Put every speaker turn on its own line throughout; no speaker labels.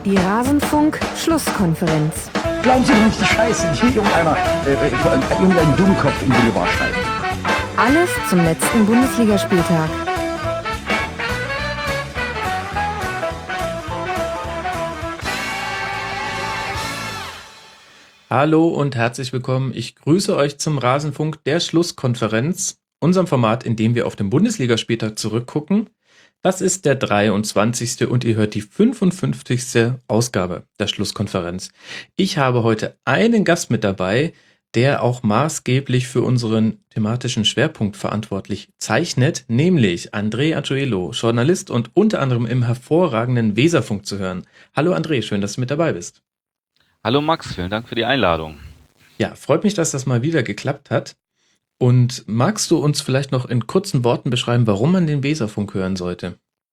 Die Rasenfunk-Schlusskonferenz.
Glauben Sie doch nicht die Scheiße, die irgendein Dummkopf in Boulevard schreibt.
Alles zum letzten Bundesligaspieltag.
Hallo und herzlich willkommen. Ich grüße euch zum Rasenfunk der Schlusskonferenz, unserem Format, in dem wir auf den Bundesligaspieltag zurückgucken. Das ist der 23. und ihr hört die 55. Ausgabe der Schlusskonferenz. Ich habe heute einen Gast mit dabei, der auch maßgeblich für unseren thematischen Schwerpunkt verantwortlich zeichnet, nämlich André Agioelo, Journalist und unter anderem im hervorragenden Weserfunk zu hören. Hallo André, schön, dass du mit dabei bist.
Hallo Max, vielen Dank für die Einladung.
Ja, freut mich, dass das mal wieder geklappt hat. Und magst du uns vielleicht noch in kurzen Worten beschreiben, warum man den Weserfunk hören sollte?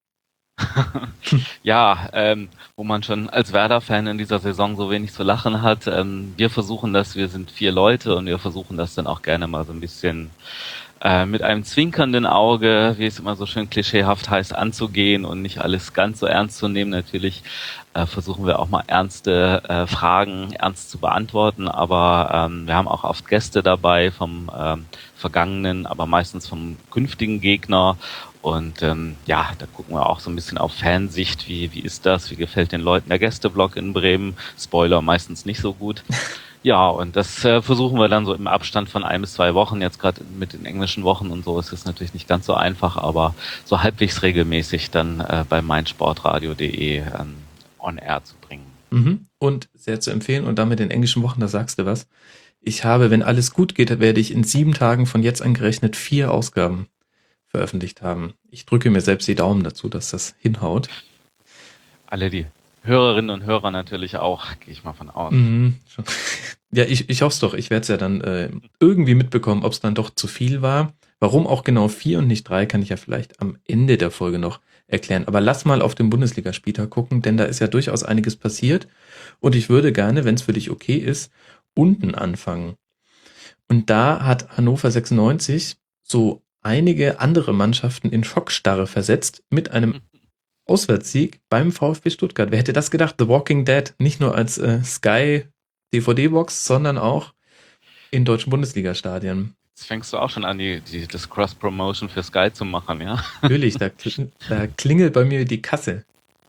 Ja, wo man schon als Werder-Fan in dieser Saison so wenig zu lachen hat. Wir sind 4 Leute und wir versuchen das dann auch gerne mal so ein bisschen mit einem zwinkernden Auge, wie es immer so schön klischeehaft heißt, anzugehen und nicht alles ganz so ernst zu nehmen. Natürlich versuchen wir auch mal ernste Fragen ernst zu beantworten, aber wir haben auch oft Gäste dabei vom vergangenen, aber meistens vom künftigen Gegner. Und da gucken wir auch so ein bisschen auf Fansicht, wie ist das, wie gefällt den Leuten der Gästeblock in Bremen. Spoiler, meistens nicht so gut. Ja, und das versuchen wir dann so im Abstand von 1 bis 2 Wochen. Jetzt gerade mit den englischen Wochen und so ist es natürlich nicht ganz so einfach, aber so halbwegs regelmäßig dann bei meinsportradio.de on air zu bringen.
Und sehr zu empfehlen, und damit in englischen Wochen, da sagst du was. Ich habe, wenn alles gut geht, werde ich in 7 Tagen von jetzt angerechnet 4 Ausgaben veröffentlicht haben. Ich drücke mir selbst die Daumen dazu, dass das hinhaut.
Alle die Hörerinnen und Hörer natürlich auch, gehe ich mal von aus.
Ja, ich hoffe es doch. Ich werde es ja dann irgendwie mitbekommen, ob es dann doch zu viel war. Warum auch genau 4 und nicht 3, kann ich ja vielleicht am Ende der Folge noch erklären. Aber lass mal auf den Bundesligaspieltag gucken, denn da ist ja durchaus einiges passiert. Und ich würde gerne, wenn es für dich okay ist, unten anfangen. Und da hat Hannover 96 so einige andere Mannschaften in Schockstarre versetzt mit einem Auswärtssieg beim VfB Stuttgart. Wer hätte das gedacht? The Walking Dead, nicht nur als Sky DVD-Box, sondern auch in deutschen Bundesliga-Stadien.
Jetzt fängst du auch schon an, das Cross-Promotion für Sky zu machen, ja?
Natürlich, da klingelt bei mir die Kasse.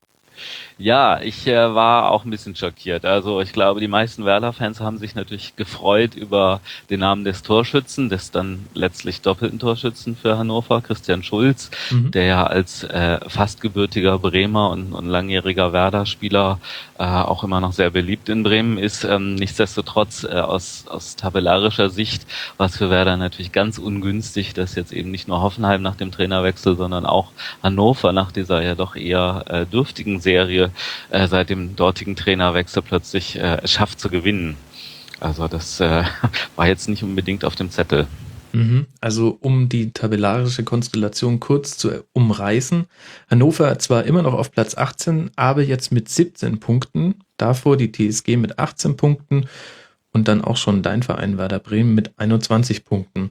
Ja, ich war auch ein bisschen schockiert. Also ich glaube, die meisten Werder-Fans haben sich natürlich gefreut über den Namen des Torschützen, des dann letztlich doppelten Torschützen für Hannover, Christian Schulz, der ja als fast gebürtiger Bremer und langjähriger Werder-Spieler auch immer noch sehr beliebt in Bremen ist. Nichtsdestotrotz aus tabellarischer Sicht war es für Werder natürlich ganz ungünstig, dass jetzt eben nicht nur Hoffenheim nach dem Trainerwechsel, sondern auch Hannover nach dieser ja doch eher dürftigen Serie seit dem dortigen Trainerwechsel plötzlich es schafft zu gewinnen. Also das war jetzt nicht unbedingt auf dem Zettel.
Also um die tabellarische Konstellation kurz zu umreißen. Hannover zwar immer noch auf Platz 18, aber jetzt mit 17 Punkten. Davor die TSG mit 18 Punkten und dann auch schon dein Verein Werder Bremen mit 21 Punkten.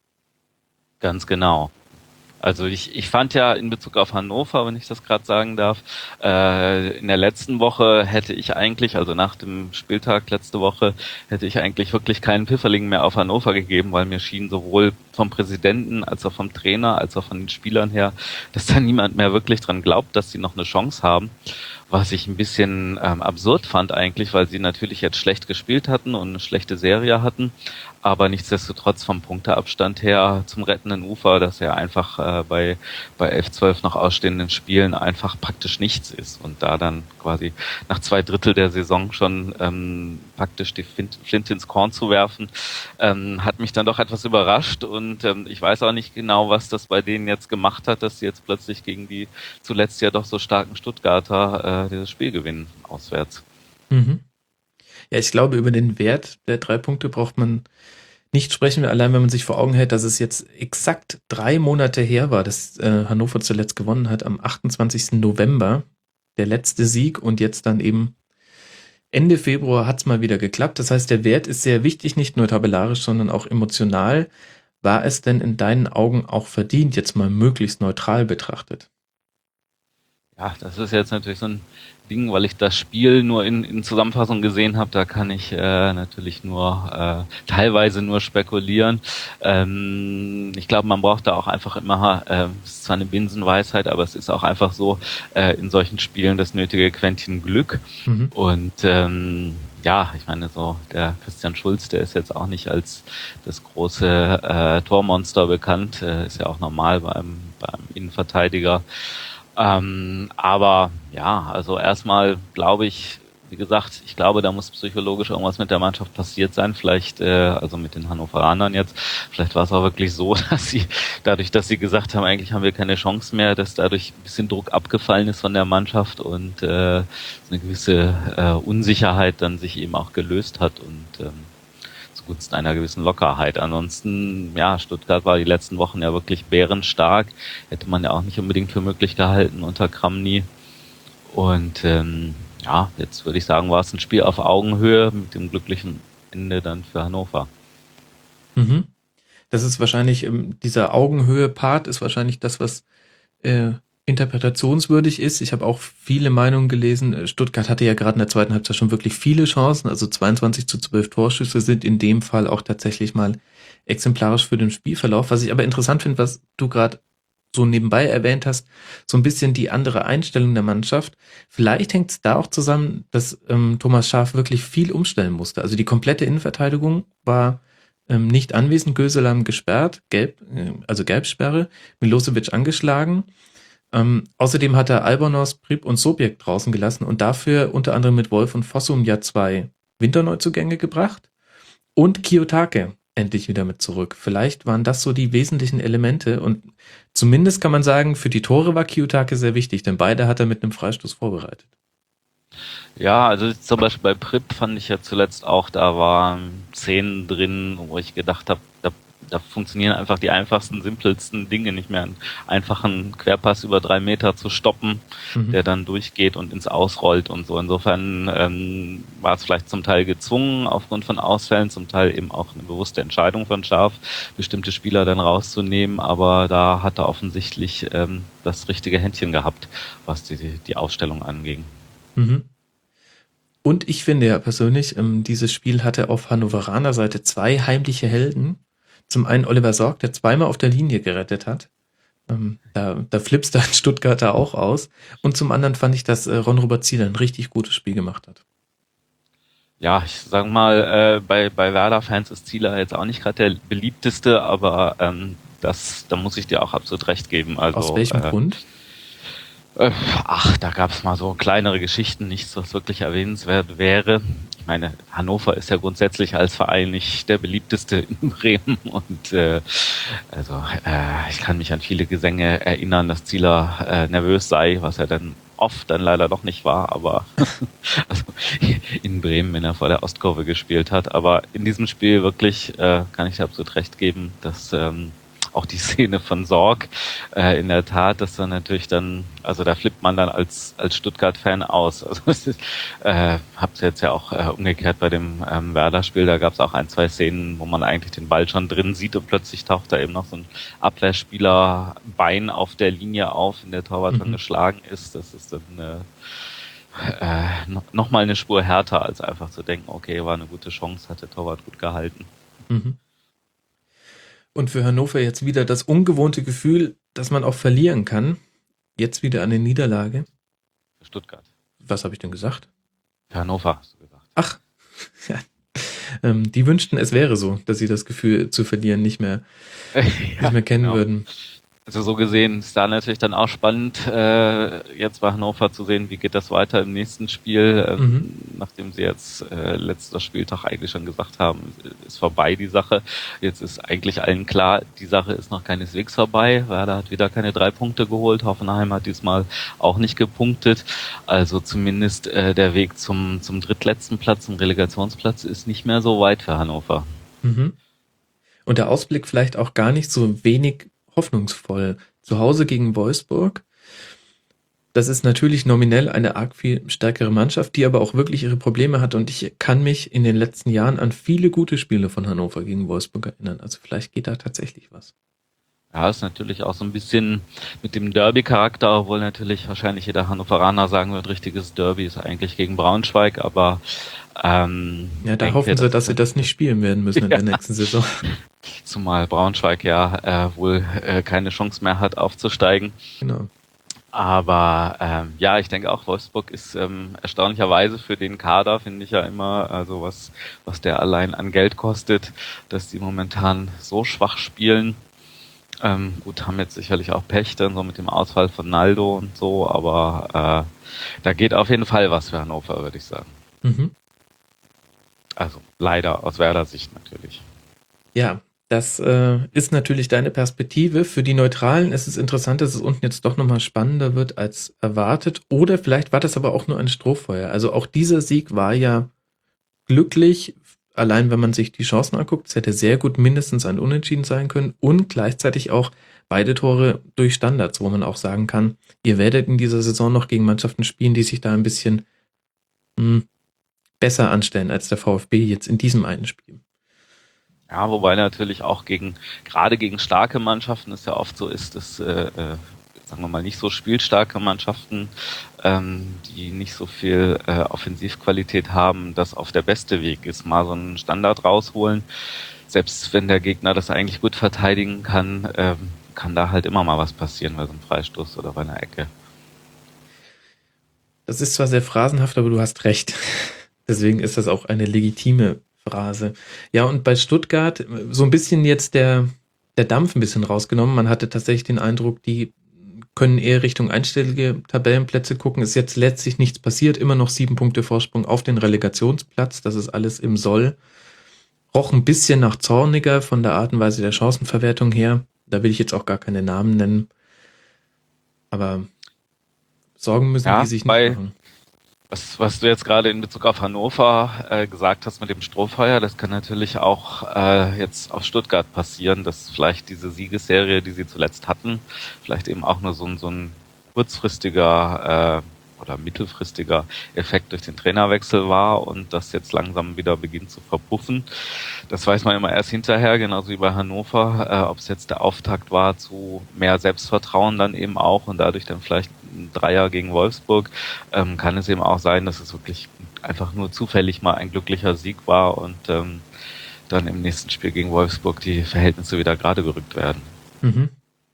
Ganz genau. Also ich fand ja in Bezug auf Hannover, wenn ich das gerade sagen darf, in der letzten Woche hätte ich eigentlich, also nach dem Spieltag letzte Woche, hätte ich eigentlich wirklich keinen Pfifferling mehr auf Hannover gegeben, weil mir schien sowohl vom Präsidenten als auch vom Trainer als auch von den Spielern her, dass da niemand mehr wirklich dran glaubt, dass sie noch eine Chance haben. Was ich ein bisschen absurd fand eigentlich, weil sie natürlich jetzt schlecht gespielt hatten und eine schlechte Serie hatten, aber nichtsdestotrotz vom Punkteabstand her zum rettenden Ufer, dass er einfach bei 11, 12 noch ausstehenden Spielen einfach praktisch nichts ist und da dann quasi nach 2/3 der Saison schon praktisch die Flinte ins Korn zu werfen, hat mich dann doch etwas überrascht und ich weiß auch nicht genau, was das bei denen jetzt gemacht hat, dass sie jetzt plötzlich gegen die zuletzt ja doch so starken Stuttgarter dieses Spiel gewinnen auswärts.
Ja, ich glaube, über den Wert der 3 Punkte braucht man nicht sprechen, allein wenn man sich vor Augen hält, dass es jetzt exakt 3 Monate her war, dass Hannover zuletzt gewonnen hat, am 28. November, der letzte Sieg, und jetzt dann eben Ende Februar hat es mal wieder geklappt. Das heißt, der Wert ist sehr wichtig, nicht nur tabellarisch, sondern auch emotional. War es denn in deinen Augen auch verdient, jetzt mal möglichst neutral betrachtet?
Ja, das ist jetzt natürlich so ein Ding, weil ich das Spiel nur in Zusammenfassung gesehen habe. Da kann ich natürlich nur teilweise nur spekulieren. Ich glaube, man braucht da auch einfach immer, es ist zwar eine Binsenweisheit, aber es ist auch einfach so, in solchen Spielen das nötige Quäntchen Glück.
Mhm.
Und ja, ich meine, so der Christian Schulz, der ist jetzt auch nicht als das große Tormonster bekannt, ist ja auch normal beim Innenverteidiger. Aber ja, also erstmal glaube ich, wie gesagt, ich glaube, da muss psychologisch irgendwas mit der Mannschaft passiert sein. Vielleicht, also mit den Hannoveranern jetzt, vielleicht war es auch wirklich so, dass sie, dadurch, dass sie gesagt haben, eigentlich haben wir keine Chance mehr, dass dadurch ein bisschen Druck abgefallen ist von der Mannschaft und eine gewisse Unsicherheit dann sich eben auch gelöst hat und zugunsten einer gewissen Lockerheit. Ansonsten, ja, Stuttgart war die letzten Wochen ja wirklich bärenstark. Hätte man ja auch nicht unbedingt für möglich gehalten unter Kramny. Und ja, jetzt würde ich sagen, war es ein Spiel auf Augenhöhe mit dem glücklichen Ende dann für Hannover.
Mhm. Das ist wahrscheinlich, dieser Augenhöhe-Part ist wahrscheinlich das, was interpretationswürdig ist. Ich habe auch viele Meinungen gelesen. Stuttgart hatte ja gerade in der zweiten Halbzeit schon wirklich viele Chancen. Also 22:12 Torschüsse sind in dem Fall auch tatsächlich mal exemplarisch für den Spielverlauf. Was ich aber interessant finde, was du gerade so nebenbei erwähnt hast, so ein bisschen die andere Einstellung der Mannschaft. Vielleicht hängt es da auch zusammen, dass Thomas Schaaf wirklich viel umstellen musste. Also die komplette Innenverteidigung war nicht anwesend, Göselam gesperrt, Gelbsperre, Milosevic angeschlagen. Außerdem hat er Albonos, Prip und Sobek draußen gelassen und dafür unter anderem mit Wolf und Fossum ja 2 Winterneuzugänge gebracht und Kiyotake endlich wieder mit zurück. Vielleicht waren das so die wesentlichen Elemente und zumindest kann man sagen, für die Tore war Kiyotake sehr wichtig, denn beide hat er mit einem Freistoß vorbereitet.
Ja, also zum Beispiel bei Prip fand ich ja zuletzt auch, da waren Szenen drin, wo ich gedacht habe, da funktionieren einfach die einfachsten, simpelsten Dinge nicht mehr. Einen einfachen Querpass über 3 Meter zu stoppen, der dann durchgeht und ins Ausrollt und so. Insofern war es vielleicht zum Teil gezwungen aufgrund von Ausfällen, zum Teil eben auch eine bewusste Entscheidung von Schaaf, bestimmte Spieler dann rauszunehmen, aber da hat er offensichtlich das richtige Händchen gehabt, was die Ausstellung anging.
Mhm. Und ich finde ja persönlich, dieses Spiel hatte auf Hannoveraner Seite 2 heimliche Helden. Zum einen Oliver Sorg, der zweimal auf der Linie gerettet hat. Da flippst ein Stuttgarter auch aus. Und zum anderen fand ich, dass Ron-Robert Zieler ein richtig gutes Spiel gemacht hat.
Ja, ich sag mal, bei Werder-Fans ist Zieler jetzt auch nicht gerade der beliebteste, aber da muss ich dir auch absolut recht geben. Also,
aus welchem Grund?
Da gab es mal so kleinere Geschichten, nichts, was wirklich erwähnenswert wäre. Ich meine, Hannover ist ja grundsätzlich als Verein nicht der beliebteste in Bremen und ich kann mich an viele Gesänge erinnern, dass Zieler nervös sei, was er dann oft dann leider doch nicht war, aber also in Bremen, wenn er vor der Ostkurve gespielt hat. Aber in diesem Spiel wirklich kann ich dir absolut recht geben, dass auch die Szene von Sorg, in der Tat, dass dann natürlich dann, also da flippt man dann als Stuttgart-Fan aus. Also hab's jetzt ja auch umgekehrt bei dem Werder-Spiel, da gab's auch 2 Szenen, wo man eigentlich den Ball schon drin sieht und plötzlich taucht da eben noch so ein Abwehrspieler Bein auf der Linie auf, in der Torwart dann geschlagen ist. Das ist dann nochmal eine Spur härter, als einfach zu denken, okay, war eine gute Chance, hat der Torwart gut gehalten.
Mhm. Und für Hannover jetzt wieder das ungewohnte Gefühl, dass man auch verlieren kann. Jetzt wieder eine Niederlage.
Für Stuttgart.
Was habe ich denn gesagt?
Für Hannover, hast du gesagt.
Ach, ja. Die wünschten, es wäre so, dass sie das Gefühl zu verlieren nicht mehr kennen würden.
Also so gesehen ist da natürlich dann auch spannend, jetzt bei Hannover zu sehen, wie geht das weiter im nächsten Spiel, nachdem sie jetzt letzter Spieltag eigentlich schon gesagt haben, ist vorbei die Sache. Jetzt ist eigentlich allen klar, die Sache ist noch keineswegs vorbei. Werder hat wieder keine 3 Punkte geholt, Hoffenheim hat diesmal auch nicht gepunktet. Also zumindest der Weg zum drittletzten Platz, zum Relegationsplatz, ist nicht mehr so weit für Hannover.
Mhm. Und der Ausblick vielleicht auch gar nicht so wenig hoffnungsvoll. Zu Hause gegen Wolfsburg. Das ist natürlich nominell eine arg viel stärkere Mannschaft, die aber auch wirklich ihre Probleme hat. Und ich kann mich in den letzten Jahren an viele gute Spiele von Hannover gegen Wolfsburg erinnern. Also vielleicht geht da tatsächlich was.
Ja, ist natürlich auch so ein bisschen mit dem Derby-Charakter, obwohl natürlich wahrscheinlich jeder Hannoveraner sagen wird, richtiges Derby ist eigentlich gegen Braunschweig, aber
Ja, da hoffen sie, dass sie das nicht spielen werden müssen in der nächsten Saison.
zumal Braunschweig wohl keine Chance mehr hat aufzusteigen.
Genau.
Aber ja, ich denke auch, Wolfsburg ist erstaunlicherweise für den Kader, finde ich ja immer, also was der allein an Geld kostet, dass die momentan so schwach spielen. Gut, haben jetzt sicherlich auch Pech dann so mit dem Ausfall von Naldo und so, aber da geht auf jeden Fall was für Hannover, würde ich sagen.
Mhm.
Also leider aus Werder Sicht natürlich.
Ja, das ist natürlich deine Perspektive. Für die Neutralen ist es interessant, dass es unten jetzt doch nochmal spannender wird als erwartet. Oder vielleicht war das aber auch nur ein Strohfeuer. Also auch dieser Sieg war ja glücklich. Allein wenn man sich die Chancen anguckt, es hätte sehr gut mindestens ein Unentschieden sein können und gleichzeitig auch beide Tore durch Standards, wo man auch sagen kann, ihr werdet in dieser Saison noch gegen Mannschaften spielen, die sich da ein bisschen besser anstellen als der VfB jetzt in diesem einen Spiel.
Ja, wobei natürlich auch gerade gegen starke Mannschaften es ja oft so ist, dass, sagen wir mal, nicht so spielstarke Mannschaften, die nicht so viel Offensivqualität haben, das auf der beste Weg ist, mal so einen Standard rausholen. Selbst wenn der Gegner das eigentlich gut verteidigen kann, kann da halt immer mal was passieren bei so einem Freistoß oder bei einer Ecke.
Das ist zwar sehr phrasenhaft, aber du hast recht. Deswegen ist das auch eine legitime Phrase. Ja, und bei Stuttgart so ein bisschen jetzt der Dampf ein bisschen rausgenommen. Man hatte tatsächlich den Eindruck, die können eher Richtung einstellige Tabellenplätze gucken. Ist jetzt letztlich nichts passiert. Immer noch 7 Punkte Vorsprung auf den Relegationsplatz. Das ist alles im Soll. Roch ein bisschen nach Zorniger von der Art und Weise der Chancenverwertung her. Da will ich jetzt auch gar keine Namen nennen. Aber Sorgen müssen die sich nicht machen.
Was du jetzt gerade in Bezug auf Hannover gesagt hast mit dem Strohfeuer, das kann natürlich auch jetzt auf Stuttgart passieren, dass vielleicht diese Siegesserie, die sie zuletzt hatten, vielleicht eben auch nur so ein kurzfristiger oder mittelfristiger Effekt durch den Trainerwechsel war und das jetzt langsam wieder beginnt zu verpuffen. Das weiß man immer erst hinterher, genauso wie bei Hannover, ob es jetzt der Auftakt war zu mehr Selbstvertrauen dann eben auch und dadurch dann vielleicht ein Dreier gegen Wolfsburg, kann es eben auch sein, dass es wirklich einfach nur zufällig mal ein glücklicher Sieg war und dann im nächsten Spiel gegen Wolfsburg die Verhältnisse wieder gerade gerückt werden.
Mhm.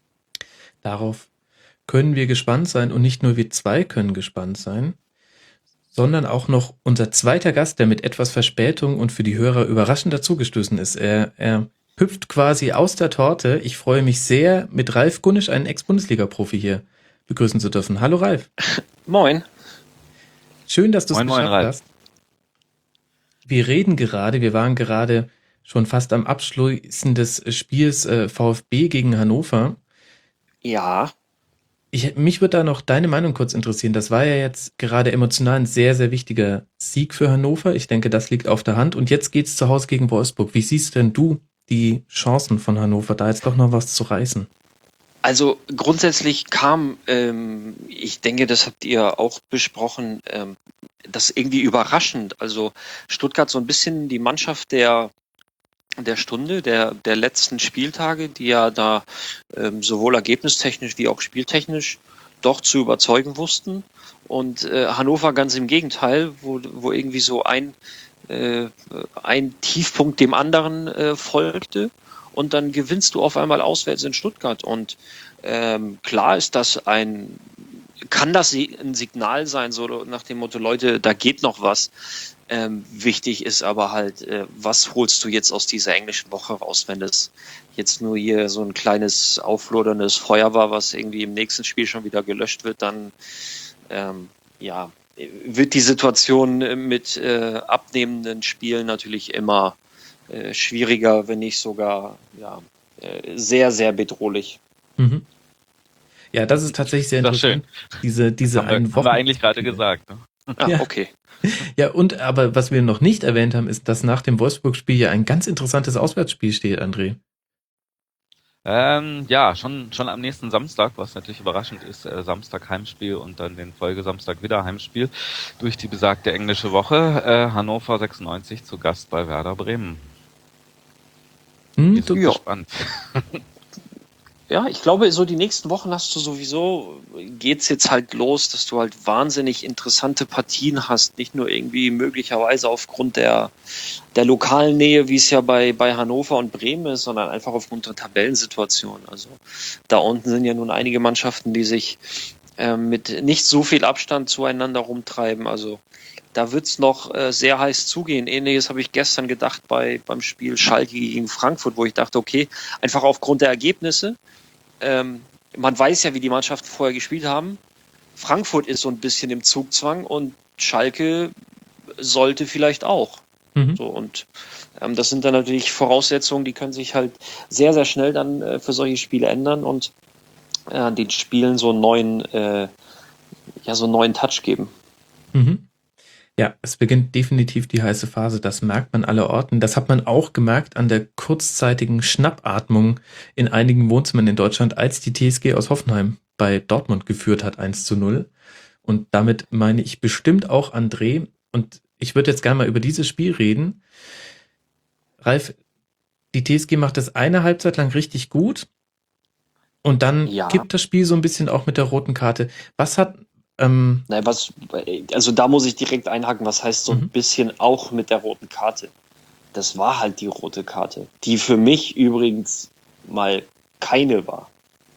Darauf können wir gespannt sein und nicht nur wir zwei können gespannt sein, sondern auch noch unser zweiter Gast, der mit etwas Verspätung und für die Hörer überraschend dazugestoßen ist. Er hüpft quasi aus der Torte. Ich freue mich sehr, mit Ralf Gunnisch, einen Ex-Bundesliga-Profi hier begrüßen zu dürfen. Hallo Ralf.
Moin.
Schön, dass du es geschafft
Ralf.
hast. Wir waren gerade schon fast am Abschließen des Spiels VfB gegen Hannover.
Ja.
Mich würde da noch deine Meinung kurz interessieren. Das war ja jetzt gerade emotional ein sehr, sehr wichtiger Sieg für Hannover. Ich denke, das liegt auf der Hand. Und jetzt geht's zu Hause gegen Wolfsburg. Wie siehst denn du die Chancen von Hannover, da jetzt doch noch was zu reißen?
Also grundsätzlich kam, ich denke, das habt ihr auch besprochen, das irgendwie überraschend. Also Stuttgart so ein bisschen die Mannschaft der Stunde, der letzten Spieltage, die ja da sowohl ergebnistechnisch wie auch spieltechnisch doch zu überzeugen wussten. Und Hannover ganz im Gegenteil, wo irgendwie so ein Tiefpunkt dem anderen folgte. Und dann gewinnst du auf einmal auswärts in Stuttgart. Und klar ist das kann das ein Signal sein, so nach dem Motto, Leute, da geht noch was. Wichtig ist aber halt, was holst du jetzt aus dieser englischen Woche raus, wenn das jetzt nur hier so ein kleines aufloderndes Feuer war, was irgendwie im nächsten Spiel schon wieder gelöscht wird, dann wird die Situation mit abnehmenden Spielen natürlich immer schwieriger, wenn nicht sogar sehr, sehr bedrohlich.
Mhm. Ja, das ist tatsächlich sehr interessant. Diese einen Wochen.
Haben wir eigentlich gerade gesagt. Ne?
Ja, okay.
Ja, aber was wir noch nicht erwähnt haben, ist, dass nach dem Wolfsburg-Spiel ja ein ganz interessantes Auswärtsspiel steht, André.
Schon am nächsten Samstag, was natürlich überraschend ist, Samstag Heimspiel und dann den Folgesamstag wieder Heimspiel durch die besagte englische Woche. Hannover 96 zu Gast bei Werder Bremen. Wir sind gespannt.
Ja, ich glaube, so die nächsten Wochen geht's jetzt halt los, dass du halt wahnsinnig interessante Partien hast. Nicht nur irgendwie möglicherweise aufgrund der lokalen Nähe, wie es ja bei Hannover und Bremen ist, sondern einfach aufgrund der Tabellensituation. Also da unten sind ja nun einige Mannschaften, die sich mit nicht so viel Abstand zueinander rumtreiben. Also da wird's noch sehr heiß zugehen. Ähnliches habe ich gestern gedacht beim Spiel Schalke gegen Frankfurt, wo ich dachte, okay, einfach aufgrund der Ergebnisse. Man weiß ja, wie die Mannschaften vorher gespielt haben. Frankfurt ist so ein bisschen im Zugzwang und Schalke sollte vielleicht auch. So, und das sind dann natürlich Voraussetzungen, die können sich halt sehr, sehr schnell dann für solche Spiele ändern und den Spielen so einen neuen Touch geben.
Mhm. Ja, es beginnt definitiv die heiße Phase, das merkt man allerorten. Das hat man auch gemerkt an der kurzzeitigen Schnappatmung in einigen Wohnzimmern in Deutschland, als die TSG aus Hoffenheim bei Dortmund geführt hat, 1:0. Und damit meine ich bestimmt auch André. Und ich würde jetzt gerne mal über dieses Spiel reden. Ralf, die TSG macht das eine Halbzeit lang richtig gut. Und dann
Ja.
kippt das Spiel so ein bisschen auch mit der roten Karte. Was hat...
Also da muss ich direkt einhaken, was heißt so ein bisschen auch mit der roten Karte? Das war halt die rote Karte, die für mich übrigens mal keine war.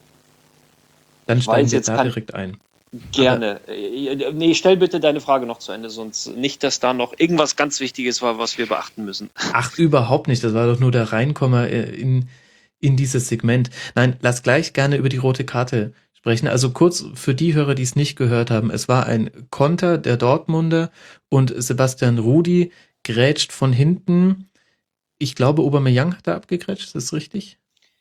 Dann steigen
weiß
wir
jetzt
da
kein-
direkt ein.
Gerne. Nee, stell bitte deine Frage noch zu Ende, sonst nicht, dass da noch irgendwas ganz Wichtiges war, was wir beachten müssen.
Ach, überhaupt nicht. Das war doch nur der Reinkommer in dieses Segment. Nein, lass gleich gerne über die rote Karte sprechen. Also kurz für die Hörer, die es nicht gehört haben. Es war ein Konter der Dortmunder und Sebastian Rudi grätscht von hinten. Ich glaube, Aubameyang hat da abgegrätscht. Ist das richtig?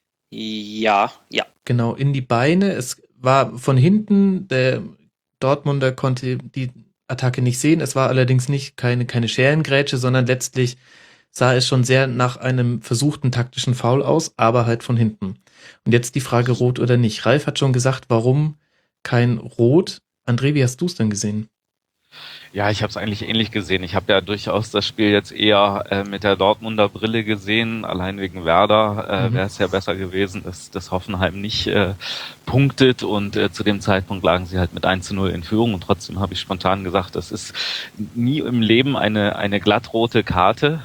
Ja.
Genau, in die Beine. Es war von hinten. Der Dortmunder konnte die Attacke nicht sehen. Es war allerdings nicht keine Scherengrätsche, sondern letztlich sah es schon sehr nach einem versuchten taktischen Foul aus, aber halt von hinten. Und jetzt die Frage, rot oder nicht. Ralf hat schon gesagt, warum kein Rot. André, wie hast du es denn gesehen?
Ja, ich habe es eigentlich ähnlich gesehen. Ich habe ja durchaus das Spiel jetzt eher mit der Dortmunder Brille gesehen. Allein wegen Werder wäre es ja besser gewesen, dass Hoffenheim nicht punktet. Und zu dem Zeitpunkt lagen sie halt mit 1:0 in Führung. Und trotzdem habe ich spontan gesagt, das ist nie im Leben eine glattrote Karte.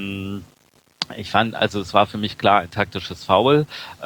Ich fand, also es war für mich klar ein taktisches Foul.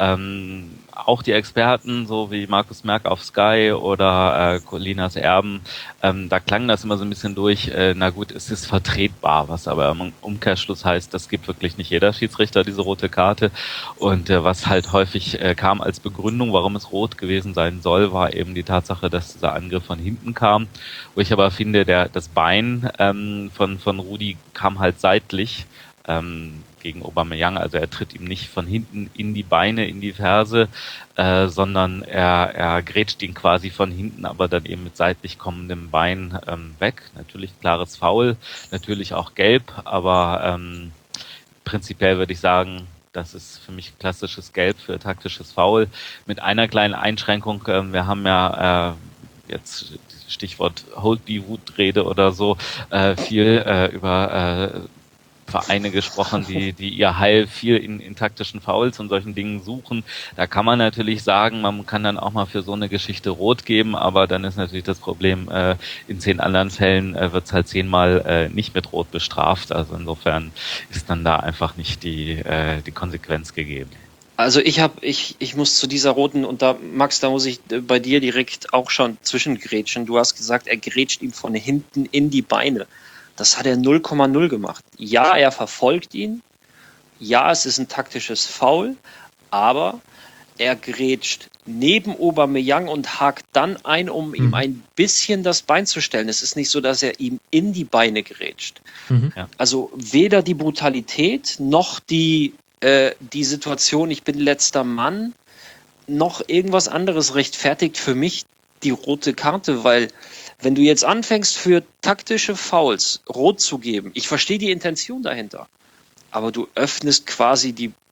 Auch die Experten, so wie Markus Merck auf Sky oder Colinas Erben, da klang das immer so ein bisschen durch, na gut, es ist vertretbar, was aber im Umkehrschluss heißt, das gibt wirklich nicht jeder Schiedsrichter diese rote Karte. Und was halt häufig kam als Begründung, warum es rot gewesen sein soll, war eben die Tatsache, dass dieser Angriff von hinten kam. Wo ich aber finde, das Bein von Rudi kam halt seitlich gegen Aubameyang, also er tritt ihm nicht von hinten in die Beine, in die Ferse, sondern er grätscht ihn quasi von hinten, aber dann eben mit seitlich kommendem Bein weg. Natürlich klares Foul, natürlich auch gelb, aber prinzipiell würde ich sagen, das ist für mich klassisches Gelb für taktisches Foul. Mit einer kleinen Einschränkung, wir haben ja jetzt Stichwort Hold-the-Wood-Rede oder so, viel über Vereine gesprochen, die ihr Heil viel in taktischen Fouls und solchen Dingen suchen. Da kann man natürlich sagen, man kann dann auch mal für so eine Geschichte rot geben, aber dann ist natürlich das Problem, in 10 anderen Fällen wird es halt 10-mal nicht mit rot bestraft. Also insofern ist dann da einfach nicht die Konsequenz gegeben.
Also ich muss zu dieser roten, und da, Max, da muss ich bei dir direkt auch schon zwischengrätschen. Du hast gesagt, er grätscht ihm von hinten in die Beine. Das hat er 0,0 gemacht. Ja, er verfolgt ihn. Ja, es ist ein taktisches Foul. Aber er grätscht neben Aubameyang und hakt dann ein, um ihm ein bisschen das Bein zu stellen. Es ist nicht so, dass er ihm in die Beine grätscht.
Ja.
Also weder die Brutalität noch die Situation, ich bin letzter Mann, noch irgendwas anderes rechtfertigt für mich die rote Karte, weil wenn du jetzt anfängst, für taktische Fouls rot zu geben, ich verstehe die Intention dahinter, aber du öffnest quasi die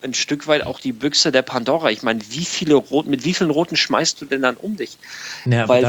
ein Stück weit auch die Büchse der Pandora. Ich meine, mit wie vielen Roten schmeißt du denn dann um dich?
Ja,
Weil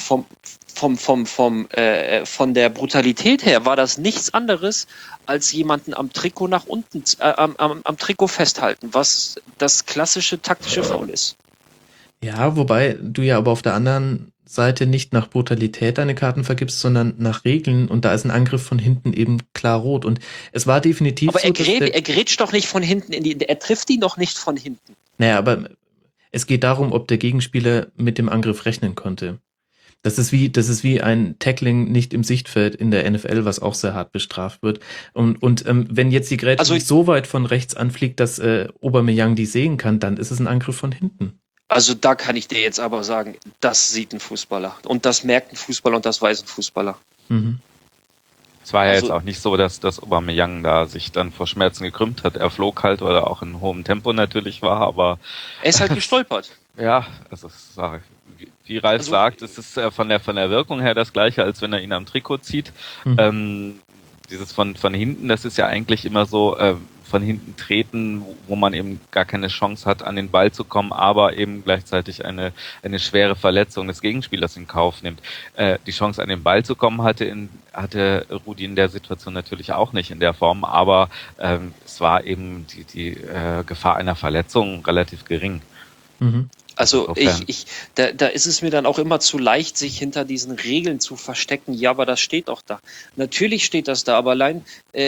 von der Brutalität her war das nichts anderes als jemanden am Trikot nach unten, am Trikot festhalten, was das klassische taktische Foul ist.
Ja, wobei du ja aber auf der anderen Seite nicht nach Brutalität deine Karten vergibst, sondern nach Regeln, und da ist ein Angriff von hinten eben klar rot. Und es war definitiv
Aber
so,
er grätscht doch nicht von hinten er trifft ihn doch nicht von hinten.
Naja, aber es geht darum, ob der Gegenspieler mit dem Angriff rechnen konnte. Das ist wie ein Tackling nicht im Sichtfeld in der NFL, was auch sehr hart bestraft wird. Und wenn jetzt die Grätsche nicht so weit von rechts anfliegt, dass Aubameyang die sehen kann, dann ist es ein Angriff von hinten.
Also da kann ich dir jetzt aber sagen, das sieht ein Fußballer. Und das merkt ein Fußballer und das weiß ein Fußballer.
Mhm.
Es war ja jetzt auch nicht so, dass Aubameyang da sich dann vor Schmerzen gekrümmt hat. Er flog halt, weil er auch in hohem Tempo natürlich war, aber...
Er ist halt gestolpert.
Ja, also wie Ralf sagt, es ist von der Wirkung her das Gleiche, als wenn er ihn am Trikot zieht.
Mhm.
Dieses von hinten, das ist ja eigentlich immer so... von hinten treten, wo man eben gar keine Chance hat, an den Ball zu kommen, aber eben gleichzeitig eine schwere Verletzung des Gegenspielers in Kauf nimmt. Die Chance, an den Ball zu kommen, hatte Rudi in der Situation natürlich auch nicht in der Form, aber es war eben die Gefahr einer Verletzung relativ gering.
Mhm.
Also da ist es mir dann auch immer zu leicht, sich hinter diesen Regeln zu verstecken. Ja, aber das steht doch da. Natürlich steht das da, aber allein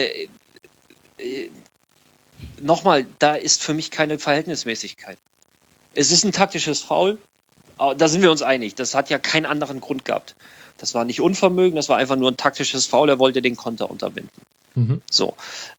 nochmal, da ist für mich keine Verhältnismäßigkeit. Es ist ein taktisches Foul, da sind wir uns einig. Das hat ja keinen anderen Grund gehabt. Das war nicht Unvermögen, das war einfach nur ein taktisches Foul, er wollte den Konter unterbinden.
Mhm.
So.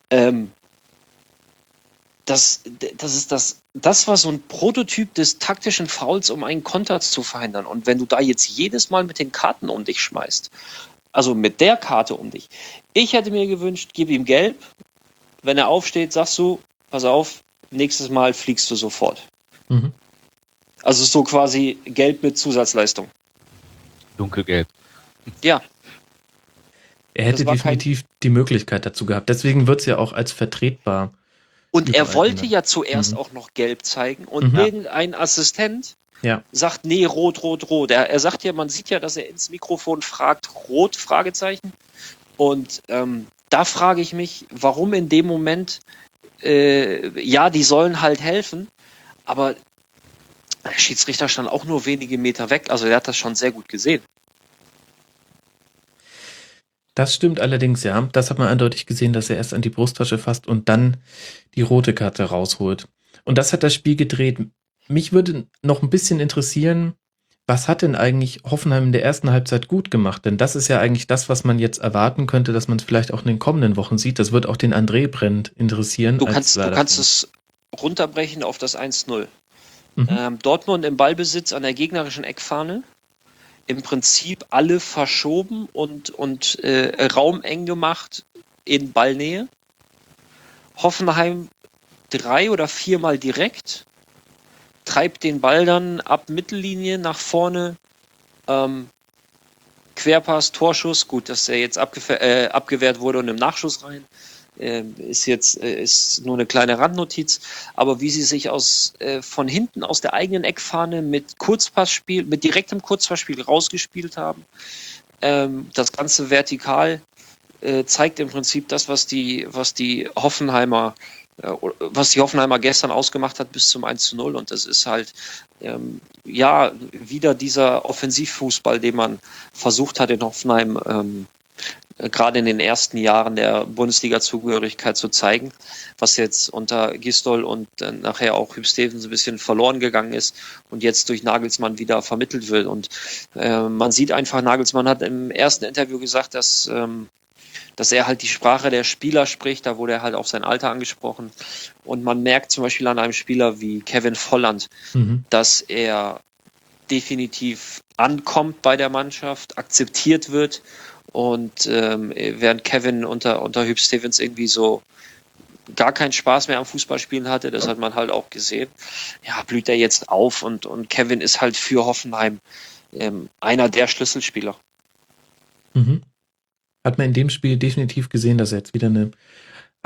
Das ist das war so ein Prototyp des taktischen Fouls, um einen Konter zu verhindern. Und wenn du da jetzt jedes Mal mit den Karten um dich schmeißt, also mit der Karte um dich, ich hätte mir gewünscht, gib ihm gelb. Wenn er aufsteht, sagst du, pass auf, nächstes Mal fliegst du sofort.
Mhm.
Also so quasi gelb mit Zusatzleistung.
Dunkelgelb.
Ja.
Er hätte definitiv die Möglichkeit dazu gehabt. Deswegen wird es ja auch als vertretbar.
Und er wollte ja zuerst auch noch gelb zeigen und irgendein Assistent sagt, nee, rot, rot, rot. Er sagt ja, man sieht ja, dass er ins Mikrofon fragt, rot, Fragezeichen. Und da frage ich mich, warum in dem Moment, die sollen halt helfen, aber der Schiedsrichter stand auch nur wenige Meter weg, also er hat das schon sehr gut gesehen.
Das stimmt allerdings, ja. Das hat man eindeutig gesehen, dass er erst an die Brusttasche fasst und dann die rote Karte rausholt. Und das hat das Spiel gedreht. Mich würde noch ein bisschen interessieren, was hat denn eigentlich Hoffenheim in der ersten Halbzeit gut gemacht? Denn das ist ja eigentlich das, was man jetzt erwarten könnte, dass man es vielleicht auch in den kommenden Wochen sieht. Das wird auch den André brennend interessieren.
Du kannst es runterbrechen auf das 1-0.
Mhm.
Dortmund im Ballbesitz an der gegnerischen Eckfahne. Im Prinzip alle verschoben und Raum eng gemacht in Ballnähe. Hoffenheim 3 oder 4 Mal direkt. Treibt den Ball dann ab Mittellinie nach vorne, Querpass, Torschuss, gut, dass er jetzt abgewehrt wurde und im Nachschuss rein, ist nur eine kleine Randnotiz, aber wie sie sich von hinten aus der eigenen Eckfahne mit direktem Kurzpassspiel rausgespielt haben, das Ganze vertikal, zeigt im Prinzip das, was die Hoffenheimer gestern ausgemacht hat bis zum 1-0 und das ist halt wieder dieser Offensivfußball, den man versucht hat in Hoffenheim gerade in den ersten Jahren der Bundesliga-Zugehörigkeit zu zeigen, was jetzt unter Gisdol und nachher auch Hüb Stevens ein bisschen verloren gegangen ist und jetzt durch Nagelsmann wieder vermittelt wird und man sieht einfach, Nagelsmann hat im ersten Interview gesagt, dass er halt die Sprache der Spieler spricht, da wurde er halt auf sein Alter angesprochen. Und man merkt zum Beispiel an einem Spieler wie Kevin Volland, dass er definitiv ankommt bei der Mannschaft, akzeptiert wird. Und während Kevin unter Hüb Stevens irgendwie so gar keinen Spaß mehr am Fußballspielen hatte, das hat man halt auch gesehen, blüht er jetzt auf und Kevin ist halt für Hoffenheim einer der Schlüsselspieler.
Mhm. Hat man in dem Spiel definitiv gesehen, dass er jetzt wieder eine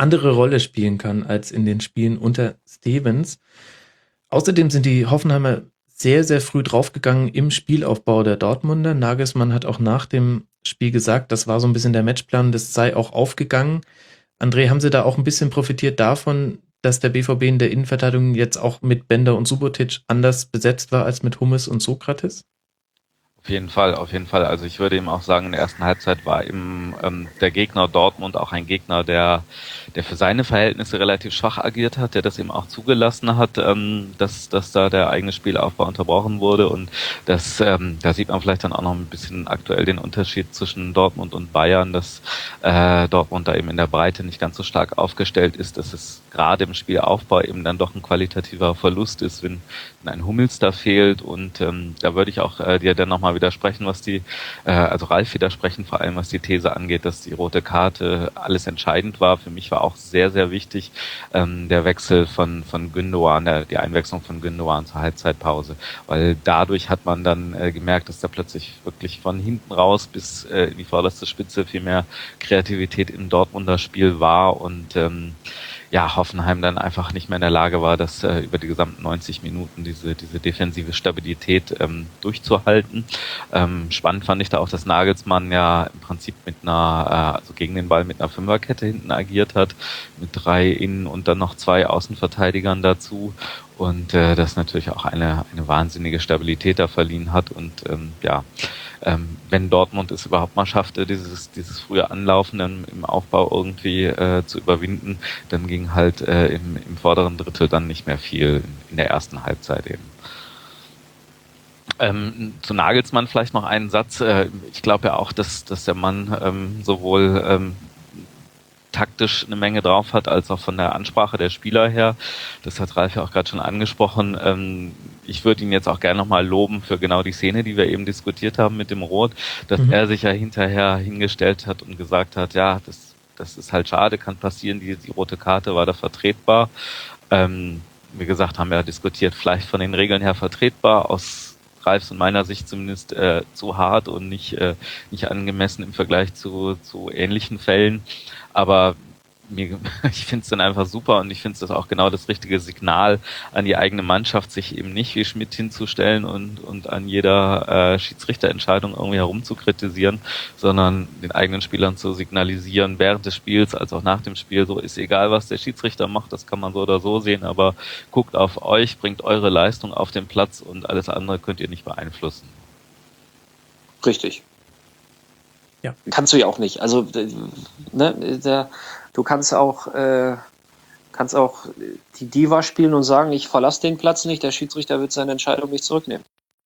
andere Rolle spielen kann als in den Spielen unter Stevens. Außerdem sind die Hoffenheimer sehr, sehr früh draufgegangen im Spielaufbau der Dortmunder. Nagelsmann hat auch nach dem Spiel gesagt, das war so ein bisschen der Matchplan, das sei auch aufgegangen. André, haben Sie da auch ein bisschen profitiert davon, dass der BVB in der Innenverteidigung jetzt auch mit Bender und Subotic anders besetzt war als mit Hummels und Sokrates?
Auf jeden Fall, auf jeden Fall. Also ich würde eben auch sagen, in der ersten Halbzeit war eben der Gegner Dortmund auch ein Gegner, der für seine Verhältnisse relativ schwach agiert hat, der das eben auch zugelassen hat, dass da der eigene Spielaufbau unterbrochen wurde, und da sieht man vielleicht dann auch noch ein bisschen aktuell den Unterschied zwischen Dortmund und Bayern, dass Dortmund da eben in der Breite nicht ganz so stark aufgestellt ist, dass es gerade im Spielaufbau eben dann doch ein qualitativer Verlust ist, wenn ein Hummels da fehlt, und da würde ich auch dir dann nochmal widersprechen, also Ralf widersprechen, vor allem was die These angeht, dass die rote Karte alles entscheidend war. Für mich war auch sehr, sehr wichtig der Wechsel von Gündoğan, die Einwechslung von Gündoğan zur Halbzeitpause, weil dadurch hat man dann gemerkt, dass da plötzlich wirklich von hinten raus bis in die vorderste Spitze viel mehr Kreativität im Dortmunder Spiel war, und Hoffenheim dann einfach nicht mehr in der Lage war, das über die gesamten 90 Minuten diese defensive Stabilität durchzuhalten. Spannend fand ich da auch, dass Nagelsmann ja im Prinzip also gegen den Ball mit einer Fünferkette hinten agiert hat, mit 3 Innen- und dann noch 2 Außenverteidigern dazu, und das natürlich auch eine wahnsinnige Stabilität da verliehen hat, und wenn Dortmund es überhaupt mal schaffte, dieses frühe Anlaufen dann im Aufbau irgendwie zu überwinden, dann ging halt im vorderen Drittel dann nicht mehr viel in der ersten Halbzeit eben. Zu Nagelsmann vielleicht noch einen Satz. Ich glaube ja auch, dass der Mann sowohl taktisch eine Menge drauf hat, als auch von der Ansprache der Spieler her. Das hat Ralf ja auch gerade schon angesprochen. Ich würde ihn jetzt auch gerne nochmal loben für genau die Szene, die wir eben diskutiert haben mit dem Rot, dass er sich ja hinterher hingestellt hat und gesagt hat, ja, das ist halt schade, kann passieren, die rote Karte war da vertretbar. Wie gesagt, haben wir ja diskutiert, vielleicht von den Regeln her vertretbar, aus Ralfs und meiner Sicht zumindest zu hart und nicht angemessen im Vergleich zu ähnlichen Fällen. Aber ich finde es dann einfach super, und ich finde es das auch genau das richtige Signal an die eigene Mannschaft, sich eben nicht wie Schmidt hinzustellen und an jeder Schiedsrichterentscheidung irgendwie herumzukritisieren, sondern den eigenen Spielern zu signalisieren, während des Spiels als auch nach dem Spiel, so ist egal, was der Schiedsrichter macht, das kann man so oder so sehen, aber guckt auf euch, bringt eure Leistung auf den Platz, und alles andere könnt ihr nicht beeinflussen.
Richtig.
Ja.
Kannst du ja auch nicht. Also du kannst auch die Diva spielen und sagen, ich verlasse den Platz nicht, der Schiedsrichter wird seine Entscheidung nicht zurücknehmen.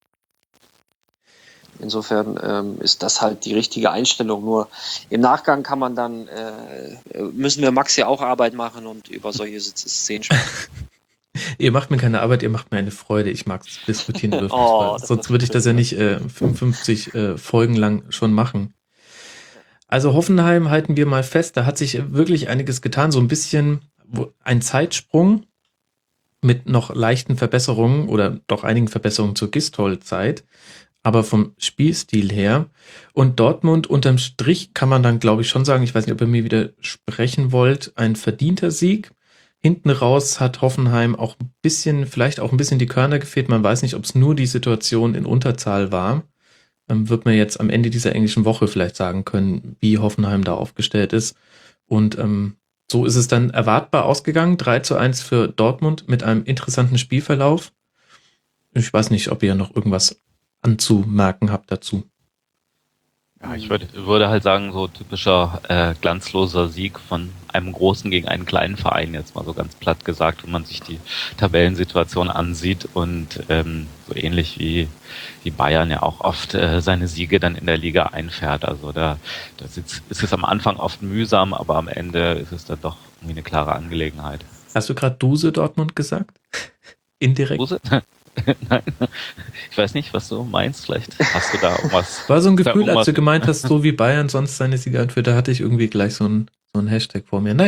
Insofern ist das halt die richtige Einstellung. Nur im Nachgang kann man dann, müssen wir Max ja auch Arbeit machen und über solche Szenen sprechen.
Ihr macht mir keine Arbeit, ihr macht mir eine Freude. Ich mag es diskutieren dürfen. Sonst würde ich das ja nicht 55 Folgen lang schon machen. Also Hoffenheim halten wir mal fest, da hat sich wirklich einiges getan. So ein bisschen ein Zeitsprung mit noch leichten Verbesserungen oder doch einigen Verbesserungen zur Gistol-Zeit, aber vom Spielstil her. Und Dortmund unterm Strich kann man dann, glaube ich, schon sagen, ich weiß nicht, ob ihr mir widersprechen wollt, ein verdienter Sieg. Hinten raus hat Hoffenheim auch ein bisschen, vielleicht auch ein bisschen die Körner gefehlt. Man weiß nicht, ob es nur die Situation in Unterzahl war. Dann wird man jetzt am Ende dieser englischen Woche vielleicht sagen können, wie Hoffenheim da aufgestellt ist. Und so ist es dann erwartbar ausgegangen. 3:1 für Dortmund mit einem interessanten Spielverlauf. Ich weiß nicht, ob ihr noch irgendwas anzumerken habt dazu.
Ja, ich würde halt sagen, so typischer glanzloser Sieg von einem großen gegen einen kleinen Verein, jetzt mal so ganz platt gesagt, wenn man sich die Tabellensituation ansieht, und so ähnlich wie Bayern ja auch oft seine Siege dann in der Liga einfährt. Also ist es am Anfang oft mühsam, aber am Ende ist es dann doch irgendwie eine klare Angelegenheit.
Hast du gerade Duse Dortmund gesagt? Indirekt?
Duse? Nein, ich weiß nicht, was du meinst. Vielleicht hast du da irgendwas.
War so ein Gefühl, als du gemeint hast, so wie Bayern sonst seine Siege anführt, da hatte ich irgendwie gleich so ein Hashtag vor mir. Naja,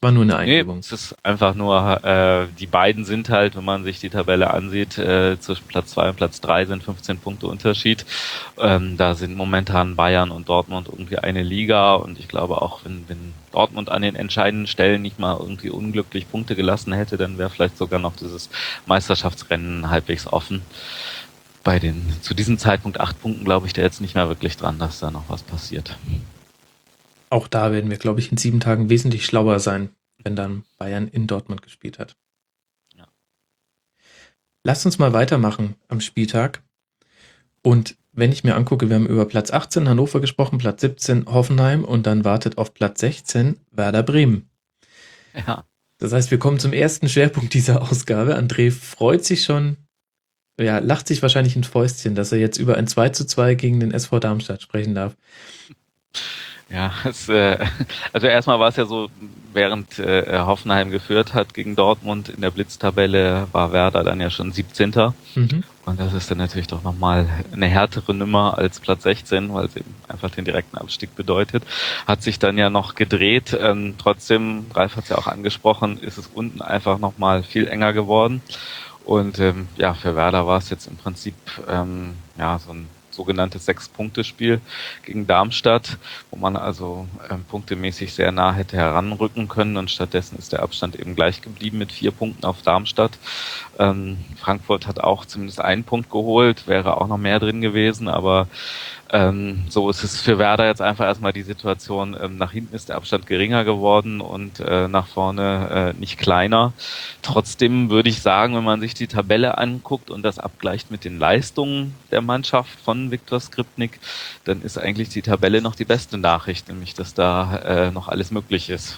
War nur eine
Nee,
Eingebung.
es ist einfach nur, die beiden sind halt, wenn man sich die Tabelle ansieht, zwischen Platz 2 und Platz 3 sind 15 Punkte Unterschied. Da sind momentan Bayern und Dortmund irgendwie eine Liga und ich glaube auch, wenn Dortmund an den entscheidenden Stellen nicht mal irgendwie unglücklich Punkte gelassen hätte, dann wäre vielleicht sogar noch dieses Meisterschaftsrennen halbwegs offen. Zu diesem Zeitpunkt 8 Punkten glaube ich da jetzt nicht mehr wirklich dran, dass da noch was passiert.
Auch da werden wir, glaube ich, in 7 Tagen wesentlich schlauer sein, wenn dann Bayern in Dortmund gespielt hat.
Ja.
Lasst uns mal weitermachen am Spieltag. Und wenn ich mir angucke, wir haben über Platz 18 Hannover gesprochen, Platz 17 Hoffenheim und dann wartet auf Platz 16 Werder Bremen.
Ja.
Das heißt, wir kommen zum ersten Schwerpunkt dieser Ausgabe. André freut sich schon, ja, lacht sich wahrscheinlich ins Fäustchen, dass er jetzt über ein 2:2 gegen den SV Darmstadt sprechen darf.
Ja, also erstmal war es ja so, während Hoffenheim geführt hat gegen Dortmund in der Blitztabelle, war Werder dann ja schon 17.
Mhm.
Und das ist dann natürlich doch nochmal eine härtere Nummer als Platz 16, weil es eben einfach den direkten Abstieg bedeutet. Hat sich dann ja noch gedreht. Trotzdem, Ralf hat es ja auch angesprochen, ist es unten einfach nochmal viel enger geworden. Und ja, für Werder war es jetzt im Prinzip ja so ein sogenanntes 6-Punkte-Spiel gegen Darmstadt, wo man also punktemäßig sehr nah hätte heranrücken können und stattdessen ist der Abstand eben gleich geblieben mit 4 Punkten auf Darmstadt. Frankfurt hat auch zumindest einen Punkt geholt, wäre auch noch mehr drin gewesen, aber so ist es für Werder jetzt einfach erstmal die Situation, nach hinten ist der Abstand geringer geworden und nach vorne nicht kleiner. Trotzdem würde ich sagen, wenn man sich die Tabelle anguckt und das abgleicht mit den Leistungen der Mannschaft von Viktor Skripnik, dann ist eigentlich die Tabelle noch die beste Nachricht, nämlich dass da noch alles möglich ist.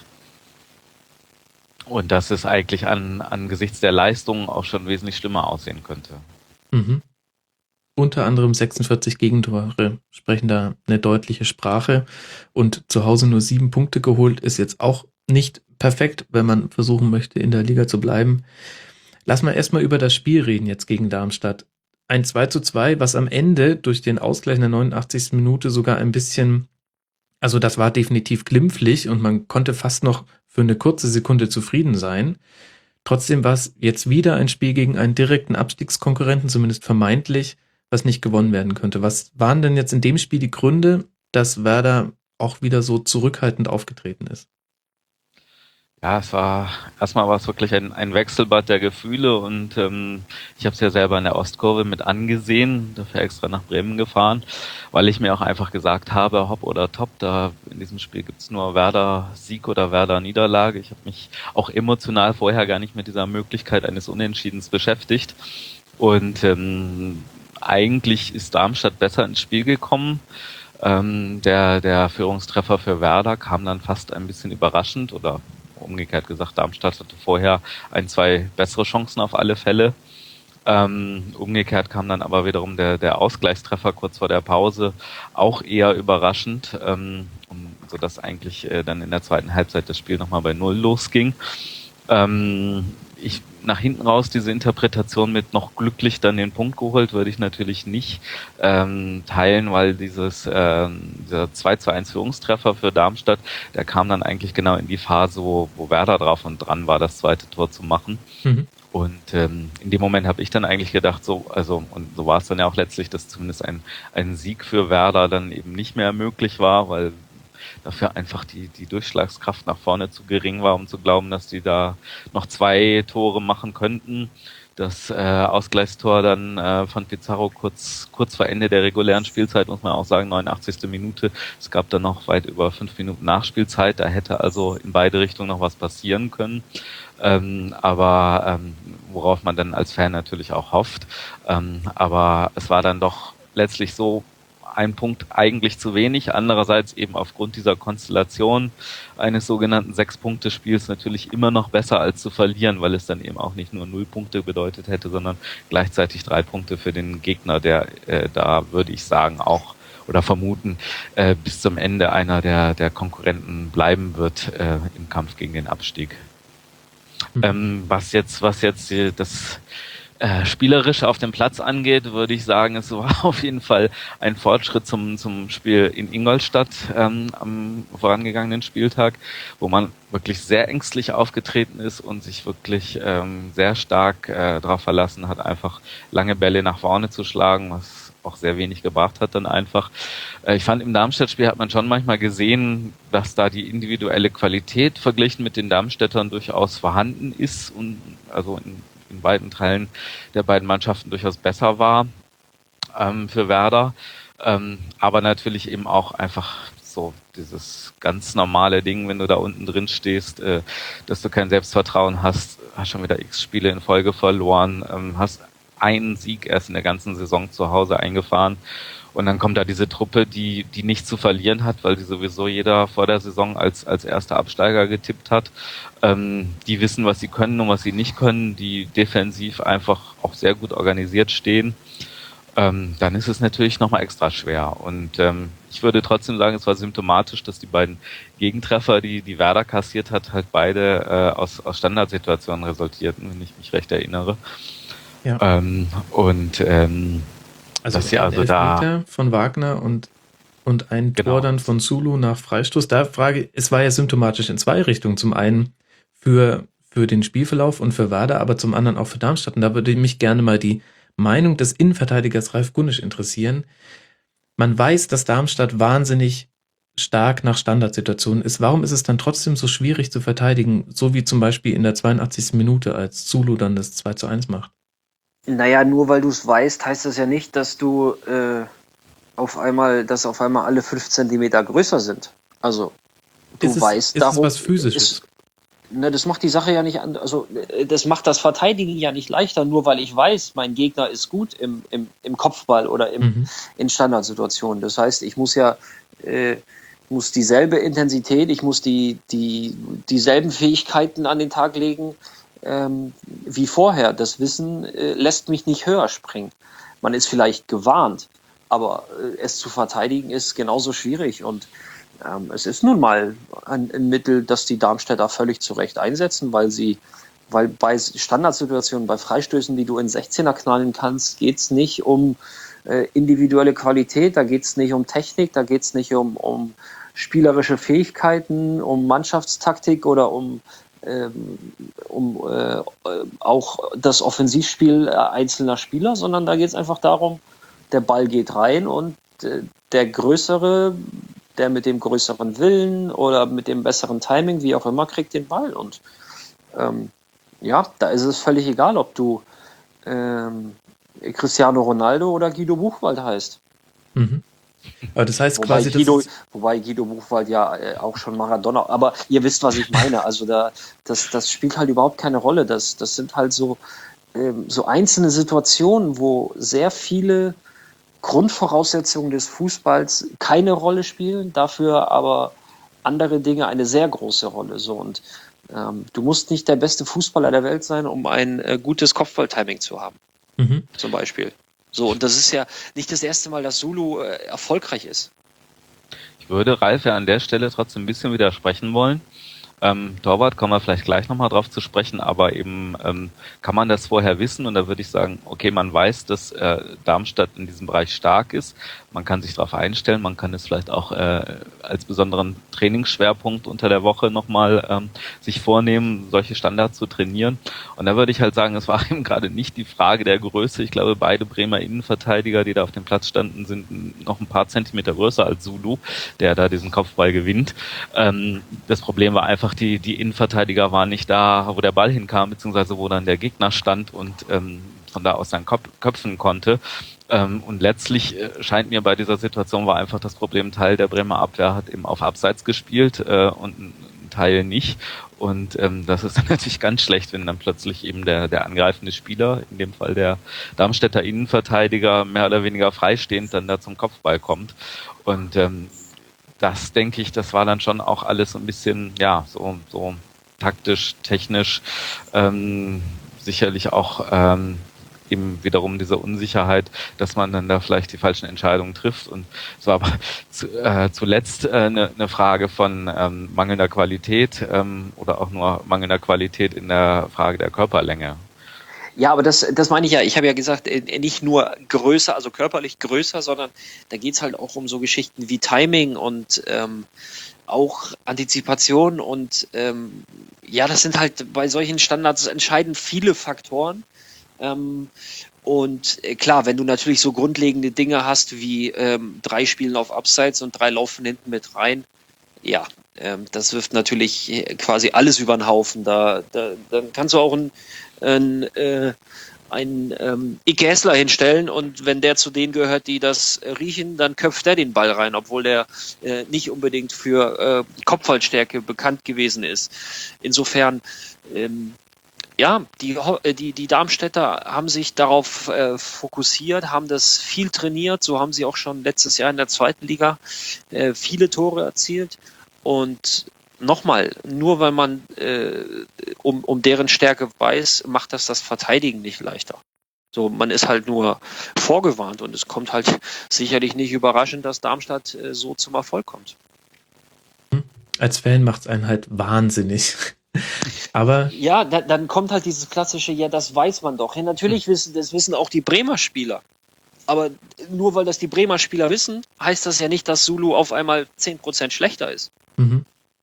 Und dass es eigentlich angesichts der Leistungen auch schon wesentlich schlimmer aussehen könnte.
Mhm. Unter anderem 46 Gegentore sprechen da eine deutliche Sprache und zu Hause nur 7 Punkte geholt ist jetzt auch nicht perfekt, wenn man versuchen möchte, in der Liga zu bleiben. Lass mal erstmal über das Spiel reden jetzt gegen Darmstadt. Ein 2:2, was am Ende durch den Ausgleich in der 89. Minute sogar ein bisschen, also das war definitiv glimpflich und man konnte fast noch für eine kurze Sekunde zufrieden sein. Trotzdem war es jetzt wieder ein Spiel gegen einen direkten Abstiegskonkurrenten, zumindest vermeintlich, was nicht gewonnen werden könnte. Was waren denn jetzt in dem Spiel die Gründe, dass Werder auch wieder so zurückhaltend aufgetreten ist?
Ja, erstmal war es wirklich ein Wechselbad der Gefühle und ich habe es ja selber in der Ostkurve mit angesehen, dafür extra nach Bremen gefahren, weil ich mir auch einfach gesagt habe, hopp oder top, da in diesem Spiel gibt's nur Werder-Sieg oder Werder-Niederlage. Ich habe mich auch emotional vorher gar nicht mit dieser Möglichkeit eines Unentschiedens beschäftigt und eigentlich ist Darmstadt besser ins Spiel gekommen. Der Führungstreffer für Werder kam dann fast ein bisschen überraschend oder umgekehrt gesagt, Darmstadt hatte vorher 2 bessere Chancen auf alle Fälle. Umgekehrt kam dann aber wiederum der Ausgleichstreffer kurz vor der Pause auch eher überraschend, sodass eigentlich dann in der zweiten Halbzeit das Spiel nochmal bei 0 losging. Ich nach hinten raus diese Interpretation mit noch glücklich dann den Punkt geholt, würde ich natürlich nicht teilen, weil dieser 2:1 Führungstreffer für Darmstadt, der kam dann eigentlich genau in die Phase, wo Werder drauf und dran war, das zweite Tor zu machen. Mhm. Und in dem Moment habe ich dann eigentlich gedacht, und so war es dann ja auch letztlich, dass zumindest ein Sieg für Werder dann eben nicht mehr möglich war, weil dafür einfach die Durchschlagskraft nach vorne zu gering war, um zu glauben, dass die da noch 2 Tore machen könnten. Das Ausgleichstor dann von Pizarro kurz vor Ende der regulären Spielzeit, muss man auch sagen, 89. Minute. Es gab dann noch weit über 5 Minuten Nachspielzeit. Da hätte also in beide Richtungen noch was passieren können. Aber worauf man dann als Fan natürlich auch hofft. Aber es war dann doch letztlich so, ein Punkt eigentlich zu wenig, andererseits eben aufgrund dieser Konstellation eines sogenannten 6-Punkte-Spiels natürlich immer noch besser als zu verlieren, weil es dann eben auch nicht nur 0 Punkte bedeutet hätte, sondern gleichzeitig 3 Punkte für den Gegner, der da würde ich sagen auch oder vermuten bis zum Ende einer der Konkurrenten bleiben wird im Kampf gegen den Abstieg. Was jetzt das spielerisch auf dem Platz angeht, würde ich sagen, es war auf jeden Fall ein Fortschritt zum Spiel in Ingolstadt am vorangegangenen Spieltag, wo man wirklich sehr ängstlich aufgetreten ist und sich wirklich sehr stark darauf verlassen hat, einfach lange Bälle nach vorne zu schlagen, was auch sehr wenig gebracht hat dann einfach. Ich fand, im Darmstadt-Spiel hat man schon manchmal gesehen, dass da die individuelle Qualität verglichen mit den Darmstädtern durchaus vorhanden ist und also in beiden Teilen der beiden Mannschaften durchaus besser war für Werder. Aber natürlich eben auch einfach so dieses ganz normale Ding, wenn du da unten drin stehst, dass du kein Selbstvertrauen hast schon wieder x Spiele in Folge verloren, hast einen Sieg erst in der ganzen Saison zu Hause eingefahren. Und dann kommt da diese Truppe, die nichts zu verlieren hat, weil die sowieso jeder vor der Saison als erster Absteiger getippt hat. Die wissen, was sie können und was sie nicht können, die defensiv einfach auch sehr gut organisiert stehen. Dann ist es natürlich nochmal extra schwer. Und ich würde trotzdem sagen, es war symptomatisch, dass die beiden Gegentreffer, die Werder kassiert hat, halt beide aus Standardsituationen resultierten, wenn ich mich recht erinnere.
Ja. Also
dass sie also
da von Wagner und ein Tor dann von Zulu nach Freistoß. Es war ja symptomatisch in zwei Richtungen. Zum einen für den Spielverlauf und für Werder, aber zum anderen auch für Darmstadt. Und da würde mich gerne mal die Meinung des Innenverteidigers Ralf Gunnisch interessieren. Man weiß, dass Darmstadt wahnsinnig stark nach Standardsituationen ist. Warum ist es dann trotzdem so schwierig zu verteidigen, so wie zum Beispiel in der 82. Minute, als Zulu dann das 2:1 macht?
Naja, nur weil du es weißt, heißt das ja nicht, dass du auf einmal alle 5 Zentimeter größer sind. Also weißt darum.
Ist es was Physisches?
Das macht die Sache ja nicht an. Also das macht das Verteidigen ja nicht leichter, nur weil ich weiß, mein Gegner ist gut im Kopfball oder in Standardsituationen. Das heißt, ich muss dieselbe Intensität, ich muss dieselben Fähigkeiten an den Tag legen wie vorher. Das Wissen lässt mich nicht höher springen. Man ist vielleicht gewarnt, aber es zu verteidigen ist genauso schwierig und es ist nun mal ein Mittel, das die Darmstädter völlig zu Recht einsetzen, weil bei Standardsituationen, bei Freistößen, die du in 16er knallen kannst, geht es nicht um individuelle Qualität, da geht es nicht um Technik, da geht es nicht um spielerische Fähigkeiten, um Mannschaftstaktik oder um auch das Offensivspiel einzelner Spieler, sondern da geht es einfach darum, der Ball geht rein und der Größere, der mit dem größeren Willen oder mit dem besseren Timing, wie auch immer, kriegt den Ball. Und da ist es völlig egal, ob du Cristiano Ronaldo oder Guido Buchwald heißt.
Mhm. Aber das heißt quasi,
wobei Guido Buchwald ja auch schon Maradona, aber ihr wisst, was ich meine. Also das spielt halt überhaupt keine Rolle. Das sind halt so einzelne Situationen, wo sehr viele Grundvoraussetzungen des Fußballs keine Rolle spielen, dafür aber andere Dinge eine sehr große Rolle. So und du musst nicht der beste Fußballer der Welt sein, um ein gutes Kopfballtiming zu haben, zum Beispiel. So, und das ist ja nicht das erste Mal, dass Zulu erfolgreich ist.
Ich würde Ralf ja an der Stelle trotzdem ein bisschen widersprechen wollen. Torwart kommen wir vielleicht gleich nochmal drauf zu sprechen, aber eben kann man das vorher wissen und da würde ich sagen, okay, man weiß, dass Darmstadt in diesem Bereich stark ist, man kann sich darauf einstellen, man kann es vielleicht auch als besonderen Trainingsschwerpunkt unter der Woche nochmal sich vornehmen, solche Standards zu trainieren und da würde ich halt sagen, es war eben gerade nicht die Frage der Größe, ich glaube beide Bremer Innenverteidiger, die da auf dem Platz standen, sind noch ein paar Zentimeter größer als Zulu, der da diesen Kopfball gewinnt. Das Problem war einfach, die Innenverteidiger waren nicht da, wo der Ball hinkam, beziehungsweise wo dann der Gegner stand und von da aus seinen Köpfen konnte. Und letztlich scheint mir bei dieser Situation war einfach das Problem, ein Teil der Bremer Abwehr hat eben auf Abseits gespielt und ein Teil nicht. Und das ist dann natürlich ganz schlecht, wenn dann plötzlich eben der angreifende Spieler, in dem Fall der Darmstädter Innenverteidiger, mehr oder weniger freistehend dann da zum Kopfball kommt. Und das denke ich, das war dann schon auch alles so ein bisschen, ja, so taktisch, technisch, sicherlich auch eben wiederum diese Unsicherheit, dass man dann da vielleicht die falschen Entscheidungen trifft. Und es war aber zuletzt eine Frage von mangelnder Qualität oder auch nur mangelnder Qualität in der Frage der Körperlänge.
Ja, aber das meine ich ja. Ich habe ja gesagt, nicht nur größer, also körperlich größer, sondern da geht's halt auch um so Geschichten wie Timing und auch Antizipation und ja, das sind halt bei solchen Standards entscheiden viele Faktoren. Und klar, wenn du natürlich so grundlegende Dinge hast wie 3 Spielen auf Abseits und 3 laufen hinten mit rein, ja, das wirft natürlich quasi alles über den Haufen. Dann kannst du auch einen Ike Hessler hinstellen und wenn der zu denen gehört, die das riechen, dann köpft der den Ball rein, obwohl der nicht unbedingt für Kopfballstärke bekannt gewesen ist. Insofern, ja, die Darmstädter haben sich darauf fokussiert, haben das viel trainiert, so haben sie auch schon letztes Jahr in der zweiten Liga viele Tore erzielt und nochmal, nur weil man um deren Stärke weiß, macht das Verteidigen nicht leichter. So, man ist halt nur vorgewarnt und es kommt halt sicherlich nicht überraschend, dass Darmstadt so zum Erfolg kommt.
Als Fan macht es einen halt wahnsinnig. Aber
ja, dann kommt halt dieses klassische, ja, das weiß man doch. Ja, natürlich wissen auch die Bremer Spieler. Aber nur weil das die Bremer Spieler wissen, heißt das ja nicht, dass Zulu auf einmal 10% schlechter ist.
Mhm.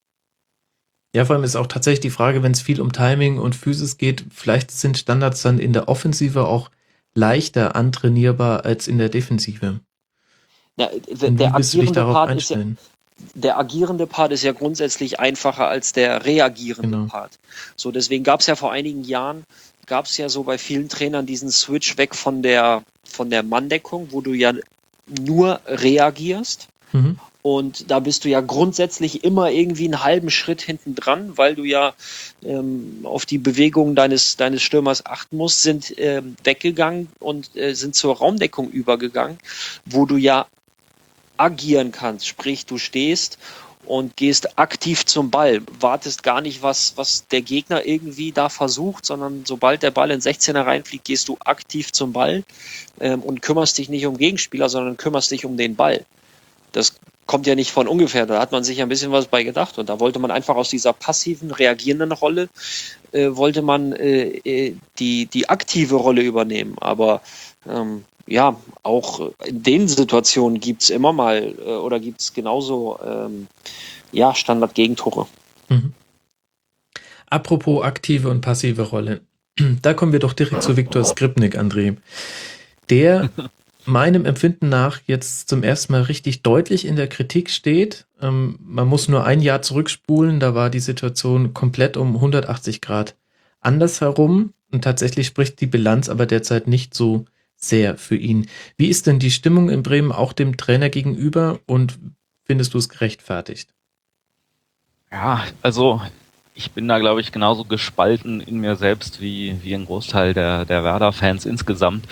Ja, vor allem ist auch tatsächlich die Frage, wenn es viel um Timing und Physis geht, vielleicht sind Standards dann in der Offensive auch leichter antrainierbar als in der Defensive.
Ja,
Und wie willst du dich darauf einstellen?
Der agierende Part ist ja grundsätzlich einfacher als der reagierende Part. So, deswegen gab es ja vor einigen Jahren, so bei vielen Trainern diesen Switch weg von der Manndeckung, wo du ja nur reagierst.
Mhm.
Und da bist du ja grundsätzlich immer irgendwie einen halben Schritt hinten dran, weil du ja auf die Bewegungen deines Stürmers achten musst, sind weggegangen und sind zur Raumdeckung übergegangen, wo du ja agieren kannst. Sprich, du stehst und gehst aktiv zum Ball, wartest gar nicht, was der Gegner irgendwie da versucht, sondern sobald der Ball in 16er reinfliegt, gehst du aktiv zum Ball und kümmerst dich nicht um Gegenspieler, sondern kümmerst dich um den Ball. Das kommt ja nicht von ungefähr, da hat man sich ein bisschen was bei gedacht und da wollte man einfach aus dieser passiven, reagierenden Rolle wollte man die aktive Rolle übernehmen, aber ja, auch in den Situationen gibt's immer mal oder gibt's genauso Standard-Gegentore.
Mhm. Apropos aktive und passive Rolle, da kommen wir doch direkt zu Viktor Skripnik, André, der meinem Empfinden nach jetzt zum ersten Mal richtig deutlich in der Kritik steht. Man muss nur ein Jahr zurückspulen, da war die Situation komplett um 180 Grad andersherum und tatsächlich spricht die Bilanz aber derzeit nicht so sehr für ihn. Wie ist denn die Stimmung in Bremen auch dem Trainer gegenüber und findest du es gerechtfertigt?
Ja, also ich bin da, glaube ich, genauso gespalten in mir selbst wie ein Großteil der Werder-Fans insgesamt.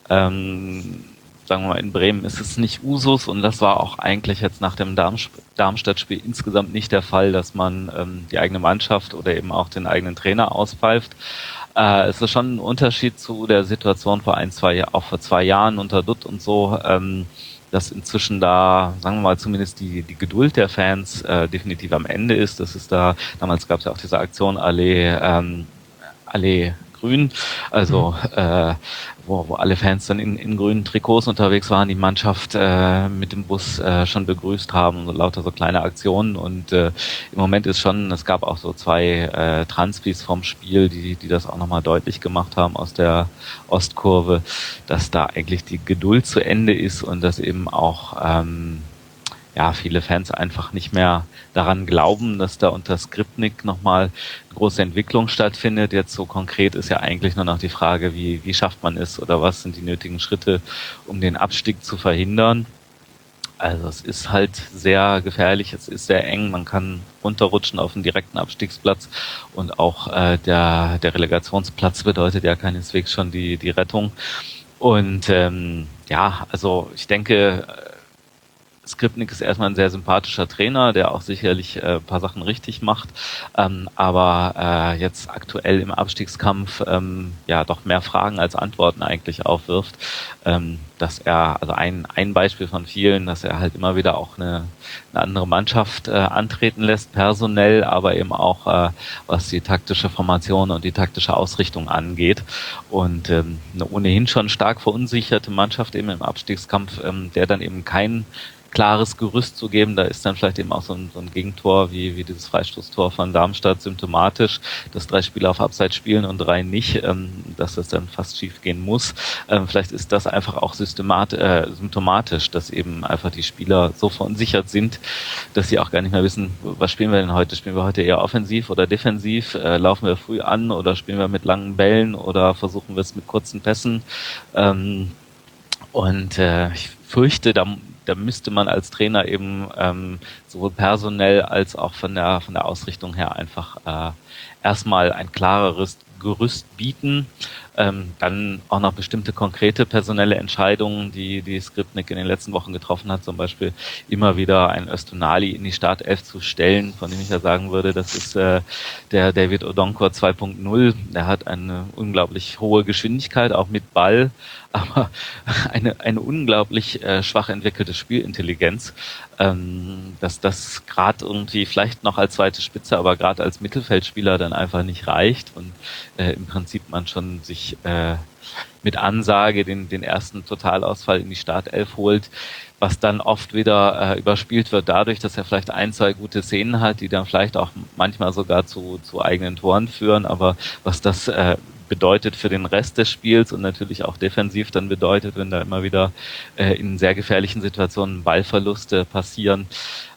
Sagen wir mal, in Bremen ist es nicht Usus und das war auch eigentlich jetzt nach dem Darmstadt-Spiel insgesamt nicht der Fall, dass man die eigene Mannschaft oder eben auch den eigenen Trainer auspfeift. Es ist schon ein Unterschied zu der Situation vor vor 2 Jahren unter Dutt und so, dass inzwischen da, sagen wir mal, zumindest die Geduld der Fans definitiv am Ende ist. Das ist damals gab es ja auch diese Aktion Allee Grün, also wo alle Fans dann in grünen Trikots unterwegs waren, die Mannschaft mit dem Bus schon begrüßt haben und so lauter so kleine Aktionen und im Moment ist schon, es gab auch so 2 Transfis vom Spiel, die das auch nochmal deutlich gemacht haben aus der Ostkurve, dass da eigentlich die Geduld zu Ende ist und dass eben auch viele Fans einfach nicht mehr daran glauben, dass da unter Skripnik nochmal eine große Entwicklung stattfindet. Jetzt so konkret ist ja eigentlich nur noch die Frage, wie schafft man es oder was sind die nötigen Schritte, um den Abstieg zu verhindern. Also es ist halt sehr gefährlich, es ist sehr eng, man kann runterrutschen auf den direkten Abstiegsplatz und auch der Relegationsplatz bedeutet ja keineswegs schon die Rettung. Und also ich denke, Skripnik ist erstmal ein sehr sympathischer Trainer, der auch sicherlich ein paar Sachen richtig macht, aber jetzt aktuell im Abstiegskampf doch mehr Fragen als Antworten eigentlich aufwirft. Dass er, also ein Beispiel von vielen, dass er halt immer wieder auch eine andere Mannschaft antreten lässt, personell, aber eben auch was die taktische Formation und die taktische Ausrichtung angeht. Und eine ohnehin schon stark verunsicherte Mannschaft eben im Abstiegskampf, der dann eben kein klares Gerüst zu geben, da ist dann vielleicht eben auch so ein Gegentor wie dieses Freistoßtor von Darmstadt symptomatisch, dass 3 Spieler auf Abseits spielen und 3 nicht, dass das dann fast schief gehen muss. Vielleicht ist das einfach auch symptomatisch, dass eben einfach die Spieler so verunsichert sind, dass sie auch gar nicht mehr wissen, was spielen wir denn heute? Spielen wir heute eher offensiv oder defensiv? Laufen wir früh an oder spielen wir mit langen Bällen oder versuchen wir es mit kurzen Pässen? Ich fürchte, da müsste man als Trainer eben sowohl personell als auch von der Ausrichtung her einfach erstmal ein klareres Gerüst bieten. Dann auch noch bestimmte konkrete personelle Entscheidungen, die Skripnik in den letzten Wochen getroffen hat, zum Beispiel immer wieder einen Öztunali in die Startelf zu stellen, von dem ich ja sagen würde, das ist der David Odonkor 2.0. Der hat eine unglaublich hohe Geschwindigkeit, auch mit Ball, aber eine unglaublich schwach entwickelte Spielintelligenz, dass das gerade irgendwie vielleicht noch als zweite Spitze, aber gerade als Mittelfeldspieler dann einfach nicht reicht und im Prinzip man schon sich mit Ansage den ersten Totalausfall in die Startelf holt, was dann oft wieder überspielt wird dadurch, dass er vielleicht 1, 2 gute Szenen hat, die dann vielleicht auch manchmal sogar zu eigenen Toren führen, aber was das bedeutet für den Rest des Spiels und natürlich auch defensiv dann bedeutet, wenn da immer wieder in sehr gefährlichen Situationen Ballverluste passieren.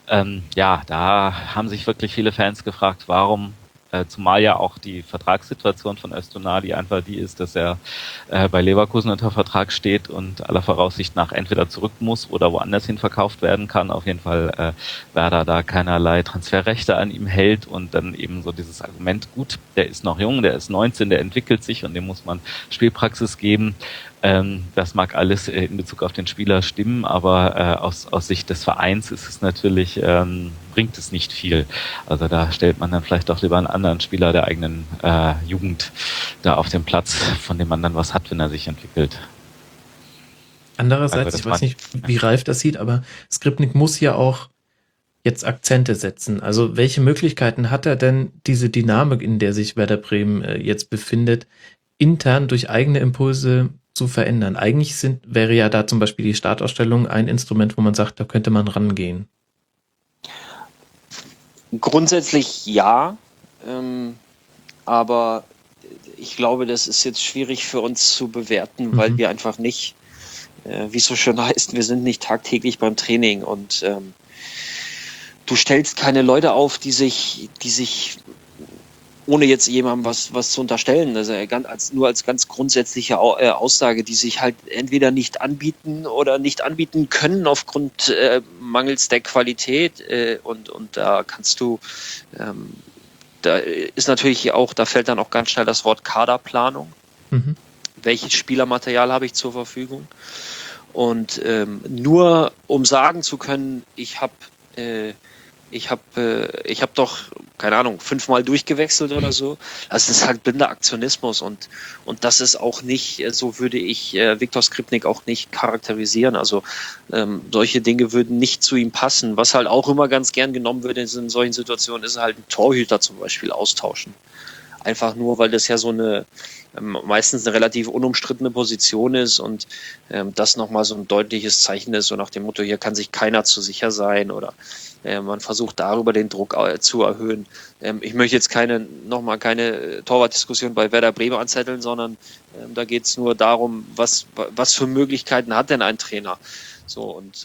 Da haben sich wirklich viele Fans gefragt, warum, zumal ja auch die Vertragssituation von Öztunali einfach die ist, dass er bei Leverkusen unter Vertrag steht und aller Voraussicht nach entweder zurück muss oder woanders hin verkauft werden kann. Auf jeden Fall Werder da keinerlei Transferrechte an ihm hält und dann eben so dieses Argument, gut, der ist noch jung, der ist 19, der entwickelt sich und dem muss man Spielpraxis geben. Das mag alles in Bezug auf den Spieler stimmen, aber aus Sicht des Vereins ist es natürlich, bringt es nicht viel. Also da stellt man dann vielleicht doch lieber einen anderen Spieler der eigenen Jugend da auf den Platz, von dem man dann was hat, wenn er sich entwickelt.
Andererseits, ich weiß nicht, wie Ralf das sieht, aber Skripnik muss ja auch jetzt Akzente setzen. Also welche Möglichkeiten hat er denn, diese Dynamik, in der sich Werder Bremen jetzt befindet, intern durch eigene Impulse zu verändern? Eigentlich wäre ja da zum Beispiel die Startausstellung ein Instrument, wo man sagt, da könnte man rangehen.
Grundsätzlich ja, aber ich glaube, das ist jetzt schwierig für uns zu bewerten, weil wir einfach nicht, wie es so schön heißt, wir sind nicht tagtäglich beim Training und du stellst keine Leute auf, die sich ohne jetzt jemandem was zu unterstellen, also nur als ganz grundsätzliche Aussage, die sich halt entweder nicht anbieten oder nicht anbieten können aufgrund mangels der Qualität und da kannst du, da ist natürlich auch, da fällt dann auch ganz schnell das Wort Kaderplanung. Welches Spielermaterial habe ich zur Verfügung? Und nur um sagen zu können, ich habe doch, keine Ahnung, 5-mal durchgewechselt oder so. Das ist halt blinder Aktionismus und das ist auch nicht, so würde ich Viktor Skripnik auch nicht charakterisieren. Also solche Dinge würden nicht zu ihm passen. Was halt auch immer ganz gern genommen wird in solchen Situationen, ist halt ein Torhüter zum Beispiel austauschen. Einfach nur, weil das ja so eine meistens eine relativ unumstrittene Position ist und das nochmal so ein deutliches Zeichen ist, so nach dem Motto, hier kann sich keiner zu sicher sein oder man versucht darüber den Druck zu erhöhen. Ich möchte jetzt keine Torwartdiskussion bei Werder Bremen anzetteln, sondern da geht es nur darum, was für Möglichkeiten hat denn ein Trainer? So und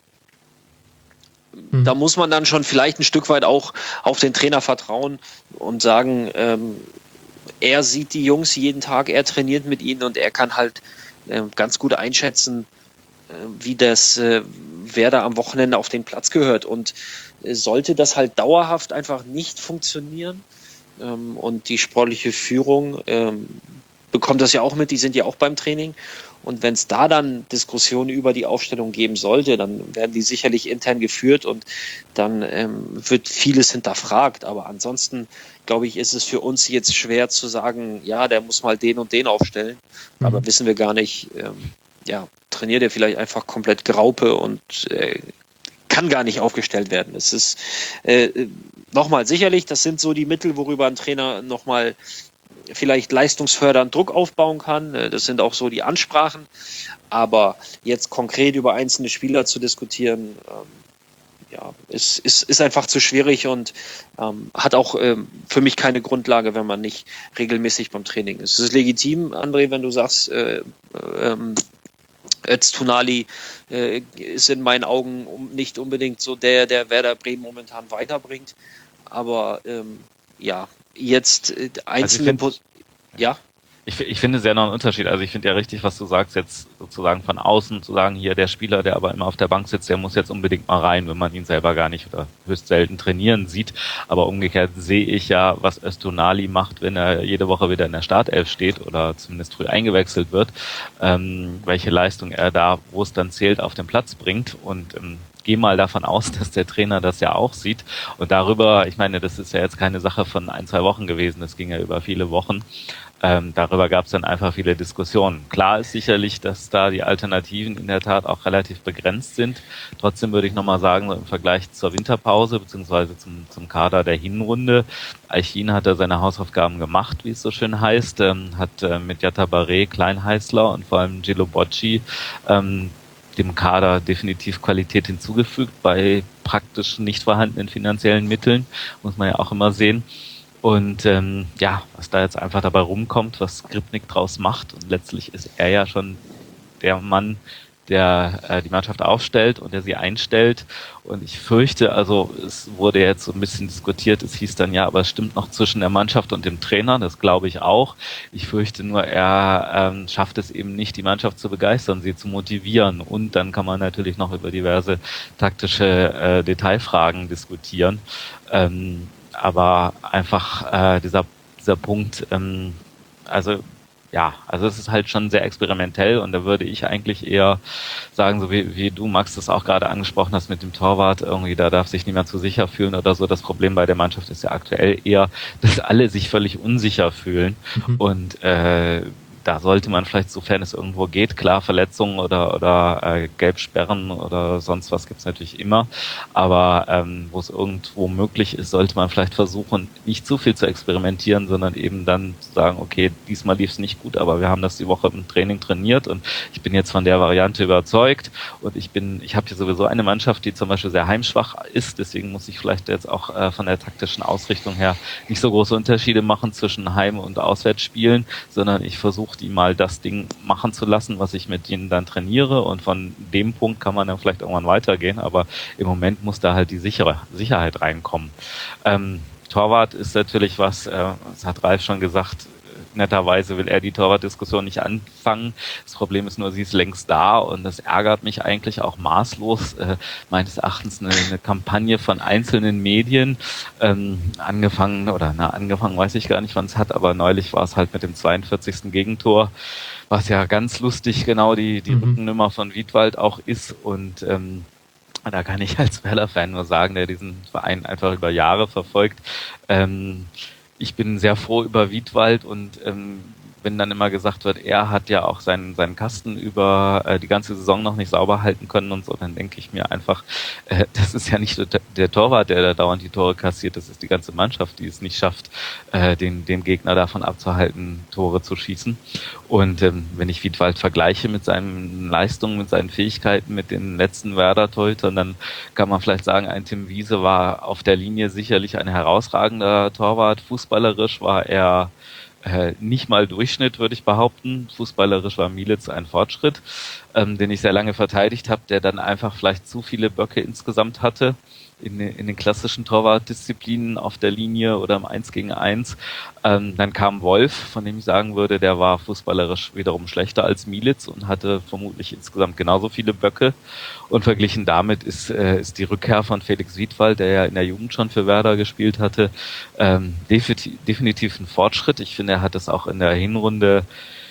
da muss man dann schon vielleicht ein Stück weit auch auf den Trainer vertrauen und sagen, er sieht die Jungs jeden Tag, er trainiert mit ihnen und er kann halt ganz gut einschätzen, wie wer da am Wochenende auf den Platz gehört. Und sollte das halt dauerhaft einfach nicht funktionieren und die sportliche Führung bekommt das ja auch mit, die sind ja auch beim Training. Und wenn es da dann Diskussionen über die Aufstellung geben sollte, dann werden die sicherlich intern geführt und dann wird vieles hinterfragt. Aber ansonsten, glaube ich, ist es für uns jetzt schwer zu sagen, ja, der muss mal den und den aufstellen. Aber wissen wir gar nicht, trainiert er vielleicht einfach komplett Graupe und kann gar nicht aufgestellt werden. Es ist nochmal sicherlich, das sind so die Mittel, worüber ein Trainer nochmal vielleicht leistungsfördernd Druck aufbauen kann. Das sind auch so die Ansprachen. Aber jetzt konkret über einzelne Spieler zu diskutieren, ist einfach zu schwierig und hat auch für mich keine Grundlage, wenn man nicht regelmäßig beim Training ist. Es ist legitim, André, wenn du sagst, Öztunali ist in meinen Augen nicht unbedingt so der Werder Bremen momentan weiterbringt. Aber jetzt einzelne
Ich finde es ja noch einen Unterschied. Also ich finde ja richtig, was du sagst, jetzt sozusagen von außen zu sagen, hier der Spieler, der aber immer auf der Bank sitzt, der muss jetzt unbedingt mal rein, wenn man ihn selber gar nicht oder höchst selten trainieren sieht. Aber umgekehrt sehe ich ja, was Öztunali macht, wenn er jede Woche wieder in der Startelf steht oder zumindest früh eingewechselt wird, welche Leistung er da, wo es dann zählt, auf den Platz bringt und gehe mal davon aus, dass der Trainer das ja auch sieht. Und darüber, ich meine, das ist ja jetzt keine Sache von 1-2 Wochen gewesen, das ging ja über viele Wochen. Darüber gab es dann einfach viele Diskussionen. Klar ist sicherlich, dass da die Alternativen in der Tat auch relativ begrenzt sind. Trotzdem würde ich nochmal sagen, so im Vergleich zur Winterpause beziehungsweise zum Kader der Hinrunde, Aichin hat da seine Hausaufgaben gemacht, wie es so schön heißt, hat mit Yatta Baré, Kleinheißler und vor allem Gillo Bocci dem Kader definitiv Qualität hinzugefügt bei praktisch nicht vorhandenen finanziellen Mitteln, muss man ja auch immer sehen. Und was da jetzt einfach dabei rumkommt, was Skripnik draus macht, und letztlich ist er ja schon der Mann, der die Mannschaft aufstellt und der sie einstellt. Und ich fürchte, also es wurde jetzt so ein bisschen diskutiert, es hieß dann ja, aber es stimmt noch zwischen der Mannschaft und dem Trainer, das glaube ich auch. Ich fürchte nur, er schafft es eben nicht, die Mannschaft zu begeistern, sie zu motivieren. Und dann kann man natürlich noch über diverse taktische Detailfragen diskutieren. Aber einfach dieser Punkt, also es ist halt schon sehr experimentell und da würde ich eigentlich eher sagen, so wie du, Max, das auch gerade angesprochen hast mit dem Torwart, irgendwie da darf sich niemand zu sicher fühlen oder so. Das Problem bei der Mannschaft ist ja aktuell eher, dass alle sich völlig unsicher fühlen und da sollte man vielleicht, sofern es irgendwo geht, klar, Verletzungen oder Gelbsperren oder sonst was gibt's natürlich immer, aber wo es irgendwo möglich ist, sollte man vielleicht versuchen, nicht zu viel zu experimentieren, sondern eben dann zu sagen, okay, diesmal lief es nicht gut, aber wir haben das die Woche im Training trainiert und ich bin jetzt von der Variante überzeugt und ich habe hier sowieso eine Mannschaft, die zum Beispiel sehr heimschwach ist, deswegen muss ich vielleicht jetzt auch von der taktischen Ausrichtung her nicht so große Unterschiede machen zwischen Heim- und Auswärtsspielen, sondern ich versuche die mal das Ding machen zu lassen, was ich mit ihnen dann trainiere und von dem Punkt kann man dann vielleicht irgendwann weitergehen, aber im Moment muss da halt die Sicherheit reinkommen. Torwart ist natürlich was, das hat Ralf schon gesagt, netterweise will er die Torwartdiskussion nicht anfangen. Das Problem ist nur, sie ist längst da und das ärgert mich eigentlich auch maßlos. Meines Erachtens eine Kampagne von einzelnen Medien, angefangen weiß ich gar nicht, wann es hat, aber neulich war es halt mit dem 42. Gegentor, was ja ganz lustig genau die Rückennummer von Wiedwald auch ist und da kann ich als Werder-Fan nur sagen, der diesen Verein einfach über Jahre verfolgt, ich bin sehr froh über Wiedwald und wenn dann immer gesagt wird, er hat ja auch seinen Kasten über die ganze Saison noch nicht sauber halten können und so, dann denke ich mir einfach, das ist ja nicht der Torwart, der da dauernd die Tore kassiert, das ist die ganze Mannschaft, die es nicht schafft, den Gegner davon abzuhalten, Tore zu schießen. Und wenn ich Wiedwald vergleiche mit seinen Leistungen, mit seinen Fähigkeiten, mit den letzten Werder-Torhütern, dann kann man vielleicht sagen, ein Tim Wiese war auf der Linie sicherlich ein herausragender Torwart. Fußballerisch war er nicht mal Durchschnitt, würde ich behaupten. Fußballerisch war Mielitz ein Fortschritt, den ich sehr lange verteidigt habe, der dann einfach vielleicht zu viele Böcke insgesamt hatte. in den klassischen Torwartdisziplinen auf der Linie oder im 1 gegen 1. Dann kam Wolf, von dem ich sagen würde, der war fußballerisch wiederum schlechter als Milic und hatte vermutlich insgesamt genauso viele Böcke. Und verglichen damit ist die Rückkehr von Felix Wiedwald, der ja in der Jugend schon für Werder gespielt hatte, definitiv ein Fortschritt. Ich finde, er hat es auch in der Hinrunde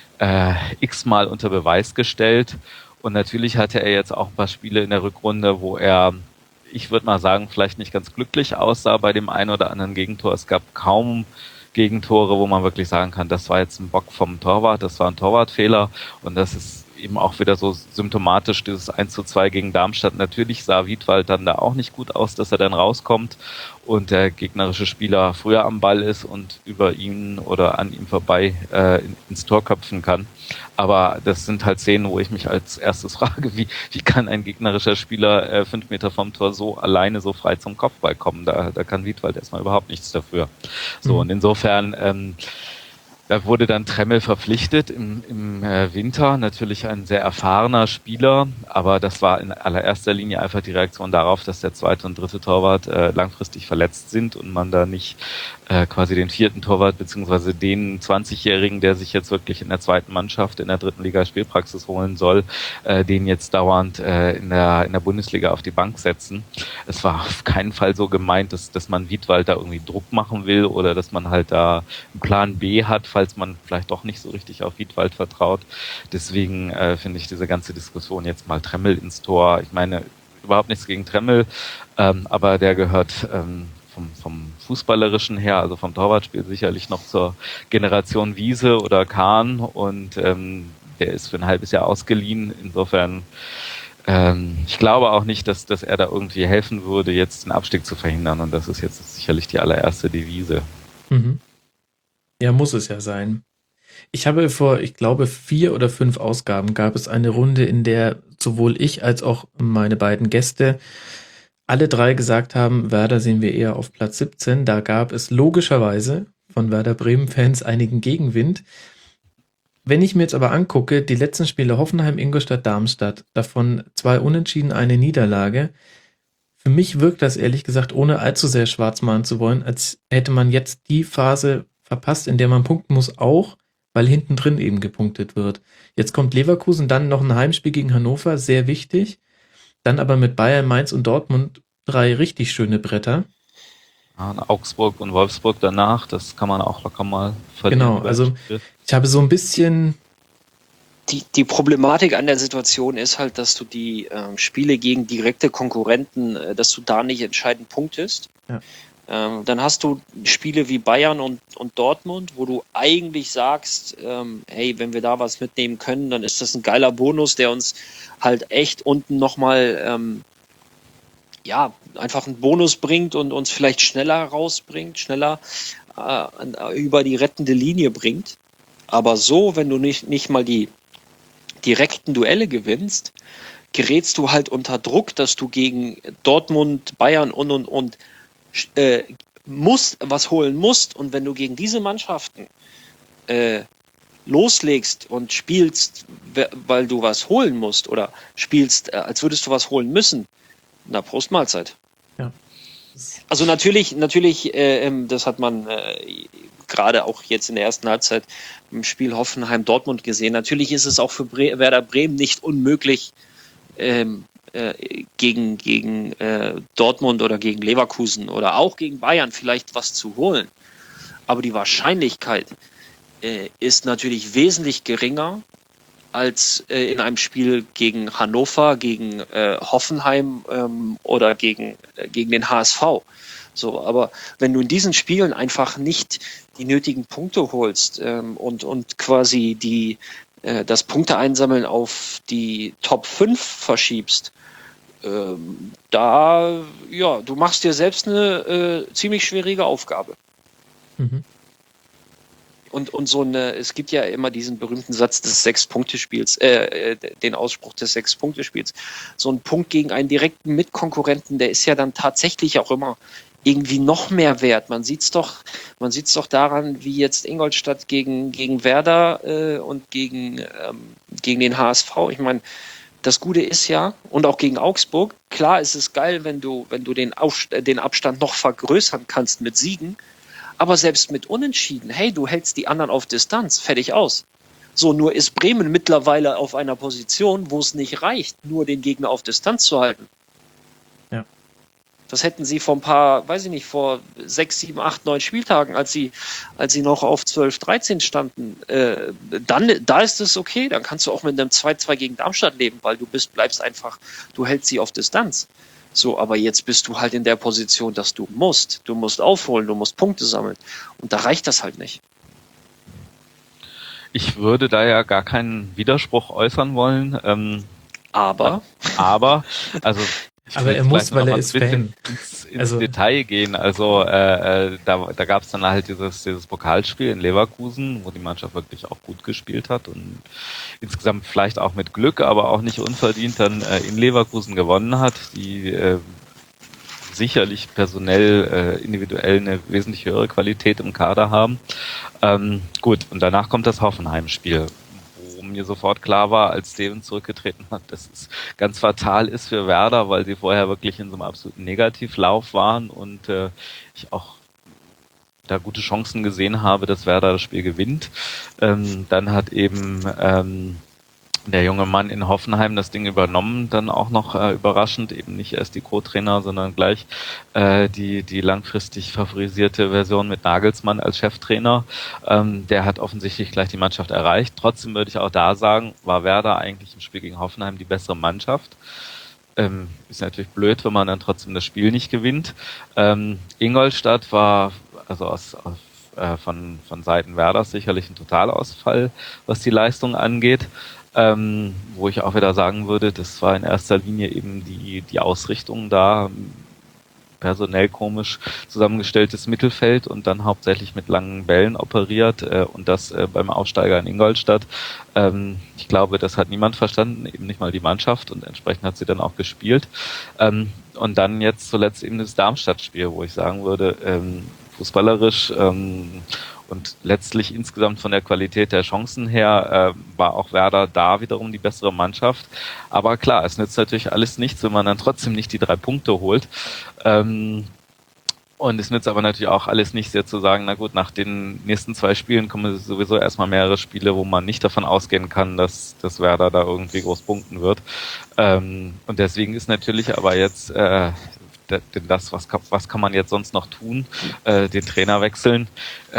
x-mal unter Beweis gestellt. Und natürlich hatte er jetzt auch ein paar Spiele in der Rückrunde, wo er, ich würde mal sagen, vielleicht nicht ganz glücklich aussah bei dem einen oder anderen Gegentor. Es gab kaum Gegentore, wo man wirklich sagen kann, das war jetzt ein Bock vom Torwart, das war ein Torwartfehler. Und das ist eben auch wieder so symptomatisch, dieses 1:2 gegen Darmstadt. Natürlich sah Wiedwald dann da auch nicht gut aus, dass er dann rauskommt und der gegnerische Spieler früher am Ball ist und über ihn oder an ihm vorbei ins Tor köpfen kann. Aber das sind halt Szenen, wo ich mich als erstes frage, wie kann ein gegnerischer Spieler 5 Meter vom Tor so alleine so frei zum Kopfball kommen? Da kann Wiedwald erstmal überhaupt nichts dafür. So, und insofern da wurde dann Tremmel verpflichtet im Winter, natürlich ein sehr erfahrener Spieler, aber das war in allererster Linie einfach die Reaktion darauf, dass der zweite und dritte Torwart langfristig verletzt sind und man da nicht quasi den vierten Torwart beziehungsweise den 20-Jährigen, der sich jetzt wirklich in der zweiten Mannschaft in der dritten Liga Spielpraxis holen soll, den jetzt dauernd in der Bundesliga auf die Bank setzen. Es war auf keinen Fall so gemeint, dass man Wiedwald da irgendwie Druck machen will oder dass man halt da einen Plan B hat, falls man vielleicht doch nicht so richtig auf Wiedwald vertraut. Deswegen finde ich diese ganze Diskussion jetzt mal Tremmel ins Tor. Ich meine, überhaupt nichts gegen Tremmel, aber der gehört vom Fußballerischen her, also vom Torwartspiel sicherlich noch zur Generation Wiese oder Kahn und der ist für ein halbes Jahr ausgeliehen. Insofern ich glaube auch nicht, dass er da irgendwie helfen würde, jetzt den Abstieg zu verhindern und das ist jetzt sicherlich die allererste Devise.
Mhm. Ja, muss es ja sein. Ich habe vor, ich glaube, 4 oder 5 Ausgaben gab es eine Runde, in der sowohl ich als auch meine beiden Gäste alle 3 gesagt haben, Werder sehen wir eher auf Platz 17. Da gab es logischerweise von Werder Bremen-Fans einigen Gegenwind. Wenn ich mir jetzt aber angucke, die letzten Spiele Hoffenheim, Ingolstadt, Darmstadt, davon 2 Unentschieden, eine Niederlage. Für mich wirkt das ehrlich gesagt, ohne allzu sehr schwarz malen zu wollen, als hätte man jetzt die Phase verpasst, in der man punkten muss, auch weil hinten drin eben gepunktet wird. Jetzt kommt Leverkusen, dann noch ein Heimspiel gegen Hannover, sehr wichtig. Dann aber mit Bayern, Mainz und Dortmund 3 richtig schöne Bretter.
Ja, Augsburg und Wolfsburg danach, das kann man auch locker mal verlieren.
Genau, also ich habe so ein bisschen...
Die Problematik an der Situation ist halt, dass du die Spiele gegen direkte Konkurrenten, dass du da nicht entscheidend punktest.
Ja.
Dann hast du Spiele wie Bayern und Dortmund, wo du eigentlich sagst, hey, wenn wir da was mitnehmen können, dann ist das ein geiler Bonus, der uns halt echt unten nochmal einfach einen Bonus bringt und uns vielleicht schneller rausbringt, schneller über die rettende Linie bringt. Aber so, wenn du nicht mal die direkten Duelle gewinnst, gerätst du halt unter Druck, dass du gegen Dortmund, Bayern und was holen musst. Und wenn du gegen diese Mannschaften loslegst und spielst, weil du was holen musst oder spielst, als würdest du was holen müssen, na, Prost Mahlzeit.
Ja.
Also natürlich, das hat man gerade auch jetzt in der ersten Halbzeit im Spiel Hoffenheim-Dortmund gesehen. Natürlich ist es auch für Werder Bremen nicht unmöglich, gegen Dortmund oder gegen Leverkusen oder auch gegen Bayern vielleicht was zu holen. Aber die Wahrscheinlichkeit ist natürlich wesentlich geringer als in einem Spiel gegen Hannover, gegen Hoffenheim oder gegen den HSV. So, aber wenn du in diesen Spielen einfach nicht die nötigen Punkte holst und quasi das Punkteeinsammeln auf die Top 5 verschiebst, du machst dir selbst eine ziemlich schwierige Aufgabe.
Mhm.
Und es gibt ja immer diesen berühmten Satz des 6-Punkte-Spiels, den Ausspruch des 6-Punkte-Spiels. So ein Punkt gegen einen direkten Mitkonkurrenten, der ist ja dann tatsächlich auch immer irgendwie noch mehr wert. Man sieht's doch daran, wie jetzt Ingolstadt gegen Werder und gegen den HSV. Ich meine, Das Gute ist ja, und auch gegen Augsburg, klar ist es geil, wenn du den Abstand noch vergrößern kannst mit Siegen, aber selbst mit Unentschieden, hey, du hältst die anderen auf Distanz, fertig aus. So, nur ist Bremen mittlerweile auf einer Position, wo es nicht reicht, nur den Gegner auf Distanz zu halten.
Ja.
Das hätten sie vor 6, 7, 8, 9 Spieltagen, als sie noch auf 12, 13 standen, da ist es okay, dann kannst du auch mit einem 2-2 gegen Darmstadt leben, weil du hältst sie auf Distanz. So, aber jetzt bist du halt in der Position, dass du musst aufholen, du musst Punkte sammeln. Und da reicht das halt nicht.
Ich würde da ja gar keinen Widerspruch äußern wollen.
Aber
also
Aber er muss, weil er ist Fan.
Ins Detail gehen. Also da gab es dann halt dieses Pokalspiel in Leverkusen, wo die Mannschaft wirklich auch gut gespielt hat und insgesamt vielleicht auch mit Glück, aber auch nicht unverdient dann in Leverkusen gewonnen hat, die sicherlich personell, individuell eine wesentlich höhere Qualität im Kader haben. Gut, und danach kommt das Hoffenheim-Spiel, wo mir sofort klar war, als Steven zurückgetreten hat, dass es ganz fatal ist für Werder, weil sie vorher wirklich in so einem absoluten Negativlauf waren und ich auch da gute Chancen gesehen habe, dass Werder das Spiel gewinnt. Dann hat eben der junge Mann in Hoffenheim das Ding übernommen, dann auch noch überraschend, eben nicht erst die Co-Trainer, sondern gleich die langfristig favorisierte Version mit Nagelsmann als Cheftrainer. Der hat offensichtlich gleich die Mannschaft erreicht. Trotzdem würde ich auch da sagen, war Werder eigentlich im Spiel gegen Hoffenheim die bessere Mannschaft. Ist natürlich blöd, wenn man dann trotzdem das Spiel nicht gewinnt. Ingolstadt war also von Seiten Werders sicherlich ein Totalausfall, was die Leistung angeht. Wo ich auch wieder sagen würde, das war in erster Linie eben die Ausrichtung da, personell komisch zusammengestelltes Mittelfeld und dann hauptsächlich mit langen Bällen operiert und das beim Aufsteiger in Ingolstadt. Ich glaube, das hat niemand verstanden, eben nicht mal die Mannschaft und entsprechend hat sie dann auch gespielt. Und dann jetzt zuletzt eben das Darmstadt-Spiel, wo ich sagen würde, fußballerisch und letztlich insgesamt von der Qualität der Chancen her war auch Werder da wiederum die bessere Mannschaft. Aber klar, es nützt natürlich alles nichts, wenn man dann trotzdem nicht die 3 Punkte holt. Und es nützt aber natürlich auch alles nichts, jetzt zu sagen, na gut, nach den nächsten 2 Spielen kommen sowieso erstmal mehrere Spiele, wo man nicht davon ausgehen kann, dass Werder da irgendwie groß punkten wird. Und deswegen ist natürlich aber jetzt denn das, was kann man jetzt sonst noch tun, den Trainer wechseln,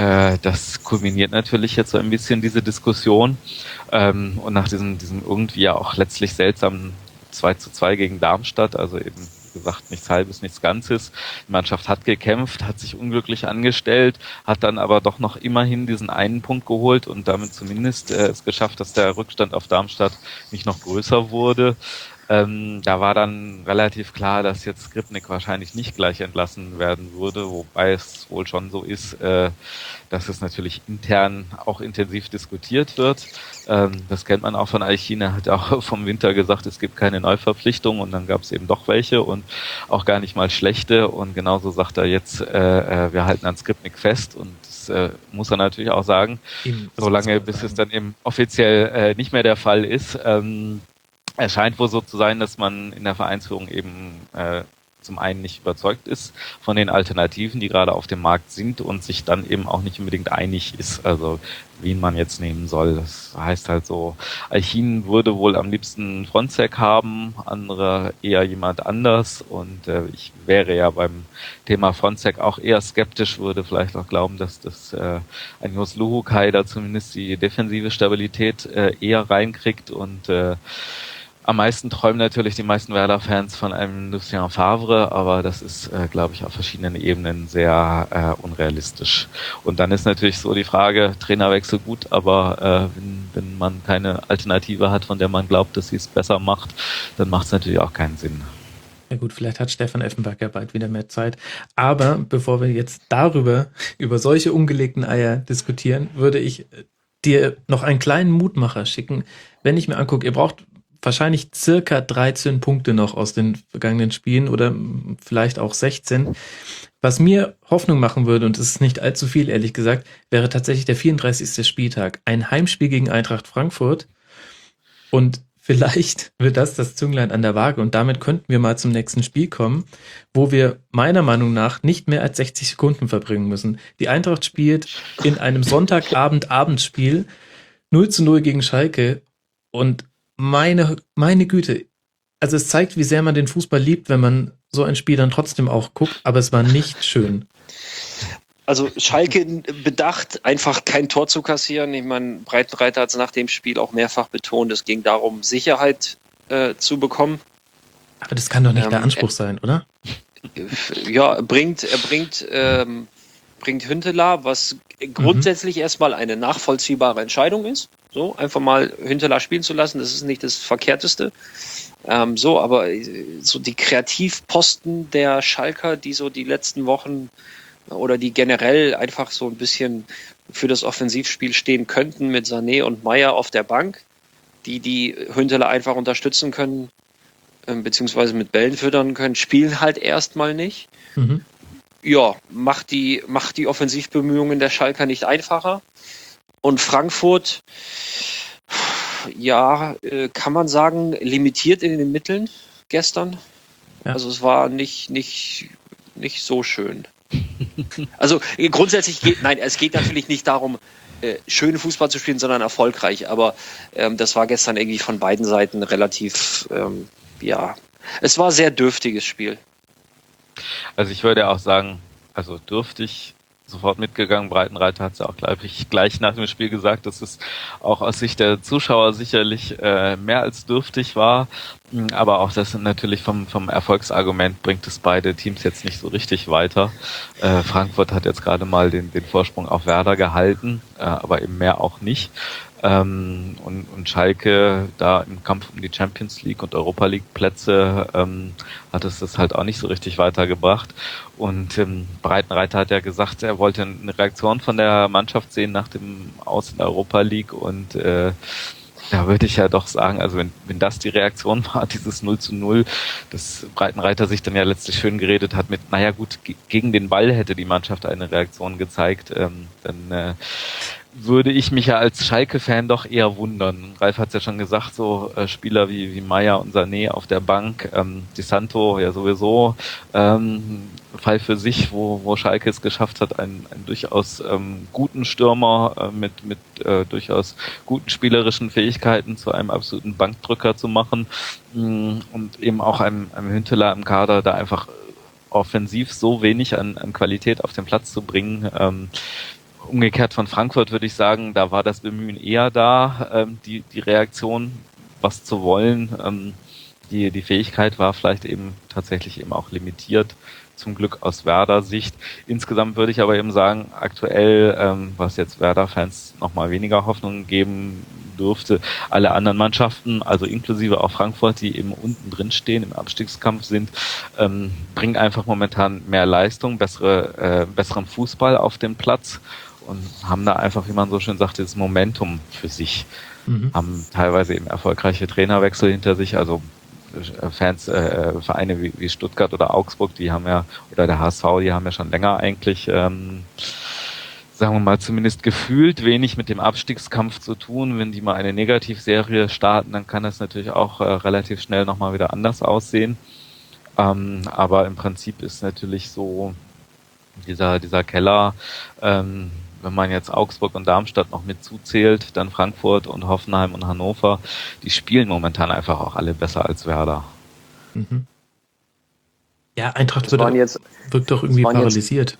das kulminiert natürlich jetzt so ein bisschen diese Diskussion und nach diesem irgendwie ja auch letztlich seltsamen 2:2 gegen Darmstadt, also eben wie gesagt nichts Halbes, nichts Ganzes. Die Mannschaft hat gekämpft, hat sich unglücklich angestellt, hat dann aber doch noch immerhin diesen einen Punkt geholt und damit zumindest es geschafft, dass der Rückstand auf Darmstadt nicht noch größer wurde. Da war dann relativ klar, dass jetzt Skripnik wahrscheinlich nicht gleich entlassen werden würde, wobei es wohl schon so ist, dass es natürlich intern auch intensiv diskutiert wird. Das kennt man auch von Aichin, er hat auch vom Winter gesagt, es gibt keine Neuverpflichtung und dann gab es eben doch welche und auch gar nicht mal schlechte und genauso sagt er jetzt, wir halten an Skripnik fest und das muss er natürlich auch sagen, solange bis es dann eben offiziell nicht mehr der Fall ist. Es scheint wohl so zu sein, dass man in der Vereinsführung eben zum einen nicht überzeugt ist von den Alternativen, die gerade auf dem Markt sind und sich dann eben auch nicht unbedingt einig ist, also wen man jetzt nehmen soll. Das heißt halt so, Aichin würde wohl am liebsten Fronzek haben, andere eher jemand anders und ich wäre ja beim Thema Fronzek auch eher skeptisch, würde vielleicht auch glauben, dass das ein Jos Luhukai da zumindest die defensive Stabilität eher reinkriegt und am meisten träumen natürlich die meisten Werder-Fans von einem Lucien Favre, aber das ist, glaube ich, auf verschiedenen Ebenen sehr unrealistisch. Und dann ist natürlich so die Frage, Trainerwechsel gut, aber wenn man keine Alternative hat, von der man glaubt, dass sie es besser macht, dann macht es natürlich auch keinen Sinn.
Ja gut, vielleicht hat Stefan Effenberg ja bald wieder mehr Zeit. Aber bevor wir jetzt über solche ungelegten Eier diskutieren, würde ich dir noch einen kleinen Mutmacher schicken. Wenn ich mir angucke, ihr braucht wahrscheinlich circa 13 Punkte noch aus den vergangenen Spielen oder vielleicht auch 16. Was mir Hoffnung machen würde, und es ist nicht allzu viel, ehrlich gesagt, wäre tatsächlich der 34. Spieltag. Ein Heimspiel gegen Eintracht Frankfurt. Und vielleicht wird das Zünglein an der Waage und damit könnten wir mal zum nächsten Spiel kommen, wo wir meiner Meinung nach nicht mehr als 60 Sekunden verbringen müssen. Die Eintracht spielt in einem Sonntagabend-Abendspiel 0:0 gegen Schalke und meine Güte, also es zeigt, wie sehr man den Fußball liebt, wenn man so ein Spiel dann trotzdem auch guckt, aber es war nicht schön.
Also Schalke bedacht, einfach kein Tor zu kassieren. Ich meine, Breitenreiter hat es nach dem Spiel auch mehrfach betont, es ging darum, Sicherheit zu bekommen.
Aber das kann doch nicht der Anspruch sein, oder?
Ja, er bringt Hünteler, was grundsätzlich erstmal eine nachvollziehbare Entscheidung ist. So, einfach mal Hünteler spielen zu lassen, das ist nicht das Verkehrteste. Aber so die Kreativposten der Schalker, die so die letzten Wochen oder die generell einfach so ein bisschen für das Offensivspiel stehen könnten mit Sané und Meier auf der Bank, die Hünteler einfach unterstützen können, beziehungsweise mit Bällen füttern können, spielen halt erstmal nicht.
Mhm.
Ja, macht die Offensivbemühungen der Schalker nicht einfacher. Und Frankfurt, ja, kann man sagen, limitiert in den Mitteln gestern.
Ja.
Also es war nicht so schön. Also grundsätzlich es geht natürlich nicht darum, schönen Fußball zu spielen, sondern erfolgreich. Aber das war gestern irgendwie von beiden Seiten relativ, es war ein sehr dürftiges Spiel.
Also ich würde auch sagen, also dürftig, sofort mitgegangen. Breitenreiter hat es ja auch gleich nach dem Spiel gesagt, dass es auch aus Sicht der Zuschauer sicherlich mehr als dürftig war. Aber auch das natürlich vom Erfolgsargument bringt es beide Teams jetzt nicht so richtig weiter. Frankfurt hat jetzt gerade mal den Vorsprung auf Werder gehalten, aber eben mehr auch nicht. Und Schalke da im Kampf um die Champions League und Europa League Plätze hat es das halt auch nicht so richtig weitergebracht. Und Breitenreiter hat ja gesagt, er wollte eine Reaktion von der Mannschaft sehen nach dem Aus in der Europa League und da würde ich ja doch sagen, also wenn das die Reaktion war, dieses 0:0, dass Breitenreiter sich dann ja letztlich schön geredet hat mit, naja gut, gegen den Ball hätte die Mannschaft eine Reaktion gezeigt, dann würde ich mich ja als Schalke-Fan doch eher wundern. Ralf hat es ja schon gesagt, so Spieler wie Meier und Sané auf der Bank, Di Santo ja sowieso, Fall für sich, wo Schalke es geschafft hat, einen durchaus guten Stürmer mit durchaus guten spielerischen Fähigkeiten zu einem absoluten Bankdrücker zu machen und eben auch einem Hünteler im Kader da einfach offensiv so wenig an Qualität auf den Platz zu bringen. Umgekehrt von Frankfurt würde ich sagen, da war das Bemühen eher da, die Reaktion, was zu wollen. Die Fähigkeit war vielleicht eben tatsächlich eben auch limitiert, zum Glück aus Werder-Sicht. Insgesamt würde ich aber eben sagen, aktuell, was jetzt Werder-Fans nochmal weniger Hoffnung geben dürfte, alle anderen Mannschaften, also inklusive auch Frankfurt, die eben unten drin stehen, im Abstiegskampf sind, bringen einfach momentan mehr Leistung, besseren Fußball auf den Platz und haben da einfach, wie man so schön sagt, das Momentum für sich. Haben teilweise eben erfolgreiche Trainerwechsel hinter sich, also Vereine wie Stuttgart oder Augsburg, die haben ja, oder der HSV, die haben ja schon länger eigentlich, sagen wir mal, zumindest gefühlt wenig mit dem Abstiegskampf zu tun. Wenn die mal eine Negativserie starten, dann kann das natürlich auch relativ schnell nochmal wieder anders aussehen. Aber im Prinzip ist natürlich so dieser Keller, wenn man jetzt Augsburg und Darmstadt noch mit zuzählt, dann Frankfurt und Hoffenheim und Hannover, die spielen momentan einfach auch alle besser als Werder.
Mhm. Ja, Eintracht wirkt doch irgendwie paralysiert.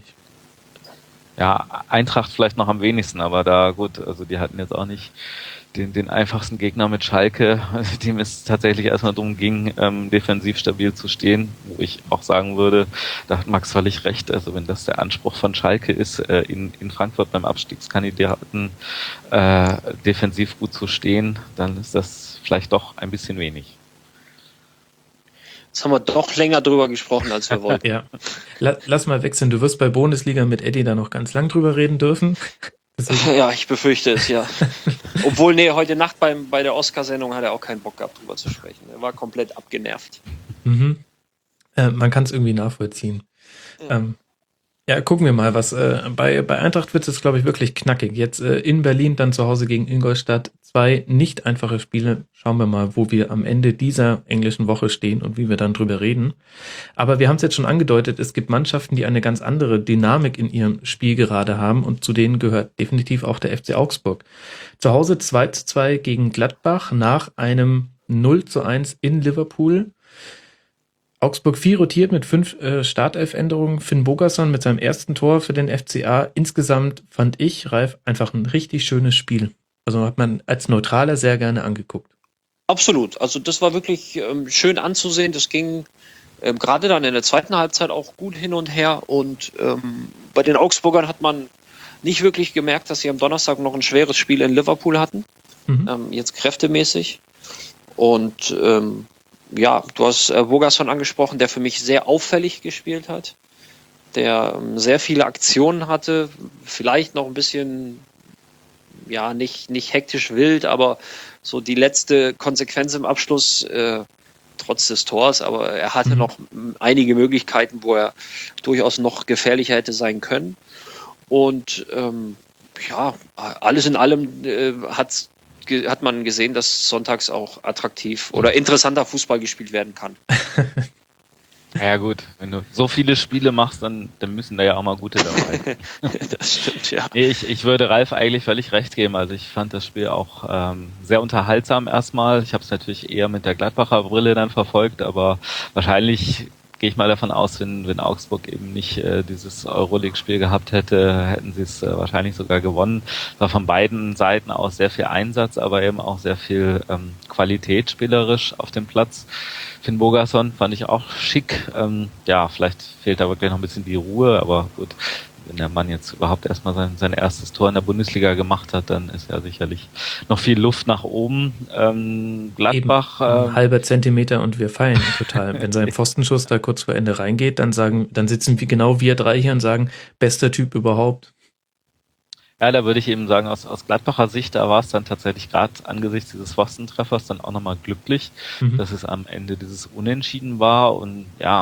Ja, Eintracht vielleicht noch am wenigsten, aber da gut, also die hatten jetzt auch nicht den einfachsten Gegner mit Schalke, dem es tatsächlich erstmal darum ging, defensiv stabil zu stehen, wo ich auch sagen würde, da hat Max völlig recht, also wenn das der Anspruch von Schalke ist, in Frankfurt beim Abstiegskandidaten defensiv gut zu stehen, dann ist das vielleicht doch ein bisschen wenig.
Jetzt haben wir doch länger drüber gesprochen, als wir wollten.
Ja. Lass mal wechseln, du wirst bei Bundesliga mit Eddie da noch ganz lang drüber reden dürfen.
Ja, ich befürchte es, ja. Obwohl, heute Nacht bei der Oscar-Sendung hat er auch keinen Bock gehabt, drüber zu sprechen. Er war komplett abgenervt.
Mhm. Man kann es irgendwie nachvollziehen. Ja, gucken wir mal, was bei Eintracht wird es, glaube ich, wirklich knackig. Jetzt in Berlin, dann zu Hause gegen Ingolstadt. 2 nicht einfache Spiele. Schauen wir mal, wo wir am Ende dieser englischen Woche stehen und wie wir dann drüber reden. Aber wir haben es jetzt schon angedeutet, es gibt Mannschaften, die eine ganz andere Dynamik in ihrem Spiel gerade haben und zu denen gehört definitiv auch der FC Augsburg. Zu Hause 2:2 gegen Gladbach nach einem 0:1 in Liverpool. Augsburg viel rotiert mit 5 Startelf-Änderungen. Finn Bogason mit seinem ersten Tor für den FCA. Insgesamt fand ich, Ralf, einfach ein richtig schönes Spiel. Also hat man als Neutraler sehr gerne angeguckt.
Absolut. Also das war wirklich schön anzusehen. Das ging gerade dann in der zweiten Halbzeit auch gut hin und her. Und bei den Augsburgern hat man nicht wirklich gemerkt, dass sie am Donnerstag noch ein schweres Spiel in Liverpool hatten. Jetzt kräftemäßig. Und ja, du hast Bogason angesprochen, der für mich sehr auffällig gespielt hat, der sehr viele Aktionen hatte, vielleicht noch ein bisschen, ja, nicht hektisch wild, aber so die letzte Konsequenz im Abschluss, trotz des Tors, aber er hatte noch einige Möglichkeiten, wo er durchaus noch gefährlicher hätte sein können. Und ja, alles in allem hat man gesehen, dass sonntags auch attraktiv oder interessanter Fußball gespielt werden kann.
Ja gut, wenn du so viele Spiele machst, dann müssen da ja auch mal gute dabei sein.
Das stimmt, ja.
Nee, ich würde Ralf eigentlich völlig recht geben. Also ich fand das Spiel auch sehr unterhaltsam erstmal. Ich habe es natürlich eher mit der Gladbacher Brille dann verfolgt, aber wahrscheinlich gehe ich mal davon aus, wenn Augsburg eben nicht dieses Euroleague-Spiel gehabt hätte, hätten sie es wahrscheinlich sogar gewonnen. Es war von beiden Seiten aus sehr viel Einsatz, aber eben auch sehr viel Qualität spielerisch auf dem Platz. Finn Bogason fand ich auch schick. Ja, vielleicht fehlt da wirklich noch ein bisschen die Ruhe, aber gut, wenn der Mann jetzt überhaupt erstmal sein erstes Tor in der Bundesliga gemacht hat, dann ist ja sicherlich noch viel Luft nach oben. Gladbach.
Ein halber Zentimeter und wir feiern ihn total. Wenn sein Pfostenschuss da kurz vor Ende reingeht, dann sitzen wir 3 hier und sagen, bester Typ überhaupt.
Ja, da würde ich eben sagen, aus Gladbacher Sicht, da war es dann tatsächlich gerade angesichts dieses Pfostentreffers dann auch nochmal glücklich, dass es am Ende dieses Unentschieden war und ja,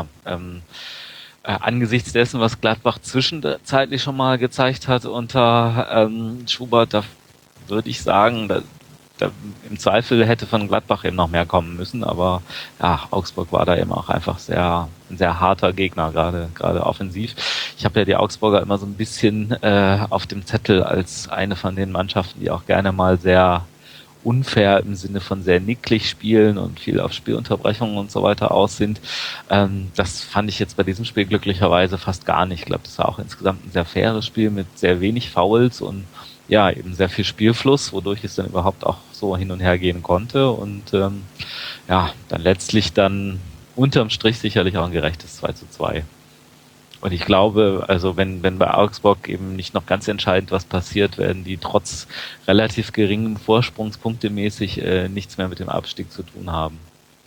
angesichts dessen, was Gladbach zwischenzeitlich schon mal gezeigt hat unter Schubert, da würde ich sagen, da im Zweifel hätte von Gladbach eben noch mehr kommen müssen, aber ja, Augsburg war da eben auch einfach ein sehr harter Gegner, gerade offensiv. Ich habe ja die Augsburger immer so ein bisschen auf dem Zettel als eine von den Mannschaften, die auch gerne mal sehr unfair im Sinne von sehr nicklig spielen und viel auf Spielunterbrechungen und so weiter aus sind. Das fand ich jetzt bei diesem Spiel glücklicherweise fast gar nicht. Ich glaube, das war auch insgesamt ein sehr faires Spiel mit sehr wenig Fouls und ja, eben sehr viel Spielfluss, wodurch es dann überhaupt auch so hin und her gehen konnte und ja, dann letztlich dann unterm Strich sicherlich auch ein gerechtes 2:2. Und ich glaube, also wenn bei Augsburg eben nicht noch ganz entscheidend was passiert, werden die trotz relativ geringem Vorsprungspunktemäßig nichts mehr mit dem Abstieg zu tun haben.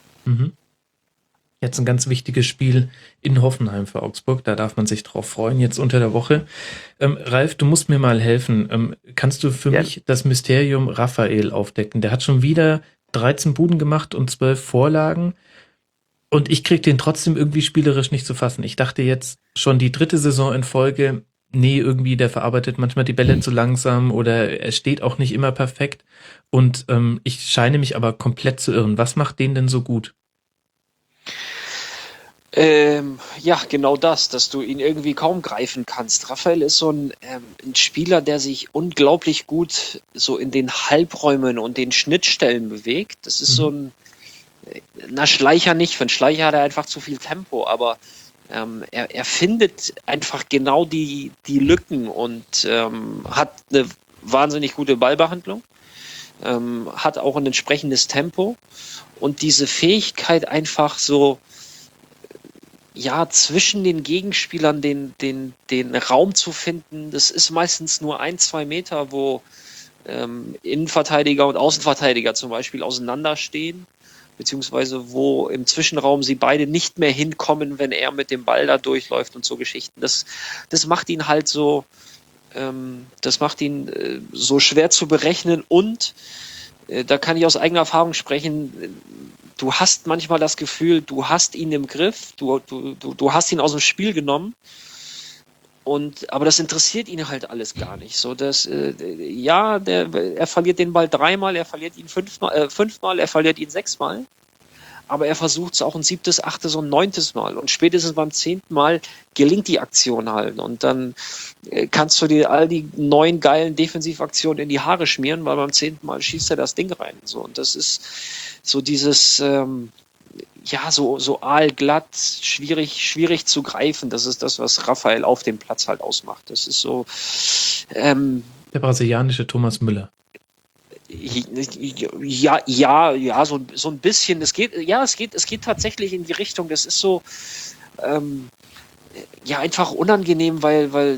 Jetzt ein ganz wichtiges Spiel in Hoffenheim für Augsburg, da darf man sich drauf freuen, jetzt unter der Woche. Ralf, du musst mir mal helfen. Kannst du für mich das Mysterium Raphael aufdecken? Der hat schon wieder 13 Buden gemacht und 12 Vorlagen und ich krieg den trotzdem irgendwie spielerisch nicht zu fassen. Ich dachte jetzt schon die 3. Saison in Folge, nee, irgendwie der verarbeitet manchmal die Bälle zu langsam oder er steht auch nicht immer perfekt und ich scheine mich aber komplett zu irren. Was macht den denn so gut?
Ja, genau das, dass du ihn irgendwie kaum greifen kannst. Raphael ist so ein Spieler, der sich unglaublich gut so in den Halbräumen und den Schnittstellen bewegt. Das ist so ein, Schleicher nicht. Für einen Schleicher hat er einfach zu viel Tempo, aber er findet einfach genau die Lücken und hat eine wahnsinnig gute Ballbehandlung, hat auch ein entsprechendes Tempo und diese Fähigkeit einfach so zwischen den Gegenspielern den Raum zu finden, das ist meistens nur 1-2 Meter, wo Innenverteidiger und Außenverteidiger zum Beispiel auseinanderstehen, beziehungsweise wo im Zwischenraum sie beide nicht mehr hinkommen, wenn er mit dem Ball da durchläuft und so Geschichten. Das macht ihn halt so, so schwer zu berechnen und da kann ich aus eigener Erfahrung sprechen, du hast manchmal das Gefühl, du hast ihn im Griff, du hast ihn aus dem Spiel genommen Aber das interessiert ihn halt alles gar nicht. So, er verliert den Ball 3-mal, er verliert ihn 5-mal, er verliert ihn 6-mal. Aber er versucht es auch ein 7., 8. und 9. Mal. Und spätestens beim 10. Mal gelingt die Aktion halt. Und dann kannst du dir all die 9 geilen Defensivaktionen in die Haare schmieren, weil beim 10. Mal schießt er das Ding rein. So, und das ist so dieses, so aalglatt, schwierig zu greifen. Das ist das, was Raphael auf dem Platz halt ausmacht. Das ist so,
Der brasilianische Thomas Müller.
Ja, so ein bisschen. Es geht tatsächlich in die Richtung. Das ist so, einfach unangenehm, weil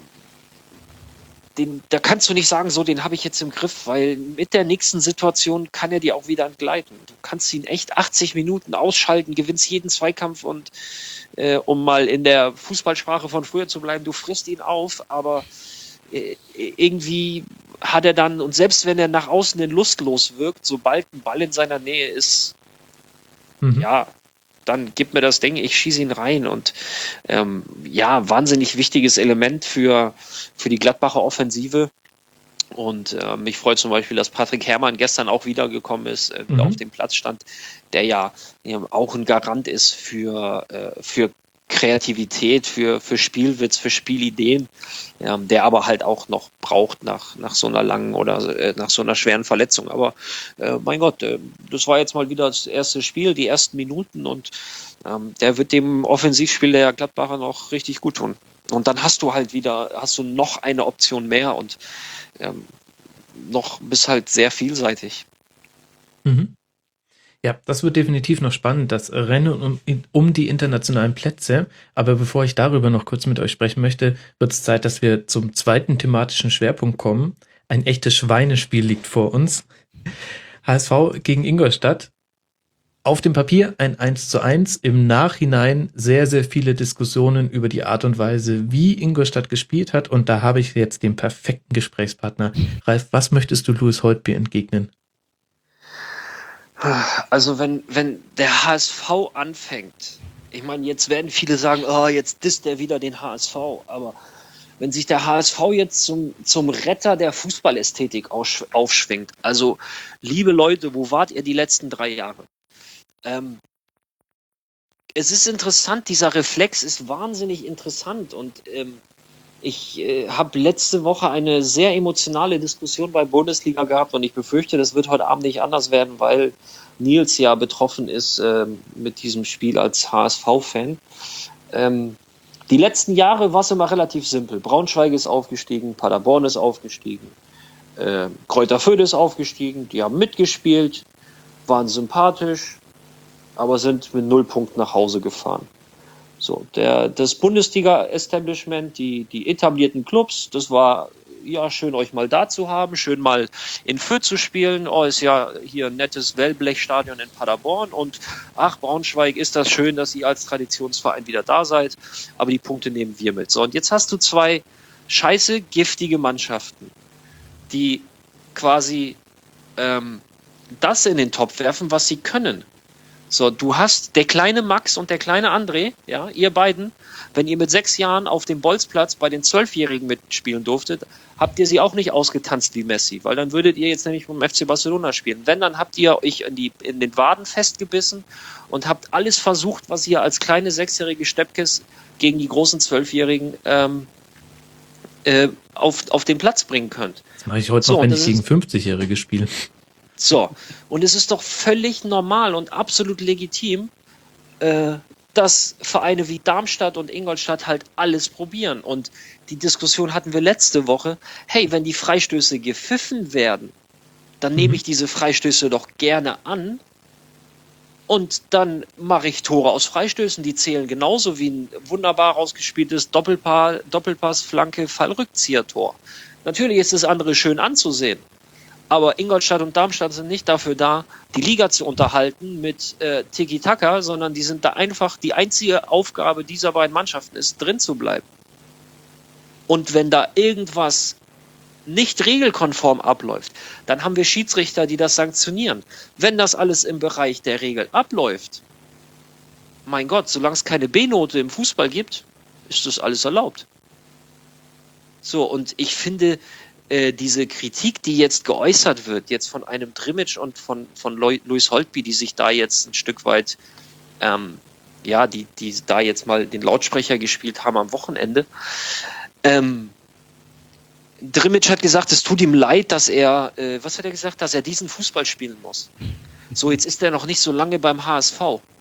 da kannst du nicht sagen, so, den habe ich jetzt im Griff, weil mit der nächsten Situation kann er dir auch wieder entgleiten. Du kannst ihn echt 80 Minuten ausschalten, gewinnst jeden Zweikampf und, um mal in der Fußballsprache von früher zu bleiben, du frisst ihn auf, aber irgendwie hat er dann, und selbst wenn er nach außen hin lustlos wirkt, sobald ein Ball in seiner Nähe ist, dann gib mir das Ding, ich schieße ihn rein. Und wahnsinnig wichtiges Element für die Gladbacher Offensive. Und mich freut zum Beispiel, dass Patrick Herrmann gestern auch wiedergekommen ist, auf dem Platz stand, der ja auch ein Garant ist für Kreativität, für Spielwitz, für Spielideen, der aber halt auch noch braucht nach so einer langen oder nach so einer schweren Verletzung. Aber mein Gott, das war jetzt mal wieder das erste Spiel, die ersten Minuten, und der wird dem Offensivspiel der Gladbacher noch richtig gut tun. Und dann hast du noch eine Option mehr und bist halt sehr vielseitig.
Mhm. Ja, das wird definitiv noch spannend, das Rennen um die internationalen Plätze. Aber bevor ich darüber noch kurz mit euch sprechen möchte, wird es Zeit, dass wir zum zweiten thematischen Schwerpunkt kommen. Ein echtes Schweinespiel liegt vor uns. HSV gegen Ingolstadt. Auf dem Papier ein 1:1. Im Nachhinein sehr, sehr viele Diskussionen über die Art und Weise, wie Ingolstadt gespielt hat. Und da habe ich jetzt den perfekten Gesprächspartner. Ralf, was möchtest du Louis Holtby entgegnen?
Also wenn der HSV anfängt, ich meine, jetzt werden viele sagen, jetzt disst er wieder den HSV, aber wenn sich der HSV jetzt zum Retter der Fußballästhetik aufschwingt, also liebe Leute, wo wart ihr die letzten 3 Jahre? Es ist interessant, dieser Reflex ist wahnsinnig interessant, und ich habe letzte Woche eine sehr emotionale Diskussion bei Bundesliga gehabt, und ich befürchte, das wird heute Abend nicht anders werden, weil Nils ja betroffen ist mit diesem Spiel als HSV-Fan. Die letzten Jahre war es immer relativ simpel. Braunschweig ist aufgestiegen, Paderborn ist aufgestiegen, Greuther Fürth ist aufgestiegen, die haben mitgespielt, waren sympathisch, aber sind mit 0 Punkten nach Hause gefahren. So, das Bundesliga-Establishment, die etablierten Clubs, das war ja schön, euch mal da zu haben, schön mal in Fürth zu spielen. Ist ja hier ein nettes Wellblechstadion in Paderborn, und Braunschweig, ist das schön, dass ihr als Traditionsverein wieder da seid, aber die Punkte nehmen wir mit. So, und jetzt hast du 2 scheiße giftige Mannschaften, die quasi das in den Topf werfen, was sie können. So, du hast der kleine Max und der kleine André, ja, ihr beiden, wenn ihr mit 6 Jahren auf dem Bolzplatz bei den 12-Jährigen mitspielen durftet, habt ihr sie auch nicht ausgetanzt wie Messi, weil dann würdet ihr jetzt nämlich vom FC Barcelona spielen. Wenn, dann habt ihr euch in den Waden festgebissen und habt alles versucht, was ihr als kleine 6-jährige Steppkes gegen die großen 12-Jährigen auf den Platz bringen könnt.
Das mache ich heute noch, wenn ich gegen 50-Jährige spiele.
So, und es ist doch völlig normal und absolut legitim, dass Vereine wie Darmstadt und Ingolstadt halt alles probieren. Und die Diskussion hatten wir letzte Woche. Hey, wenn die Freistöße gepfiffen werden, dann nehme ich diese Freistöße doch gerne an, und dann mache ich Tore aus Freistößen. Die zählen genauso wie ein wunderbar rausgespieltes Doppelpass, Flanke, Fallrückzieher-Tor. Natürlich ist das andere schön anzusehen. Aber Ingolstadt und Darmstadt sind nicht dafür da, die Liga zu unterhalten mit Tiki-Taka, sondern die sind da einfach, die einzige Aufgabe dieser beiden Mannschaften ist, drin zu bleiben. Und wenn da irgendwas nicht regelkonform abläuft, dann haben wir Schiedsrichter, die das sanktionieren. Wenn das alles im Bereich der Regel abläuft, mein Gott, solange es keine B-Note im Fußball gibt, ist das alles erlaubt. So, und ich finde, diese Kritik, die jetzt geäußert wird, jetzt von einem Drimmitsch und von Louis Holtby, die sich da jetzt ein Stück weit, die da jetzt mal den Lautsprecher gespielt haben am Wochenende. Drimmitsch hat gesagt, es tut ihm leid, dass er, was hat er gesagt, dass er diesen Fußball spielen muss. So, jetzt ist er noch nicht so lange beim HSV.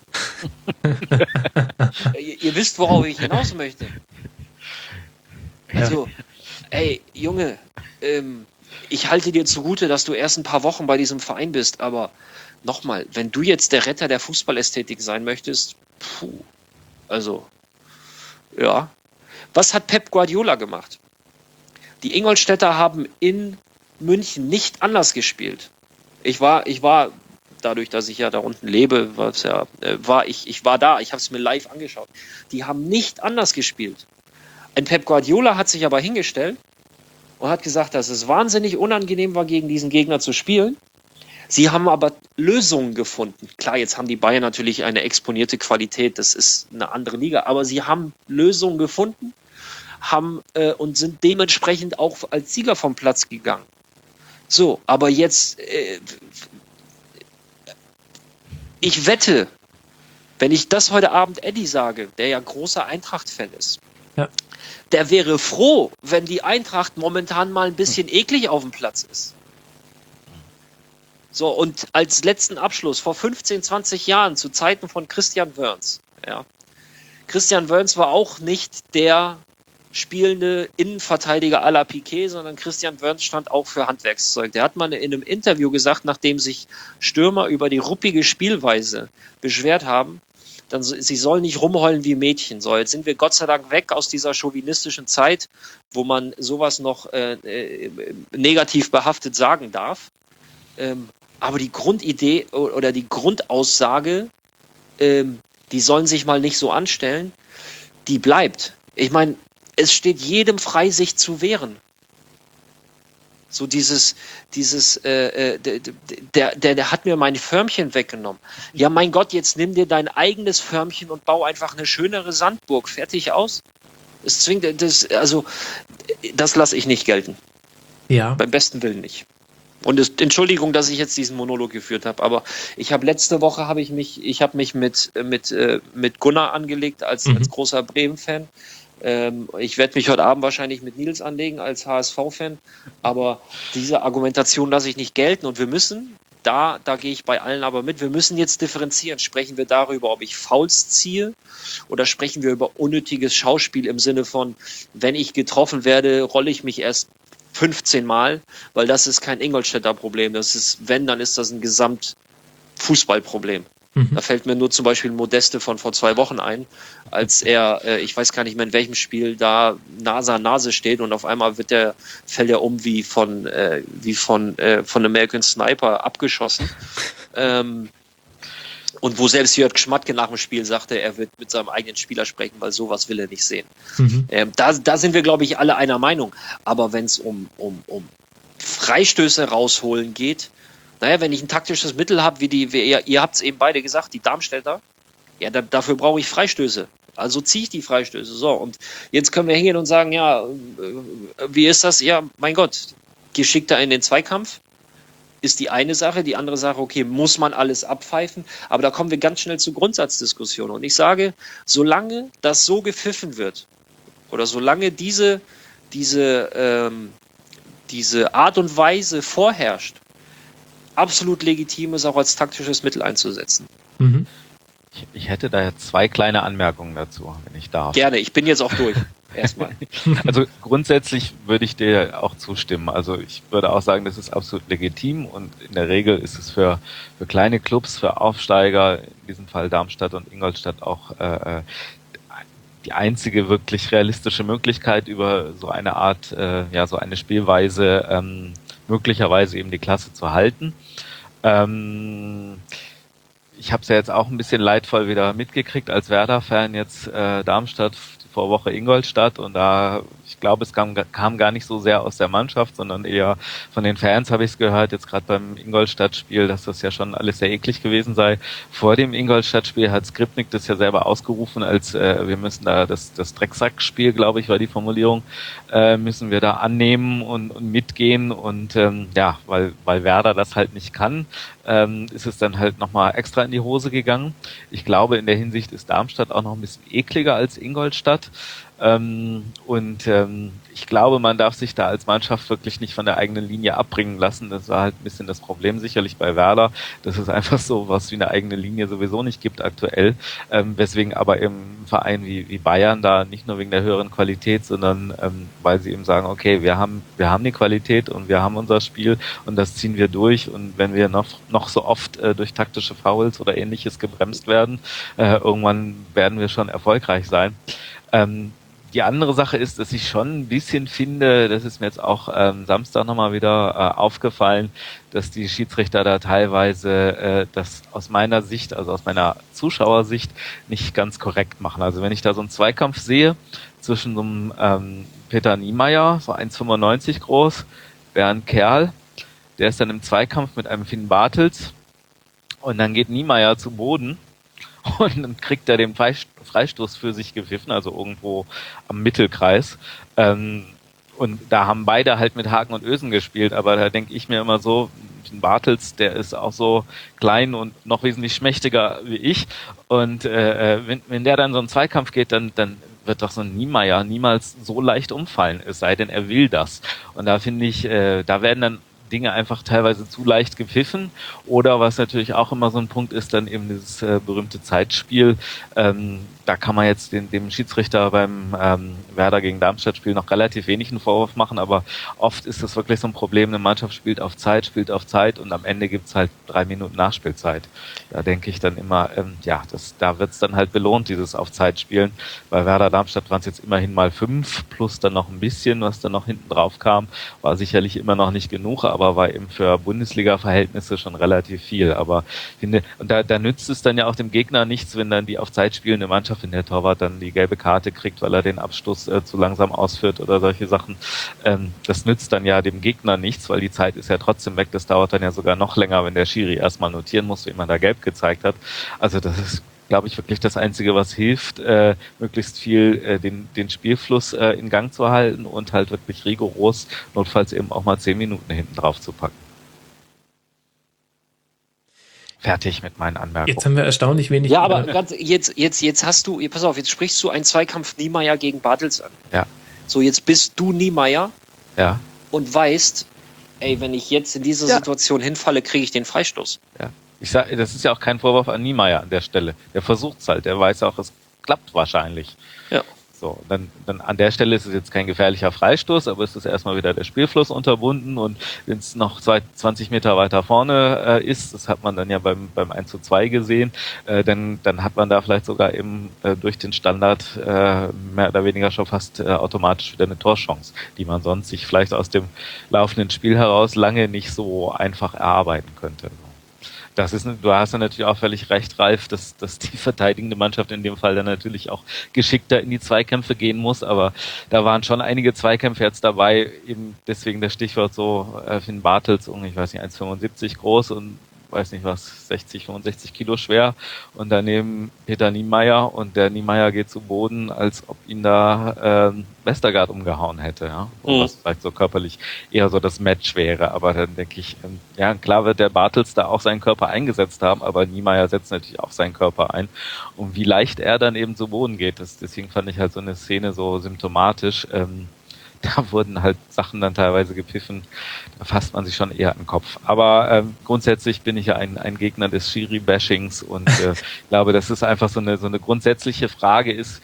Ihr wisst, worauf ich hinaus möchte. Also, ey, Junge, ich halte dir zugute, dass du erst ein paar Wochen bei diesem Verein bist, aber nochmal, wenn du jetzt der Retter der Fußballästhetik sein möchtest, also, ja. Was hat Pep Guardiola gemacht? Die Ingolstädter haben in München nicht anders gespielt. Ich war dadurch, dass ich ja da unten lebe, ich war da, ich habe es mir live angeschaut. Die haben nicht anders gespielt. Ein Pep Guardiola hat sich aber hingestellt und hat gesagt, dass es wahnsinnig unangenehm war, gegen diesen Gegner zu spielen. Sie haben aber Lösungen gefunden. Klar, jetzt haben die Bayern natürlich eine exponierte Qualität, das ist eine andere Liga, aber sie haben Lösungen gefunden, und sind dementsprechend auch als Sieger vom Platz gegangen. So, aber jetzt, ich wette, wenn ich das heute Abend Eddie sage, der ja großer Eintracht-Fan ist, der wäre froh, wenn die Eintracht momentan mal ein bisschen eklig auf dem Platz ist. So, und als letzten Abschluss, vor 15, 20 Jahren, zu Zeiten von Christian Wörns, Christian Wörns war auch nicht der spielende Innenverteidiger à la Piquet, sondern Christian Wörns stand auch für Handwerkszeug. Der hat mal in einem Interview gesagt, nachdem sich Stürmer über die ruppige Spielweise beschwert haben, sie sollen nicht rumheulen wie Mädchen. So, jetzt sind wir Gott sei Dank weg aus dieser chauvinistischen Zeit, wo man sowas noch negativ behaftet sagen darf. Aber die Grundidee oder die Grundaussage, die sollen sich mal nicht so anstellen, die bleibt. Ich meine, es steht jedem frei, sich zu wehren. So der hat mir mein Förmchen weggenommen. Ja, mein Gott, jetzt nimm dir dein eigenes Förmchen und bau einfach eine schönere Sandburg. Fertig aus. Das lasse ich nicht gelten.
Ja.
Beim besten Willen nicht. Und Entschuldigung, dass ich jetzt diesen Monolog geführt habe, aber letzte Woche habe ich mich mit Gunnar angelegt als großer Bremen-Fan. Ich werde mich heute Abend wahrscheinlich mit Nils anlegen als HSV-Fan, aber diese Argumentation lasse ich nicht gelten und wir müssen, da gehe ich bei allen aber mit, wir müssen jetzt differenzieren. Sprechen wir darüber, ob ich Fouls ziehe oder sprechen wir über unnötiges Schauspiel im Sinne von, wenn ich getroffen werde, rolle ich mich erst 15 Mal, weil das ist kein Ingolstädter Problem. Das ist, dann ist das ein Gesamtfußballproblem. Da fällt mir nur zum Beispiel Modeste von vor 2 Wochen ein, als er, ich weiß gar nicht mehr in welchem Spiel, da Nase an Nase steht und auf einmal fällt er um wie von American Sniper abgeschossen. Und wo selbst Jörg Schmatke nach dem Spiel sagte, er wird mit seinem eigenen Spieler sprechen, weil sowas will er nicht sehen. Da sind wir, glaube ich, alle einer Meinung. Aber wenn es um Freistöße rausholen geht, naja, wenn ich ein taktisches Mittel habe, ihr habt es eben beide gesagt, die Darmstädter, ja, dafür brauche ich Freistöße. Also ziehe ich die Freistöße. So, und jetzt können wir hingehen und sagen, ja, wie ist das? Ja, mein Gott, geschickter in den Zweikampf ist die eine Sache. Die andere Sache, okay, muss man alles abpfeifen? Aber da kommen wir ganz schnell zur Grundsatzdiskussion. Und ich sage, solange das so gepfiffen wird oder solange diese Art und Weise vorherrscht, absolut legitim ist, auch als taktisches Mittel einzusetzen.
Ich hätte da jetzt 2 kleine Anmerkungen dazu, wenn ich darf.
Gerne, ich bin jetzt auch durch. Erstmal.
Also grundsätzlich würde ich dir auch zustimmen. Also ich würde auch sagen, das ist absolut legitim und in der Regel ist es für kleine Clubs, für Aufsteiger, in diesem Fall Darmstadt und Ingolstadt auch die einzige wirklich realistische Möglichkeit, über so eine Art, so eine Spielweise möglicherweise eben die Klasse zu halten. Ich habe es ja jetzt auch ein bisschen leidvoll wieder mitgekriegt als Werder-Fan jetzt Darmstadt Vorwoche Ingolstadt und ich glaube, es kam gar nicht so sehr aus der Mannschaft, sondern eher von den Fans habe ich es gehört, jetzt gerade beim Ingolstadt-Spiel, dass das ja schon alles sehr eklig gewesen sei. Vor dem Ingolstadt-Spiel hat Skripnik das ja selber ausgerufen, als wir müssen da das Drecksack-Spiel, glaube ich, war die Formulierung, müssen wir da annehmen und mitgehen und weil Werder das halt nicht kann, ist es dann halt nochmal extra in die Hose gegangen. Ich glaube, in der Hinsicht ist Darmstadt auch noch ein bisschen ekliger als Ingolstadt. Ich glaube, man darf sich da als Mannschaft wirklich nicht von der eigenen Linie abbringen lassen. Das war halt ein bisschen das Problem sicherlich bei Werder, dass es einfach so was wie eine eigene Linie sowieso nicht gibt aktuell. Weswegen aber im Verein wie Bayern da nicht nur wegen der höheren Qualität, sondern weil sie eben sagen, okay, wir haben die Qualität und wir haben unser Spiel und das ziehen wir durch und wenn wir noch so oft durch taktische Fouls oder Ähnliches gebremst werden, irgendwann werden wir schon erfolgreich sein. Die andere Sache ist, dass ich schon ein bisschen finde, das ist mir jetzt auch Samstag nochmal wieder aufgefallen, dass die Schiedsrichter da teilweise das aus meiner Sicht, also aus meiner Zuschauersicht, nicht ganz korrekt machen. Also wenn ich da so einen Zweikampf sehe zwischen so einem Peter Niemeyer, so 1,95 groß, Bernd Kerl, der ist dann im Zweikampf mit einem Finn Bartels und dann geht Niemeyer zu Boden und dann kriegt er den Freistoß für sich gepfiffen, also irgendwo am Mittelkreis. Und da haben beide halt mit Haken und Ösen gespielt, aber da denke ich mir immer so, Bartels, der ist auch so klein und noch wesentlich schmächtiger wie ich. Und wenn der dann so einen Zweikampf geht, dann wird doch so ein Niemeyer niemals so leicht umfallen, es sei denn, er will das. Und da finde ich, da werden dann Dinge einfach teilweise zu leicht gepfiffen oder was natürlich auch immer so ein Punkt ist, dann eben dieses berühmte Zeitspiel. Da kann man jetzt dem Schiedsrichter beim Werder gegen Darmstadt-Spiel noch relativ wenig einen Vorwurf machen, aber oft ist das wirklich so ein Problem, eine Mannschaft spielt auf Zeit und am Ende gibt's halt 3 Minuten Nachspielzeit. Da denke ich dann immer, da wird's dann halt belohnt, dieses auf Zeit spielen. Bei Werder Darmstadt waren es jetzt immerhin mal 5 plus dann noch ein bisschen, was dann noch hinten drauf kam, war sicherlich immer noch nicht genug, aber war eben für Bundesliga-Verhältnisse schon relativ viel. Aber ich finde, und da nützt es dann ja auch dem Gegner nichts, wenn dann die auf Zeit spielende Mannschaft, wenn der Torwart dann die gelbe Karte kriegt, weil er den Abstoß zu langsam ausführt oder solche Sachen. Das nützt dann ja dem Gegner nichts, weil die Zeit ist ja trotzdem weg. Das dauert dann ja sogar noch länger, wenn der Schiri erstmal notieren muss, wie man da gelb gezeigt hat. Also das ist, glaube ich, wirklich das Einzige, was hilft, möglichst viel den Spielfluss in Gang zu halten und halt wirklich rigoros notfalls eben auch mal 10 Minuten hinten drauf zu packen. Fertig mit meinen Anmerkungen.
Jetzt haben wir erstaunlich wenig.
Ja, aber jetzt hast du, pass auf, jetzt sprichst du einen Zweikampf Niemeyer gegen Bartels an.
Ja.
So, jetzt bist du Niemeyer
Ja.
und weißt, ey, wenn ich jetzt in diese Situation hinfalle, kriege ich den Freistoß.
Ja. Ich sage, das ist ja auch kein Vorwurf an Niemeyer an der Stelle. Der versucht's halt, der weiß auch, es klappt wahrscheinlich.
Ja.
So, dann an der Stelle ist es jetzt kein gefährlicher Freistoß, aber es ist erstmal wieder der Spielfluss unterbunden und wenn es noch 20 Meter weiter vorne ist, das hat man dann ja beim 1:2 gesehen, dann hat man da vielleicht sogar eben durch den Standard mehr oder weniger schon fast automatisch wieder eine Torchance, die man sonst sich vielleicht aus dem laufenden Spiel heraus lange nicht so einfach erarbeiten könnte. Du hast ja natürlich auch völlig recht, Ralf, dass die verteidigende Mannschaft in dem Fall dann natürlich auch geschickter in die Zweikämpfe gehen muss, aber da waren schon einige Zweikämpfe jetzt dabei, eben deswegen das Stichwort so Finn Bartels, ich weiß nicht, 1,75 groß und weiß nicht was, 60, 65 Kilo schwer und daneben Peter Niemeyer und der Niemeyer geht zu Boden, als ob ihn da Westergaard umgehauen hätte, ja, was vielleicht so körperlich eher so das Match wäre, aber dann denke ich, klar wird der Bartels da auch seinen Körper eingesetzt haben, aber Niemeyer setzt natürlich auch seinen Körper ein und wie leicht er dann eben zu Boden geht, deswegen fand ich halt so eine Szene so symptomatisch, da wurden halt Sachen dann teilweise gepfiffen, da fasst man sich schon eher an den Kopf. Aber grundsätzlich bin ich ja ein Gegner des Schiri-Bashings und glaube, dass es einfach so eine grundsätzliche Frage ist,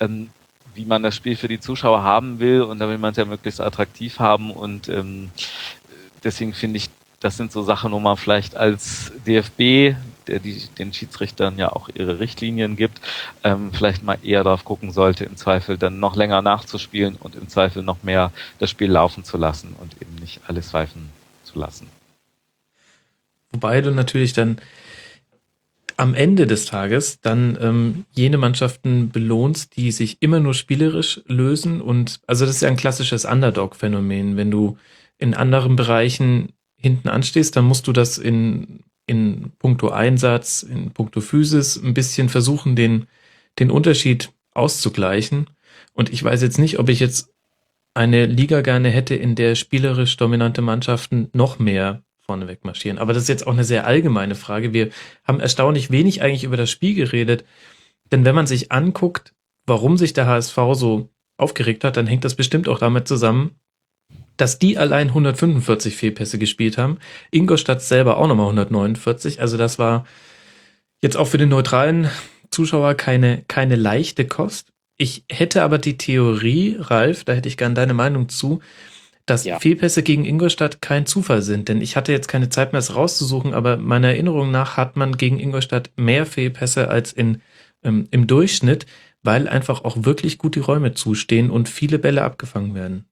wie man das Spiel für die Zuschauer haben will und da will man es ja möglichst attraktiv haben und deswegen finde ich, das sind so Sachen, wo man vielleicht als DFB, der den Schiedsrichtern ja auch ihre Richtlinien gibt, vielleicht mal eher darauf gucken sollte, im Zweifel dann noch länger nachzuspielen und im Zweifel noch mehr das Spiel laufen zu lassen und eben nicht alles pfeifen zu lassen.
Wobei du natürlich dann, am Ende des Tages dann jene Mannschaften belohnst, die sich immer nur spielerisch lösen. Und also das ist ja ein klassisches Underdog-Phänomen. Wenn du in anderen Bereichen hinten anstehst, dann musst du das in puncto Einsatz, in puncto Physis ein bisschen versuchen, den Unterschied auszugleichen. Und ich weiß jetzt nicht, ob ich jetzt eine Liga gerne hätte, in der spielerisch dominante Mannschaften noch mehr vorneweg marschieren. Aber das ist jetzt auch eine sehr allgemeine Frage. Wir haben erstaunlich wenig eigentlich über das Spiel geredet. Denn wenn man sich anguckt, warum sich der HSV so aufgeregt hat, dann hängt das bestimmt auch damit zusammen, dass die allein 145 Fehlpässe gespielt haben. Ingolstadt selber auch nochmal 149. Also das war jetzt auch für den neutralen Zuschauer keine leichte Kost. Ich hätte aber die Theorie, Ralf, da hätte ich gern deine Meinung zu, dass
Ja.
Fehlpässe gegen Ingolstadt kein Zufall sind. Denn ich hatte jetzt keine Zeit mehr, es rauszusuchen, aber meiner Erinnerung nach hat man gegen Ingolstadt mehr Fehlpässe als im Durchschnitt, weil einfach auch wirklich gut die Räume zustehen und viele Bälle abgefangen werden.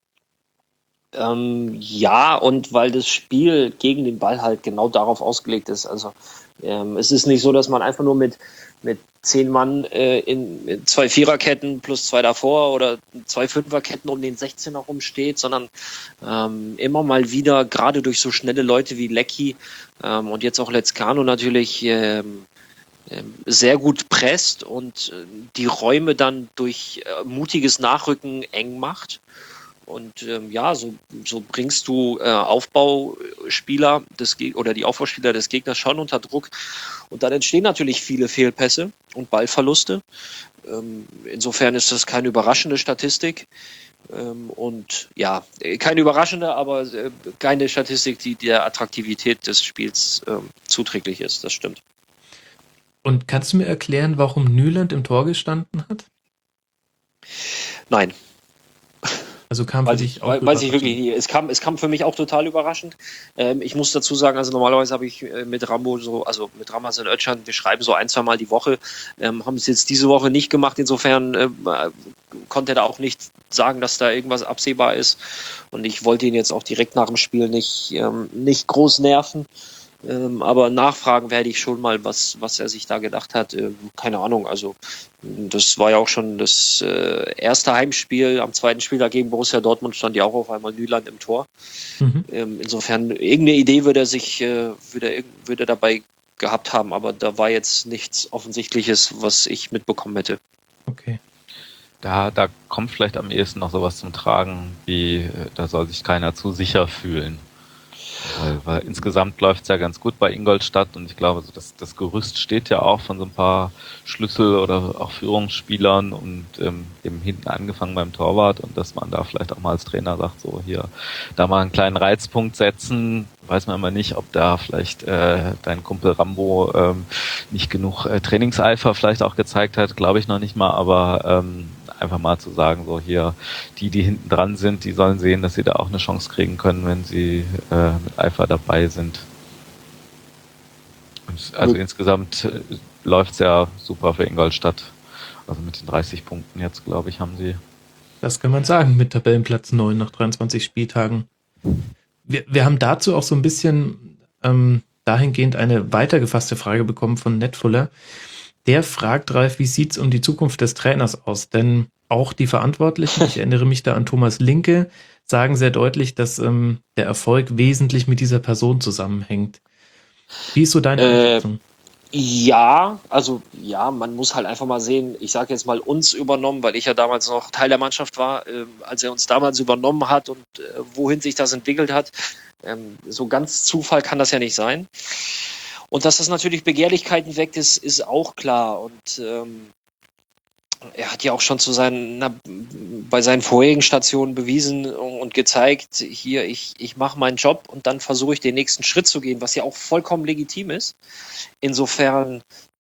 Ja, und weil das Spiel gegen den Ball halt genau darauf ausgelegt ist. Also es ist nicht so, dass man einfach nur mit 10 Mann in 2 Viererketten plus 2 davor oder 2 Fünferketten um den 16er rumsteht, sondern immer mal wieder, gerade durch so schnelle Leute wie Lecky und jetzt auch Lezcano natürlich sehr gut presst und die Räume dann durch mutiges Nachrücken eng macht. Und ja, so bringst du Aufbauspieler oder die Aufbauspieler des Gegners schon unter Druck. Und dann entstehen natürlich viele Fehlpässe und Ballverluste. Insofern ist das keine überraschende Statistik. Und ja, keine überraschende, aber keine Statistik, die der Attraktivität des Spiels zuträglich ist. Das stimmt.
Und kannst du mir erklären, warum Nyland im Tor gestanden hat?
Nein.
Also kam für dich auch
Weiß ich
überraschend.
wirklich nicht. Es kam für mich auch total überraschend. Ich muss dazu sagen, also normalerweise habe ich mit Rambo mit Ramazan Özcan, wir schreiben so 1-2 Mal die Woche, haben es jetzt diese Woche nicht gemacht. Insofern konnte er da auch nicht sagen, dass da irgendwas absehbar ist. Und ich wollte ihn jetzt auch direkt nach dem Spiel nicht groß nerven. Aber nachfragen werde ich schon mal, was er sich da gedacht hat. Keine Ahnung, also das war ja auch schon das erste Heimspiel. Am zweiten Spieltag gegen Borussia Dortmund stand ja auch auf einmal Nyland im Tor.
Mhm.
Insofern, irgendeine Idee würde er dabei gehabt haben, aber da war jetzt nichts Offensichtliches, was ich mitbekommen hätte.
Okay.
Da kommt vielleicht am ehesten noch sowas zum Tragen, wie da soll sich keiner zu sicher fühlen. Weil insgesamt läuft es ja ganz gut bei Ingolstadt und ich glaube, so das Gerüst steht ja auch von so ein paar Schlüssel- oder auch Führungsspielern und eben hinten angefangen beim Torwart und dass man da vielleicht auch mal als Trainer sagt, so hier, da mal einen kleinen Reizpunkt setzen, weiß man immer nicht, ob da vielleicht dein Kumpel Rambo nicht genug Trainingseifer vielleicht auch gezeigt hat, glaube ich noch nicht mal, aber einfach mal zu sagen, so hier, die hinten dran sind, die sollen sehen, dass sie da auch eine Chance kriegen können, wenn sie mit Eifer dabei sind. Und also insgesamt läuft's ja super für Ingolstadt. Also mit den 30 Punkten jetzt, glaube ich, haben sie.
Das kann man sagen, mit Tabellenplatz 9 nach 23 Spieltagen. Wir haben dazu auch so ein bisschen dahingehend eine weitergefasste Frage bekommen von Netfuller. Der fragt, Ralf, wie sieht's um die Zukunft des Trainers aus? Denn auch die Verantwortlichen, ich erinnere mich da an Thomas Linke, sagen sehr deutlich, dass der Erfolg wesentlich mit dieser Person zusammenhängt. Wie ist so deine Einschätzung?
Ja, also ja, man muss halt einfach mal sehen, ich sage jetzt mal uns übernommen, weil ich ja damals noch Teil der Mannschaft war, als er uns damals übernommen hat und wohin sich das entwickelt hat. So ganz Zufall kann das ja nicht sein. Und dass das natürlich Begehrlichkeiten weckt, ist auch klar. Und er hat ja auch schon bei seinen vorherigen Stationen bewiesen und gezeigt, hier, ich mache meinen Job und dann versuche ich den nächsten Schritt zu gehen, was ja auch vollkommen legitim ist. Insofern,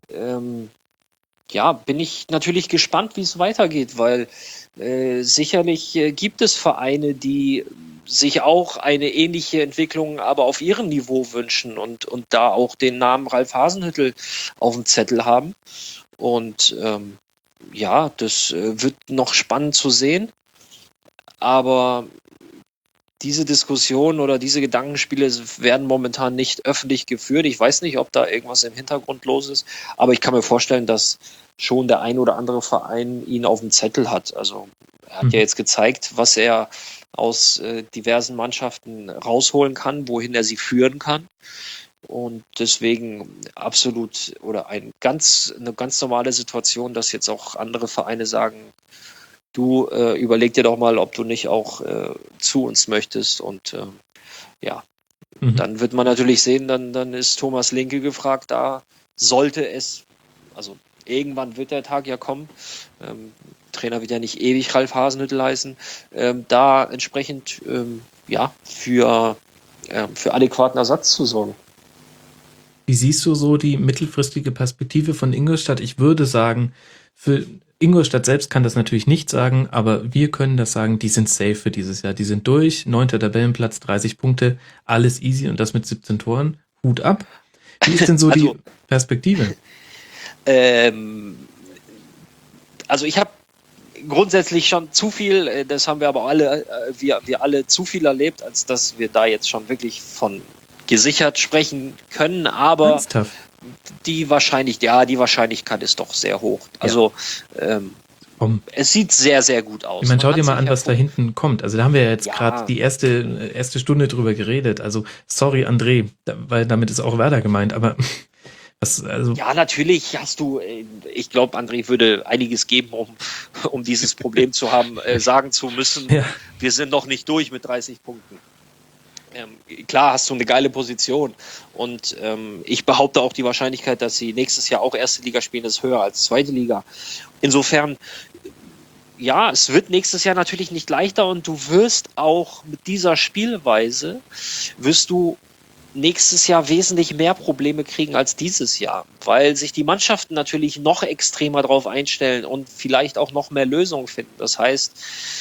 ja, bin ich natürlich gespannt, wie es weitergeht, weil sicherlich gibt es Vereine, die sich auch eine ähnliche Entwicklung aber auf ihrem Niveau wünschen und da auch den Namen Ralf Hasenhüttl auf dem Zettel haben. Und ja, das wird noch spannend zu sehen. Aber diese Diskussion oder diese Gedankenspiele werden momentan nicht öffentlich geführt. Ich weiß nicht, ob da irgendwas im Hintergrund los ist, aber ich kann mir vorstellen, dass schon der ein oder andere Verein ihn auf dem Zettel hat. Also er hat ja jetzt gezeigt, was er aus diversen Mannschaften rausholen kann, wohin er sie führen kann. Und deswegen absolut oder eine ganz normale Situation, dass jetzt auch andere Vereine sagen, du überleg dir doch mal, ob du nicht auch zu uns möchtest. Und dann wird man natürlich sehen, dann ist Thomas Linke gefragt, da sollte es, also irgendwann wird der Tag ja kommen, Trainer wird ja nicht ewig Ralf Hasenhüttl heißen, da entsprechend für adäquaten Ersatz zu sorgen.
Wie siehst du so die mittelfristige Perspektive von Ingolstadt? Ich würde sagen, für Ingolstadt selbst kann das natürlich nicht sagen, aber wir können das sagen, die sind safe für dieses Jahr. Die sind durch, 9. Tabellenplatz, 30 Punkte, alles easy und das mit 17 Toren. Hut ab. Wie ist denn so die Perspektive?
Also ich habe grundsätzlich schon zu viel, das haben wir aber alle, wir alle zu viel erlebt, als dass wir da jetzt schon wirklich von gesichert sprechen können, aber
Ernsthaft?
die Wahrscheinlichkeit ist doch sehr hoch. Also es sieht sehr, sehr gut aus.
Ich meine, schau dir mal an, was da hinten kommt. Also da haben wir ja jetzt gerade die erste Stunde drüber geredet. Also sorry, André, weil damit ist auch Werder gemeint, aber ja,
natürlich hast du, ich glaube, André würde einiges geben, um dieses Problem zu haben, sagen zu müssen, wir sind noch nicht durch mit 30 Punkten. Klar hast du eine geile Position und ich behaupte auch die Wahrscheinlichkeit, dass sie nächstes Jahr auch erste Liga spielen, ist höher als zweite Liga. Insofern, ja, es wird nächstes Jahr natürlich nicht leichter und du wirst auch mit dieser Spielweise, nächstes Jahr wesentlich mehr Probleme kriegen als dieses Jahr, weil sich die Mannschaften natürlich noch extremer drauf einstellen und vielleicht auch noch mehr Lösungen finden. Das heißt,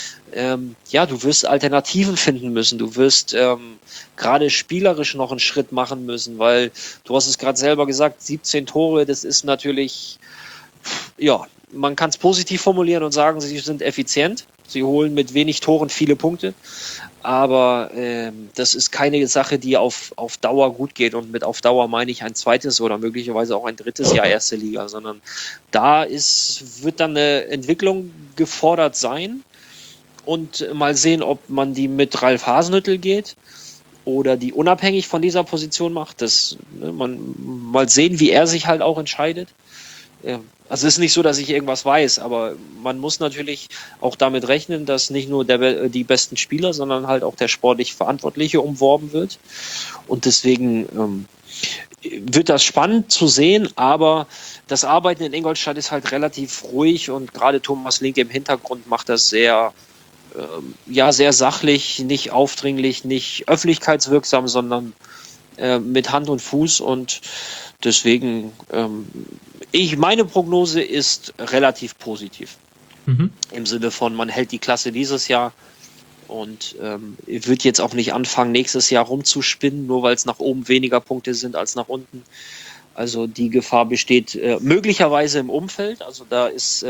du wirst Alternativen finden müssen. Du wirst gerade spielerisch noch einen Schritt machen müssen, weil du hast es gerade selber gesagt, 17 Tore, das ist natürlich, man kann es positiv formulieren und sagen, sie sind effizient. Sie holen mit wenig Toren viele Punkte. Aber das ist keine Sache, die auf Dauer gut geht. Und mit auf Dauer meine ich ein zweites oder möglicherweise auch ein drittes Jahr erste Liga, sondern da wird dann eine Entwicklung gefordert sein. Und mal sehen, ob man die mit Ralf Hasenhüttl geht oder die unabhängig von dieser Position macht. Mal sehen, wie er sich halt auch entscheidet. Also es ist nicht so, dass ich irgendwas weiß, aber man muss natürlich auch damit rechnen, dass nicht nur die besten Spieler, sondern halt auch der sportlich Verantwortliche umworben wird. Und deswegen wird das spannend zu sehen, aber das Arbeiten in Ingolstadt ist halt relativ ruhig und gerade Thomas Linke im Hintergrund macht das sehr sachlich, nicht aufdringlich, nicht öffentlichkeitswirksam, sondern mit Hand und Fuß und deswegen meine Prognose ist relativ positiv. Im Sinne von, man hält die Klasse dieses Jahr und wird jetzt auch nicht anfangen, nächstes Jahr rumzuspinnen, nur weil es nach oben weniger Punkte sind als nach unten. Also die Gefahr besteht möglicherweise im Umfeld, also da ist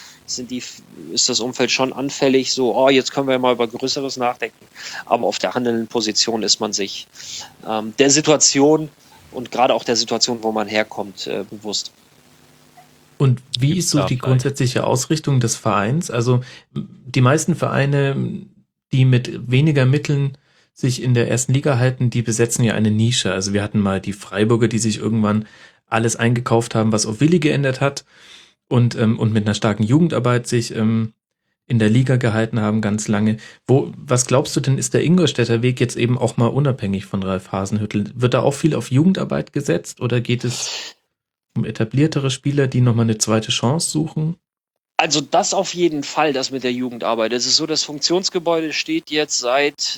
das Umfeld schon anfällig, so, jetzt können wir mal über Größeres nachdenken. Aber auf der handelnden Position ist man sich der Situation und gerade auch der Situation, wo man herkommt, bewusst.
Und wie ist so die grundsätzliche Ausrichtung des Vereins? Also die meisten Vereine, die mit weniger Mitteln sich in der ersten Liga halten, die besetzen ja eine Nische. Also wir hatten mal die Freiburger, die sich irgendwann alles eingekauft haben, was auf Willi geändert hat. Und mit einer starken Jugendarbeit sich in der Liga gehalten haben ganz lange. Was glaubst du denn, ist der Ingolstädter Weg jetzt eben auch mal unabhängig von Ralf Hasenhüttl? Wird da auch viel auf Jugendarbeit gesetzt oder geht es um etabliertere Spieler, die nochmal eine zweite Chance suchen?
Also das auf jeden Fall, das mit der Jugendarbeit. Es ist so, das Funktionsgebäude steht jetzt seit,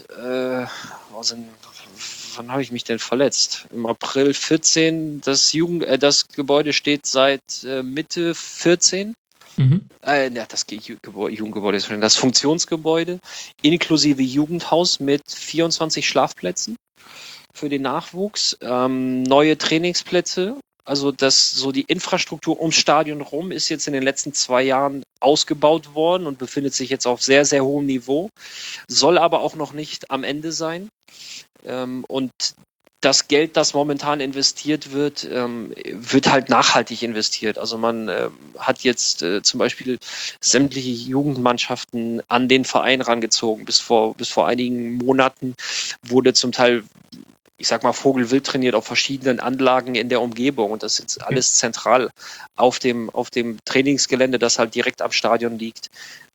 wann habe ich mich denn verletzt? Im April 14. Das Gebäude steht seit Mitte 14. Das Jugendgebäude ist schon das Funktionsgebäude inklusive Jugendhaus mit 24 Schlafplätzen für den Nachwuchs, neue Trainingsplätze Also die Infrastruktur ums Stadion rum ist jetzt in den letzten 2 Jahren ausgebaut worden und befindet sich jetzt auf sehr, sehr hohem Niveau, soll aber auch noch nicht am Ende sein. Und das Geld, das momentan investiert wird, wird halt nachhaltig investiert. Also man hat jetzt zum Beispiel sämtliche Jugendmannschaften an den Verein rangezogen. Bis vor einigen Monaten wurde zum Teil, ich sag mal, Vogelwild trainiert auf verschiedenen Anlagen in der Umgebung. Und das ist jetzt alles zentral auf dem Trainingsgelände, das halt direkt am Stadion liegt.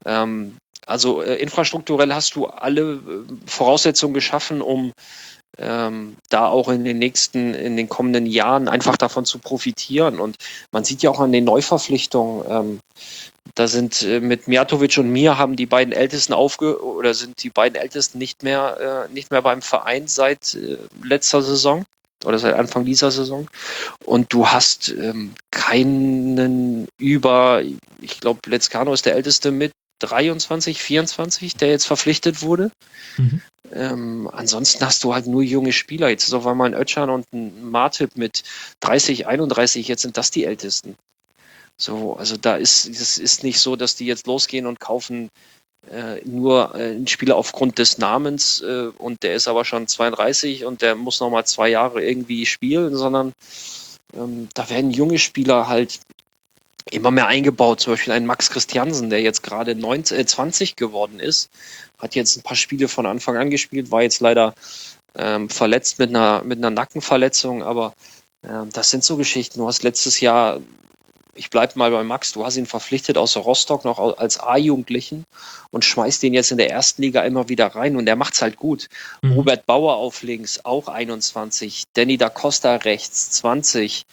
Infrastrukturell hast du alle Voraussetzungen geschaffen, um da auch in den kommenden Jahren einfach davon zu profitieren. Und man sieht ja auch an den Neuverpflichtungen, da sind mit Mijatovic und mir haben die beiden Ältesten sind die beiden Ältesten nicht mehr beim Verein seit letzter Saison oder seit Anfang dieser Saison. Und du hast keinen ich glaube, Lezcano ist der Älteste mit 23, 24, der jetzt verpflichtet wurde. Mhm. Ansonsten hast du halt nur junge Spieler. Jetzt ist auf einmal ein Özcan und ein Martip mit 30, 31, jetzt sind das die Ältesten. So, also es ist nicht so, dass die jetzt losgehen und kaufen nur einen Spieler aufgrund des Namens und der ist aber schon 32 und der muss nochmal 2 Jahre irgendwie spielen, sondern da werden junge Spieler halt immer mehr eingebaut. Zum Beispiel ein Max Christiansen, der jetzt gerade 20 geworden ist, hat jetzt ein paar Spiele von Anfang an gespielt, war jetzt leider verletzt mit einer Nackenverletzung, aber das sind so Geschichten. Du hast letztes Jahr, ich bleibe mal bei Max, du hast ihn verpflichtet aus Rostock noch als A-Jugendlichen und schmeißt den jetzt in der ersten Liga immer wieder rein und der macht's halt gut. Mhm. Robert Bauer auf links, auch 21, Danny da Costa rechts, 20.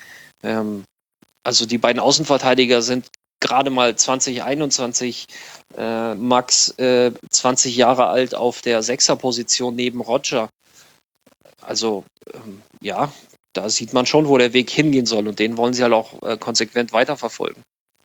Also die beiden Außenverteidiger sind gerade mal 20, 21, Max 20 Jahre alt auf der Sechserposition neben Roger. Also ja, da sieht man schon, wo der Weg hingehen soll und den wollen sie halt auch konsequent weiterverfolgen.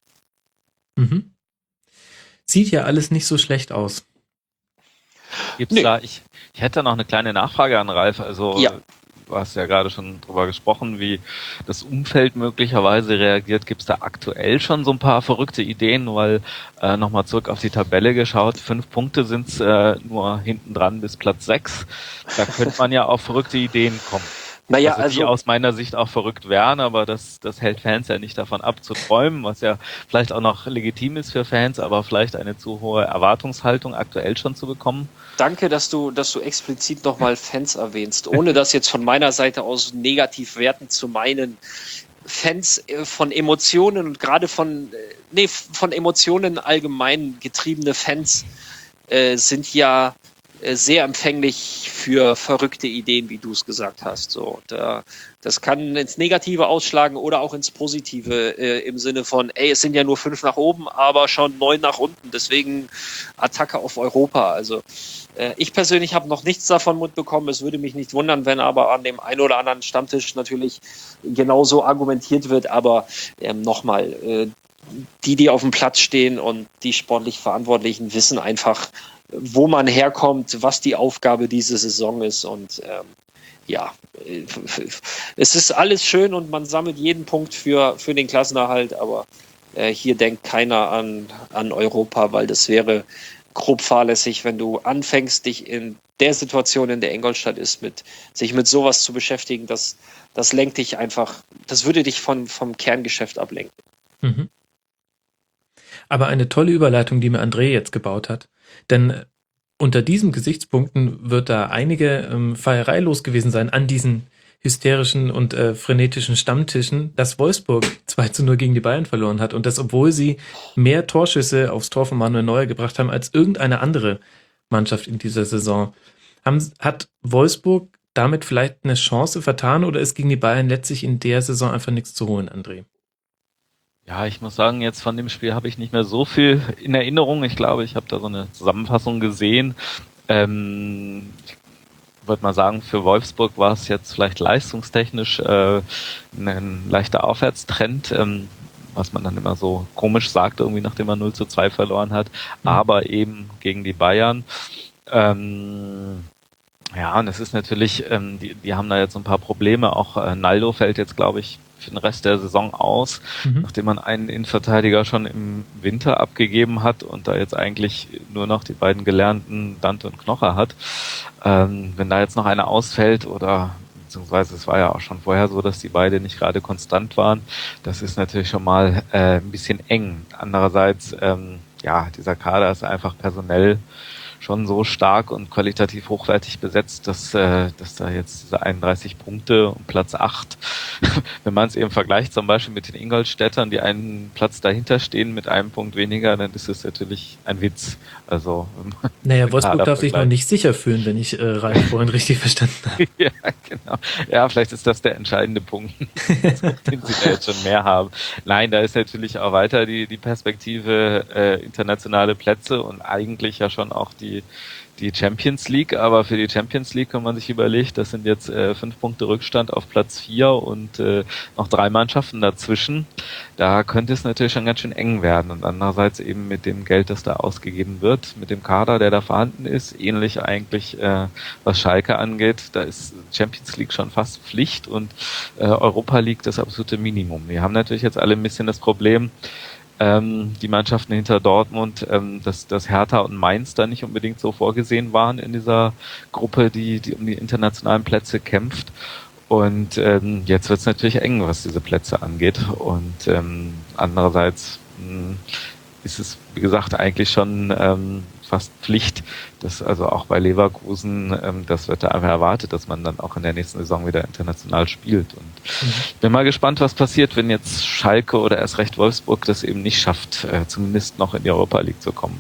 Mhm. Sieht ja alles nicht so schlecht aus.
Gibt's da, ich hätte noch eine kleine Nachfrage an Ralf. Also
ja.
Du hast ja gerade schon drüber gesprochen, wie das Umfeld möglicherweise reagiert. Gibt es da aktuell schon so ein paar verrückte Ideen? Weil nochmal zurück auf die Tabelle geschaut, 5 Punkte sind es nur hinten dran bis Platz 6. Da könnte man ja auf verrückte Ideen kommen.
Naja,
die aus meiner Sicht auch verrückt wären, aber das hält Fans ja nicht davon ab zu träumen, was ja vielleicht auch noch legitim ist für Fans, aber vielleicht eine zu hohe Erwartungshaltung aktuell schon zu bekommen.
Danke, dass du explizit nochmal Fans erwähnst, ohne das jetzt von meiner Seite aus negativ werten zu meinen. Fans von Emotionen und gerade von Emotionen allgemein getriebene Fans sind ja sehr empfänglich für verrückte Ideen, wie du es gesagt hast. So, das kann ins Negative ausschlagen oder auch ins Positive im Sinne von, es sind ja nur 5 nach oben, aber schon 9 nach unten. Deswegen Attacke auf Europa. Also ich persönlich habe noch nichts davon mitbekommen. Es würde mich nicht wundern, wenn aber an dem einen oder anderen Stammtisch natürlich genauso argumentiert wird. Aber nochmal, die auf dem Platz stehen und die sportlich Verantwortlichen wissen einfach, wo man herkommt, was die Aufgabe dieser Saison ist und es ist alles schön und man sammelt jeden Punkt für den Klassenerhalt, aber hier denkt keiner an Europa, weil das wäre grob fahrlässig, wenn du anfängst, dich in der Situation, in der Ingolstadt ist, sich mit sowas zu beschäftigen, das lenkt dich einfach, das würde dich vom Kerngeschäft ablenken.
Mhm. Aber eine tolle Überleitung, die mir André jetzt gebaut hat. Denn unter diesen Gesichtspunkten wird da einige Feierei los gewesen sein an diesen hysterischen und frenetischen Stammtischen, dass Wolfsburg 2:0 gegen die Bayern verloren hat. Und das, obwohl sie mehr Torschüsse aufs Tor von Manuel Neuer gebracht haben als irgendeine andere Mannschaft in dieser Saison. Hat Wolfsburg damit vielleicht eine Chance vertan oder ist gegen die Bayern letztlich in der Saison einfach nichts zu holen, André?
Ja, ich muss sagen, jetzt von dem Spiel habe ich nicht mehr so viel in Erinnerung. Ich glaube, ich habe da so eine Zusammenfassung gesehen. Ich würde mal sagen, für Wolfsburg war es jetzt vielleicht leistungstechnisch ein leichter Aufwärtstrend, was man dann immer so komisch sagt, irgendwie nachdem man 0:2 verloren hat, aber eben gegen die Bayern. Ja, und es ist natürlich, die haben da jetzt ein paar Probleme. Auch Naldo fällt jetzt, glaube ich, für den Rest der Saison aus, nachdem man einen Innenverteidiger schon im Winter abgegeben hat und da jetzt eigentlich nur noch die beiden gelernten Dante und Knoche hat. Wenn da jetzt noch einer ausfällt oder beziehungsweise es war ja auch schon vorher so, dass die beide nicht gerade konstant waren, das ist natürlich schon mal ein bisschen eng. Andererseits, dieser Kader ist einfach personell schon so stark und qualitativ hochwertig besetzt, dass da jetzt diese 31 Punkte und Platz 8, wenn man es eben vergleicht zum Beispiel mit den Ingolstädtern, die einen Platz dahinter stehen mit einem Punkt weniger, dann ist es natürlich ein Witz. Also
naja, Wolfsburg darf sich noch nicht sicher fühlen, wenn ich Ralf vorhin richtig verstanden habe.
Ja, genau. Ja, vielleicht ist das der entscheidende Punkt, den sie da jetzt schon mehr haben. Nein, da ist natürlich auch weiter die Perspektive internationale Plätze und eigentlich ja schon auch die Champions League, aber für die Champions League kann man sich überlegen, das sind jetzt 5 Punkte Rückstand auf Platz 4 und noch 3 Mannschaften dazwischen. Da könnte es natürlich schon ganz schön eng werden und andererseits eben mit dem Geld, das da ausgegeben wird, mit dem Kader, der da vorhanden ist, ähnlich eigentlich, was Schalke angeht, da ist Champions League schon fast Pflicht und Europa League das absolute Minimum. Wir haben natürlich jetzt alle ein bisschen das Problem, die Mannschaften hinter Dortmund, dass Hertha und Mainz da nicht unbedingt so vorgesehen waren in dieser Gruppe, die um die internationalen Plätze kämpft. Und jetzt wird es natürlich eng, was diese Plätze angeht. Und andererseits ist es, wie gesagt, eigentlich schon fast Pflicht, dass also auch bei Leverkusen, das wird da einfach erwartet, dass man dann auch in der nächsten Saison wieder international spielt. Und ich bin mal gespannt, was passiert, wenn jetzt Schalke oder erst recht Wolfsburg das eben nicht schafft, zumindest noch in die Europa League zu kommen.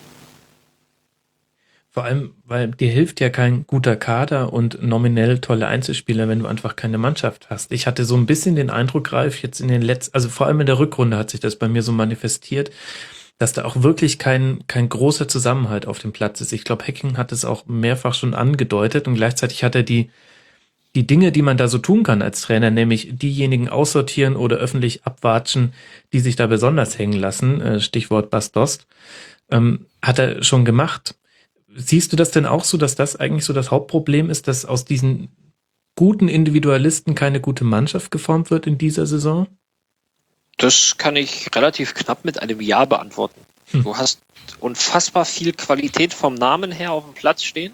Vor allem, weil dir hilft ja kein guter Kader und nominell tolle Einzelspieler, wenn du einfach keine Mannschaft hast. Ich hatte so ein bisschen den Eindruck, Ralf, jetzt in den letzten, also vor allem in der Rückrunde hat sich das bei mir so manifestiert, dass da auch wirklich kein großer Zusammenhalt auf dem Platz ist. Ich glaube, Hacking hat es auch mehrfach schon angedeutet und gleichzeitig hat er die Dinge, die man da so tun kann als Trainer, nämlich diejenigen aussortieren oder öffentlich abwatschen, die sich da besonders hängen lassen, Stichwort Bast-Dost, hat er schon gemacht. Siehst du das denn auch so, dass das eigentlich so das Hauptproblem ist, dass aus diesen guten Individualisten keine gute Mannschaft geformt wird in dieser Saison?
Das kann ich relativ knapp mit einem Ja beantworten. Du hast unfassbar viel Qualität vom Namen her auf dem Platz stehen.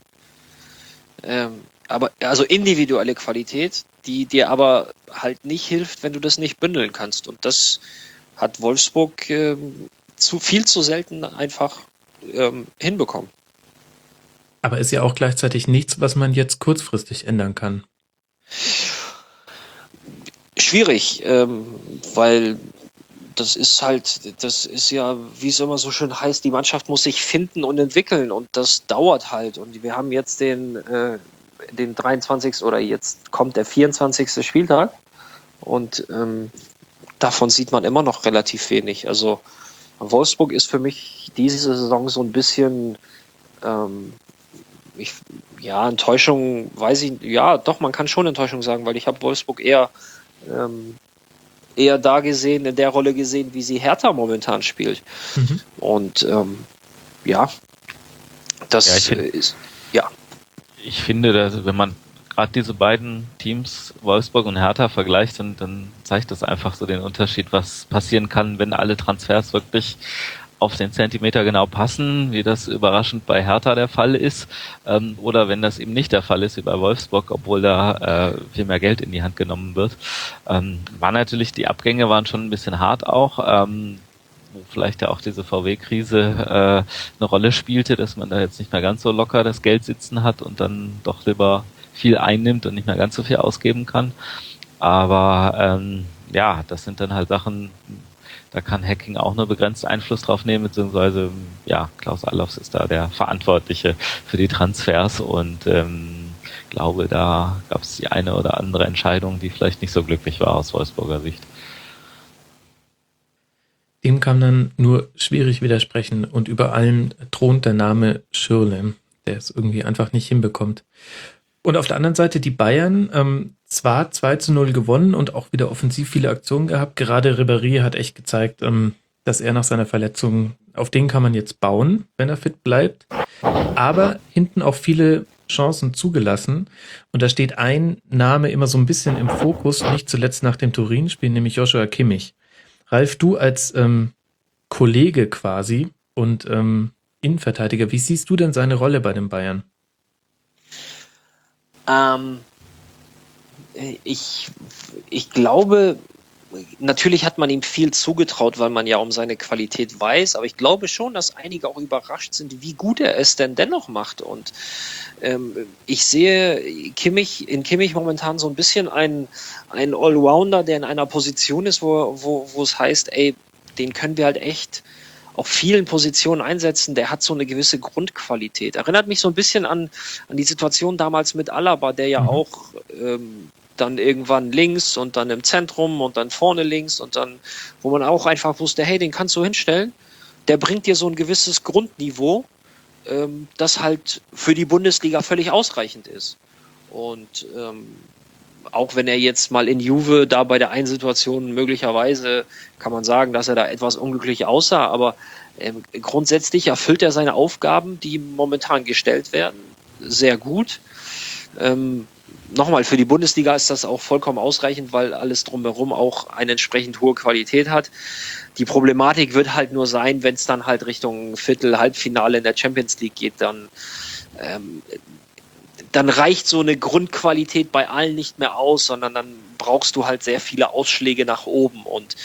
Aber also individuelle Qualität, die dir aber halt nicht hilft, wenn du das nicht bündeln kannst. Und das hat Wolfsburg viel zu selten einfach hinbekommen.
Aber ist ja auch gleichzeitig nichts, was man jetzt kurzfristig ändern kann.
Schwierig, weil das ist ja, wie es immer so schön heißt, die Mannschaft muss sich finden und entwickeln und das dauert halt. Und wir haben jetzt den 23. oder jetzt kommt der 24. Spieltag und davon sieht man immer noch relativ wenig. Also Wolfsburg ist für mich diese Saison so ein bisschen Enttäuschung, weiß ich, ja, doch, man kann schon Enttäuschung sagen, weil ich habe Wolfsburg eher da gesehen, in der Rolle gesehen, wie sie Hertha momentan spielt. Und
Ich finde, dass, wenn man gerade diese beiden Teams, Wolfsburg und Hertha, vergleicht, dann zeigt das einfach so den Unterschied, was passieren kann, wenn alle Transfers wirklich auf den Zentimeter genau passen, wie das überraschend bei Hertha der Fall ist, oder wenn das eben nicht der Fall ist wie bei Wolfsburg, obwohl da viel mehr Geld in die Hand genommen wird. Die Abgänge waren schon ein bisschen hart auch, wo vielleicht ja auch diese VW-Krise eine Rolle spielte, dass man da jetzt nicht mehr ganz so locker das Geld sitzen hat und dann doch lieber viel einnimmt und nicht mehr ganz so viel ausgeben kann. Aber das sind dann halt Sachen, da kann Hacking auch nur begrenzt Einfluss drauf nehmen, beziehungsweise, Klaus Allofs ist da der Verantwortliche für die Transfers und glaube, da gab es die eine oder andere Entscheidung, die vielleicht nicht so glücklich war aus Wolfsburger Sicht.
Dem kann man nur schwierig widersprechen und über allem thront der Name Schürrle, der es irgendwie einfach nicht hinbekommt. Und auf der anderen Seite die Bayern, zwar 2-0 gewonnen und auch wieder offensiv viele Aktionen gehabt. Gerade Ribéry hat echt gezeigt, dass er nach seiner Verletzung, auf den kann man jetzt bauen, wenn er fit bleibt. Aber hinten auch viele Chancen zugelassen. Und da steht ein Name immer so ein bisschen im Fokus, nicht zuletzt nach dem Turin-Spiel, nämlich Joshua Kimmich. Ralf, du als Kollege quasi und Innenverteidiger, wie siehst du denn seine Rolle bei den Bayern?
Ich glaube, natürlich hat man ihm viel zugetraut, weil man ja um seine Qualität weiß, aber ich glaube schon, dass einige auch überrascht sind, wie gut er es denn dennoch macht. Und ich sehe in Kimmich momentan so ein bisschen einen Allrounder, der in einer Position ist, wo es heißt, ey, den können wir halt echt auf vielen Positionen einsetzen. Der hat so eine gewisse Grundqualität. Erinnert mich so ein bisschen an die Situation damals mit Alaba, der ja auch dann irgendwann links und dann im Zentrum und dann vorne links und dann, wo man auch einfach wusste, hey, den kannst du hinstellen. Der bringt dir so ein gewisses Grundniveau, das halt für die Bundesliga völlig ausreichend ist. Und auch wenn er jetzt mal in Juve da bei der einen Situation möglicherweise, kann man sagen, dass er da etwas unglücklich aussah, aber grundsätzlich erfüllt er seine Aufgaben, die momentan gestellt werden, sehr gut. Nochmal, für die Bundesliga ist das auch vollkommen ausreichend, weil alles drumherum auch eine entsprechend hohe Qualität hat. Die Problematik wird halt nur sein, wenn es dann halt Richtung Halbfinale in der Champions League geht, dann reicht so eine Grundqualität bei allen nicht mehr aus, sondern dann brauchst du halt sehr viele Ausschläge nach oben. Und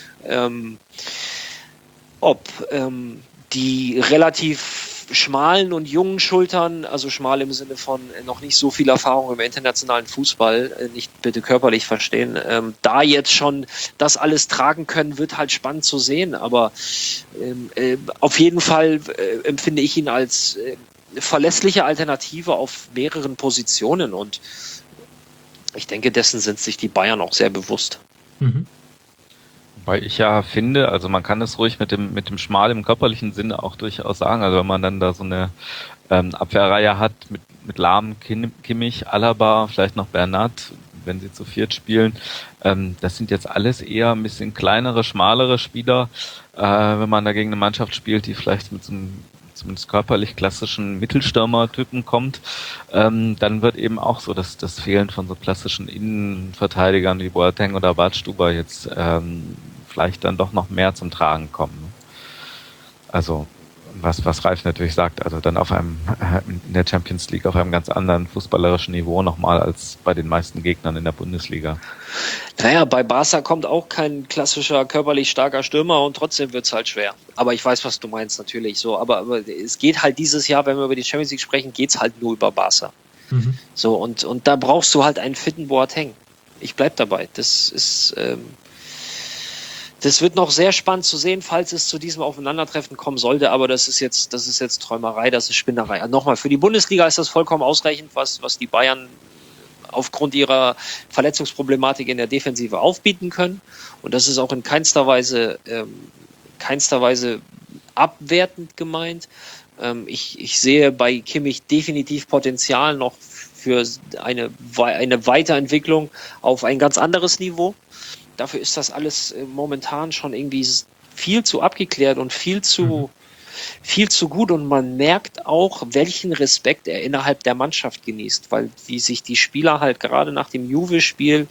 ob die relativ schmalen und jungen Schultern, also schmal im Sinne von noch nicht so viel Erfahrung im internationalen Fußball, nicht bitte körperlich verstehen, da jetzt schon das alles tragen können, wird halt spannend zu sehen, aber auf jeden Fall empfinde ich ihn als verlässliche Alternative auf mehreren Positionen und ich denke, dessen sind sich die Bayern auch sehr bewusst.
Mhm.
Weil ich ja finde, also man kann es ruhig mit dem Schmal im körperlichen Sinne auch durchaus sagen, also wenn man dann da so eine Abwehrreihe hat mit Lahm, Kimmich, Alaba, vielleicht noch Bernat, wenn sie zu viert spielen, das sind jetzt alles eher ein bisschen kleinere, schmalere Spieler, wenn man dagegen eine Mannschaft spielt, die vielleicht mit so einem zumindest körperlich klassischen Mittelstürmer-Typen kommt, dann wird eben auch so das Fehlen von so klassischen Innenverteidigern wie Boateng oder Badstuber jetzt vielleicht dann doch noch mehr zum Tragen kommen. Also was Ralf natürlich sagt, also dann auf einem in der Champions League auf einem ganz anderen fußballerischen Niveau nochmal als bei den meisten Gegnern in der Bundesliga.
Naja, bei Barca kommt auch kein klassischer körperlich starker Stürmer und trotzdem wird's halt schwer. Aber ich weiß, was du meinst, natürlich so. Aber es geht halt dieses Jahr, wenn wir über die Champions League sprechen, geht's halt nur über Barca. Mhm. So, und da brauchst du halt einen fitten Boateng. Ich bleib dabei. Das wird noch sehr spannend zu sehen, falls es zu diesem Aufeinandertreffen kommen sollte, aber das ist jetzt Träumerei, das ist Spinnerei. Also nochmal, für die Bundesliga ist das vollkommen ausreichend, was die Bayern aufgrund ihrer Verletzungsproblematik in der Defensive aufbieten können. Und das ist auch in keinster Weise abwertend gemeint. Ich sehe bei Kimmich definitiv Potenzial noch für eine Weiterentwicklung auf ein ganz anderes Niveau. Dafür ist das alles momentan schon irgendwie viel zu abgeklärt und viel zu gut und man merkt auch, welchen Respekt er innerhalb der Mannschaft genießt, weil wie sich die Spieler halt gerade nach dem Juve-Spiel,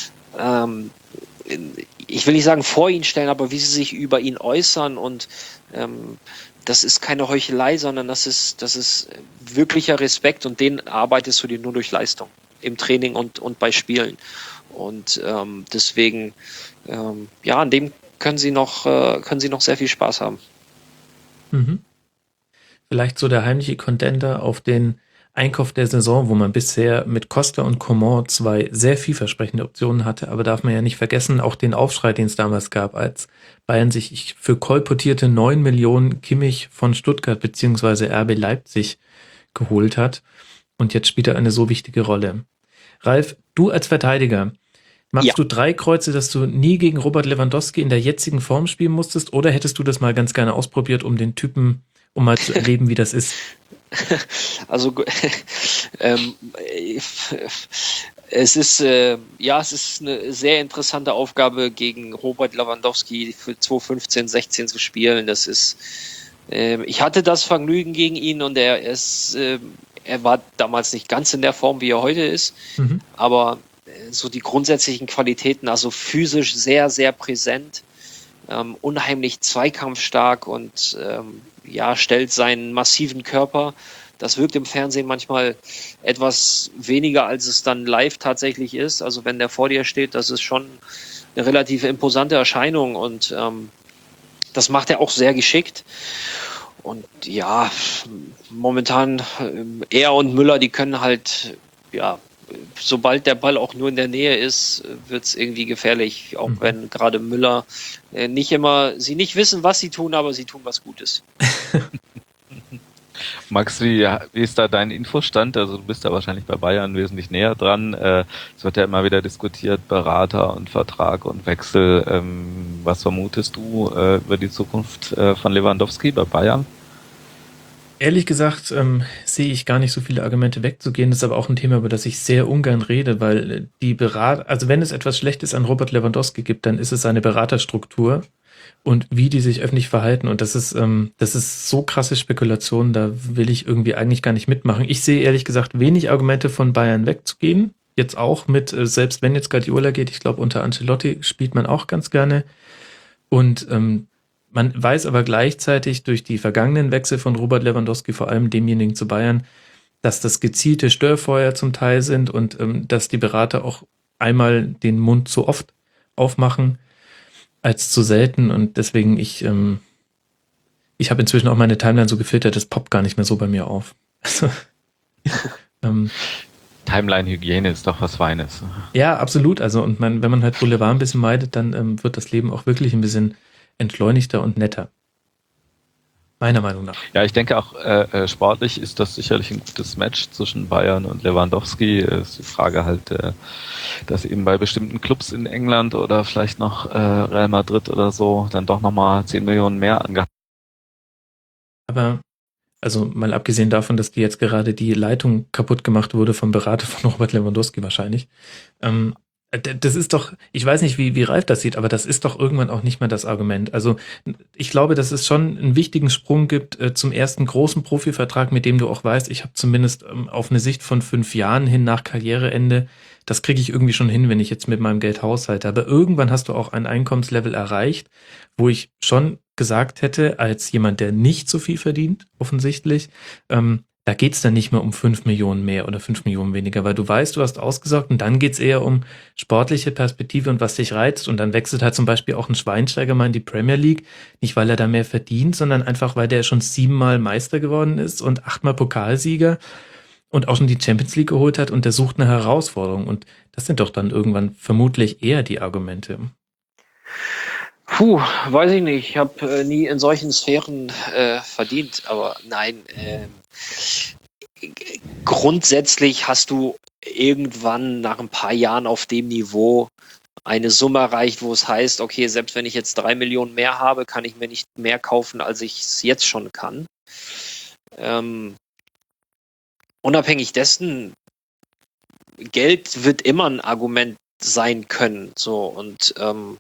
ich will nicht sagen vor ihn stellen, aber wie sie sich über ihn äußern und das ist keine Heuchelei, sondern das ist wirklicher Respekt und den arbeitest du dir nur durch Leistung im Training und bei Spielen. Und deswegen, an dem können sie noch sehr viel Spaß haben.
Mhm. Vielleicht so der heimliche Contender auf den Einkauf der Saison, wo man bisher mit Costa und Coman zwei sehr vielversprechende Optionen hatte, aber darf man ja nicht vergessen, auch den Aufschrei, den es damals gab, als Bayern sich für kolportierte 9 Millionen Kimmich von Stuttgart bzw. RB Leipzig geholt hat. Und jetzt spielt er eine so wichtige Rolle. Ralf, du als Verteidiger, machst du 3 Kreuze, dass du nie gegen Robert Lewandowski in der jetzigen Form spielen musstest, oder hättest du das mal ganz gerne ausprobiert, um den Typen, um mal zu erleben, wie das ist?
Also es ist eine sehr interessante Aufgabe, gegen Robert Lewandowski für 2015, 16 zu spielen. Das ist ich hatte das Vergnügen gegen ihn und er Er war damals nicht ganz in der Form, wie er heute ist, aber so die grundsätzlichen Qualitäten, also physisch sehr, sehr präsent, unheimlich zweikampfstark und stellt seinen massiven Körper. Das wirkt im Fernsehen manchmal etwas weniger, als es dann live tatsächlich ist. Also wenn der vor dir steht, das ist schon eine relativ imposante Erscheinung und das macht er auch sehr geschickt. Und ja, momentan er und Müller, die können halt, sobald der Ball auch nur in der Nähe ist, wird es irgendwie gefährlich. Auch wenn gerade Müller sie nicht wissen, was sie tun, aber sie tun was Gutes.
Max, wie ist da dein Infostand? Also du bist da wahrscheinlich bei Bayern wesentlich näher dran. Es wird ja immer wieder diskutiert, Berater und Vertrag und Wechsel. Was vermutest du über die Zukunft von Lewandowski bei Bayern?
Ehrlich gesagt sehe ich gar nicht so viele Argumente wegzugehen. Das ist aber auch ein Thema, über das ich sehr ungern rede, weil also wenn es etwas Schlechtes an Robert Lewandowski gibt, dann ist es seine Beraterstruktur und wie die sich öffentlich verhalten. Und das ist so krasse Spekulation, da will ich irgendwie eigentlich gar nicht mitmachen. Ich sehe ehrlich gesagt wenig Argumente von Bayern wegzugehen. Jetzt auch mit, selbst wenn jetzt Guardiola geht, ich glaube unter Ancelotti spielt man auch ganz gerne. Und man weiß aber gleichzeitig durch die vergangenen Wechsel von Robert Lewandowski, vor allem demjenigen zu Bayern, dass das gezielte Störfeuer zum Teil sind und dass die Berater auch einmal den Mund zu oft aufmachen als zu selten. Und deswegen, ich habe inzwischen auch meine Timeline so gefiltert, das poppt gar nicht mehr so bei mir auf. Also,
Timeline-Hygiene ist doch was Feines.
Ja, absolut. Also und wenn man halt Boulevard ein bisschen meidet, dann wird das Leben auch wirklich ein bisschen entschleunigter und netter. Meiner Meinung nach.
Ja, ich denke auch sportlich ist das sicherlich ein gutes Match zwischen Bayern und Lewandowski. Ist die Frage halt, dass eben bei bestimmten Clubs in England oder vielleicht noch Real Madrid oder so dann doch nochmal 10 Millionen mehr angehalten.
Aber also mal abgesehen davon, dass jetzt gerade die Leitung kaputt gemacht wurde vom Berater von Robert Lewandowski wahrscheinlich. Das ist doch, ich weiß nicht, wie Ralf das sieht, aber das ist doch irgendwann auch nicht mehr das Argument. Also ich glaube, dass es schon einen wichtigen Sprung gibt zum ersten großen Profivertrag, mit dem du auch weißt, ich habe zumindest auf eine Sicht von 5 Jahren hin nach Karriereende, das kriege ich irgendwie schon hin, wenn ich jetzt mit meinem Geld haushalte. Aber irgendwann hast du auch ein Einkommenslevel erreicht, wo ich schon gesagt hätte, als jemand, der nicht so viel verdient, offensichtlich, da geht's dann nicht mehr um 5 Millionen mehr oder 5 Millionen weniger, weil du weißt, du hast ausgesorgt und dann geht's eher um sportliche Perspektive und was dich reizt. Und dann wechselt halt zum Beispiel auch ein Schweinsteiger mal in die Premier League, nicht weil er da mehr verdient, sondern einfach, weil der schon 7-mal Meister geworden ist und 8-mal Pokalsieger und auch schon die Champions League geholt hat und der sucht eine Herausforderung. Und das sind doch dann irgendwann vermutlich eher die Argumente.
Puh, weiß ich nicht. Ich habe nie in solchen Sphären verdient, aber nein, grundsätzlich hast du irgendwann nach ein paar Jahren auf dem Niveau eine Summe erreicht, wo es heißt, okay, selbst wenn ich jetzt 3 Millionen mehr habe, kann ich mir nicht mehr kaufen, als ich es jetzt schon kann. Unabhängig dessen, Geld wird immer ein Argument sein können. So und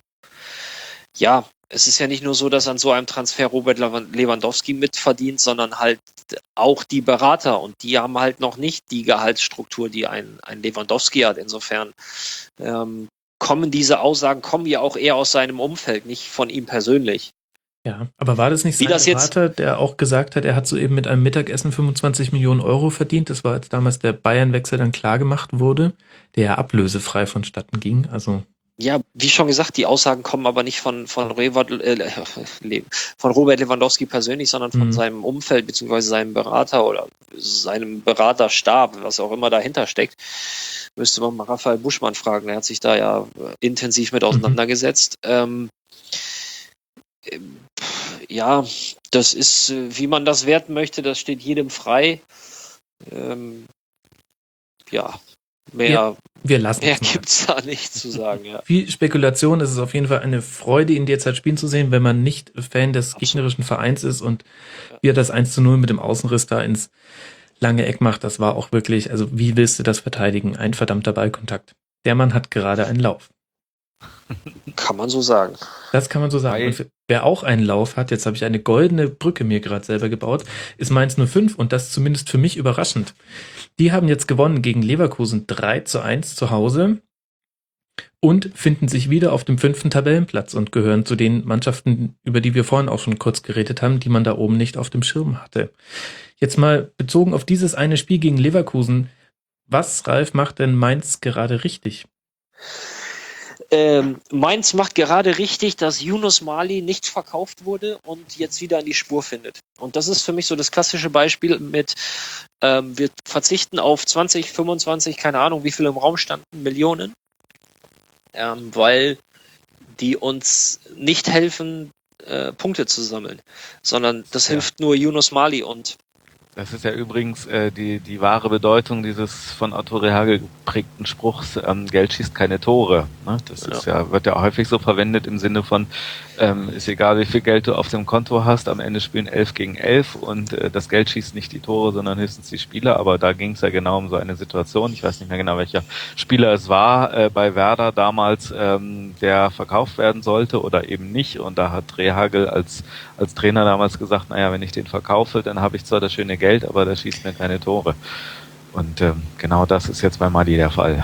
es ist ja nicht nur so, dass an so einem Transfer Robert Lewandowski mitverdient, sondern halt auch die Berater und die haben halt noch nicht die Gehaltsstruktur, die ein Lewandowski hat. Insofern kommen diese Aussagen ja auch eher aus seinem Umfeld, nicht von ihm persönlich.
Ja, aber war das nicht sein Berater, der auch gesagt hat, er hat soeben mit einem Mittagessen 25 Millionen Euro verdient? Das war, als damals der Bayern-Wechsel dann klar gemacht wurde, der ja ablösefrei vonstatten ging. Also
ja, wie schon gesagt, die Aussagen kommen aber nicht von Robert Lewandowski persönlich, sondern von seinem Umfeld beziehungsweise seinem Berater oder seinem Beraterstab, was auch immer dahinter steckt. Müsste man mal Raphael Buschmann fragen, der hat sich da ja intensiv mit auseinandergesetzt. Ja, das ist, wie man das werten möchte, das steht jedem frei. Mehr gibt's da nicht zu sagen. Ja.
Viel Spekulation, es ist auf jeden Fall eine Freude, ihn derzeit spielen zu sehen, wenn man nicht Fan des gegnerischen Vereins ist und wie er das 1:0 mit dem Außenriss da ins lange Eck macht, das war auch wirklich, also wie willst du das verteidigen? Ein verdammter Ballkontakt. Der Mann hat gerade einen Lauf.
Kann man so sagen.
Das kann man so sagen. Und wer auch einen Lauf hat, jetzt habe ich eine goldene Brücke mir gerade selber gebaut, ist Mainz 05 und das zumindest für mich überraschend. Die haben jetzt gewonnen gegen Leverkusen 3:1 zu Hause und finden sich wieder auf dem 5. Tabellenplatz und gehören zu den Mannschaften, über die wir vorhin auch schon kurz geredet haben, die man da oben nicht auf dem Schirm hatte. Jetzt mal bezogen auf dieses eine Spiel gegen Leverkusen. Was, Ralf, macht denn Mainz gerade richtig?
Mainz macht gerade richtig, dass Yunus Mali nicht verkauft wurde und jetzt wieder in die Spur findet. Und das ist für mich so das klassische Beispiel mit, wir verzichten auf 20, 25, keine Ahnung, wie viel im Raum standen, Millionen, weil die uns nicht helfen, Punkte zu sammeln, sondern das hilft nur Yunus Mali und
das ist ja übrigens die wahre Bedeutung dieses von Otto Rehhagel geprägten Spruchs, Geld schießt keine Tore. Ne? Das ist wird ja häufig so verwendet im Sinne von, ist egal wie viel Geld du auf dem Konto hast, am Ende spielen 11 gegen 11 und das Geld schießt nicht die Tore, sondern höchstens die Spieler, aber da ging es ja genau um so eine Situation, ich weiß nicht mehr genau welcher Spieler es war, bei Werder damals, der verkauft werden sollte oder eben nicht und da hat Rehhagel als Trainer damals gesagt, naja, wenn ich den verkaufe, dann habe ich zwar das schöne Geld, aber der schießt mir keine Tore. Und genau das ist jetzt bei Mali der Fall.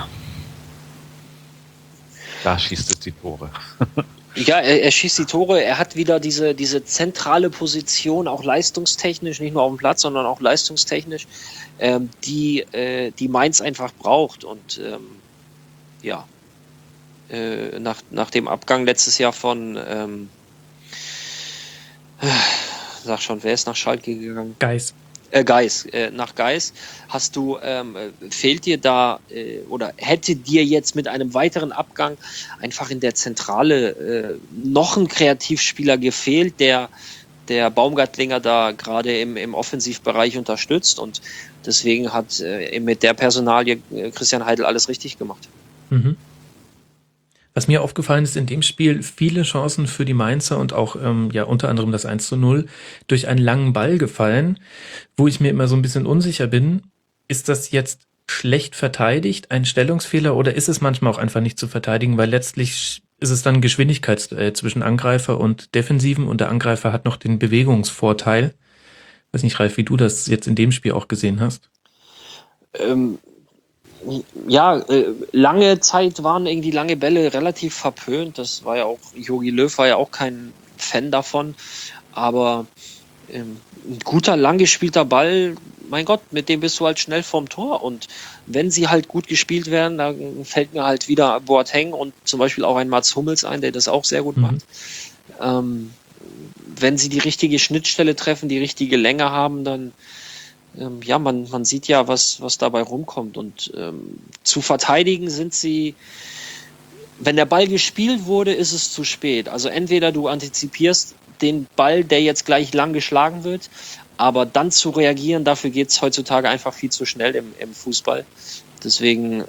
Da schießt es die Tore.
Ja, er schießt die Tore, er hat wieder diese zentrale Position, auch leistungstechnisch, nicht nur auf dem Platz, sondern auch leistungstechnisch, die Mainz einfach braucht. Und nach dem Abgang letztes Jahr von sag schon, wer ist nach Schalke gegangen? Nach Geis hast du, fehlt dir da oder hätte dir jetzt mit einem weiteren Abgang einfach in der Zentrale noch ein Kreativspieler gefehlt, der Baumgartlinger da gerade im Offensivbereich unterstützt und deswegen hat mit der Personalie Christian Heidel alles richtig gemacht.
Mhm. Was mir aufgefallen ist in dem Spiel, viele Chancen für die Mainzer und auch unter anderem das 1:0 durch einen langen Ball gefallen, wo ich mir immer so ein bisschen unsicher bin, ist das jetzt schlecht verteidigt, ein Stellungsfehler oder ist es manchmal auch einfach nicht zu verteidigen, weil letztlich ist es dann Geschwindigkeitsduell zwischen Angreifer und Defensiven und der Angreifer hat noch den Bewegungsvorteil. Weiß nicht, Ralf, wie du das jetzt in dem Spiel auch gesehen hast.
Lange Zeit waren irgendwie lange Bälle relativ verpönt. Das war ja auch, Jogi Löw war ja auch kein Fan davon. Aber ein guter, lang gespielter Ball, mein Gott, mit dem bist du halt schnell vorm Tor. Und wenn sie halt gut gespielt werden, dann fällt mir halt wieder Boateng und zum Beispiel auch ein Mats Hummels ein, der das auch sehr gut macht. Wenn sie die richtige Schnittstelle treffen, die richtige Länge haben, dann man sieht ja, was dabei rumkommt und zu verteidigen sind sie, wenn der Ball gespielt wurde, ist es zu spät. Also entweder du antizipierst den Ball, der jetzt gleich lang geschlagen wird, aber dann zu reagieren, dafür geht es heutzutage einfach viel zu schnell im Fußball. Deswegen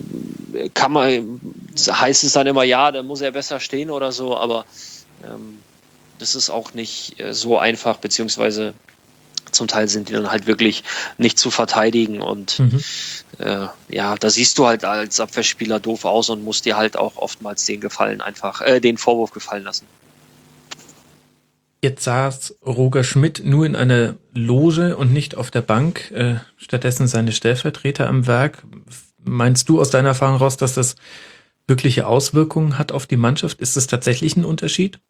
heißt es dann immer, ja, da muss er besser stehen oder so, aber das ist auch nicht so einfach, beziehungsweise zum Teil sind die dann halt wirklich nicht zu verteidigen und da siehst du halt als Abwehrspieler doof aus und musst dir halt auch oftmals den Vorwurf gefallen lassen.
Jetzt saß Roger Schmidt nur in einer Loge und nicht auf der Bank, stattdessen seine Stellvertreter am Werk. Meinst du aus deiner Erfahrung raus, dass das wirkliche Auswirkungen hat auf die Mannschaft? Ist es tatsächlich ein Unterschied?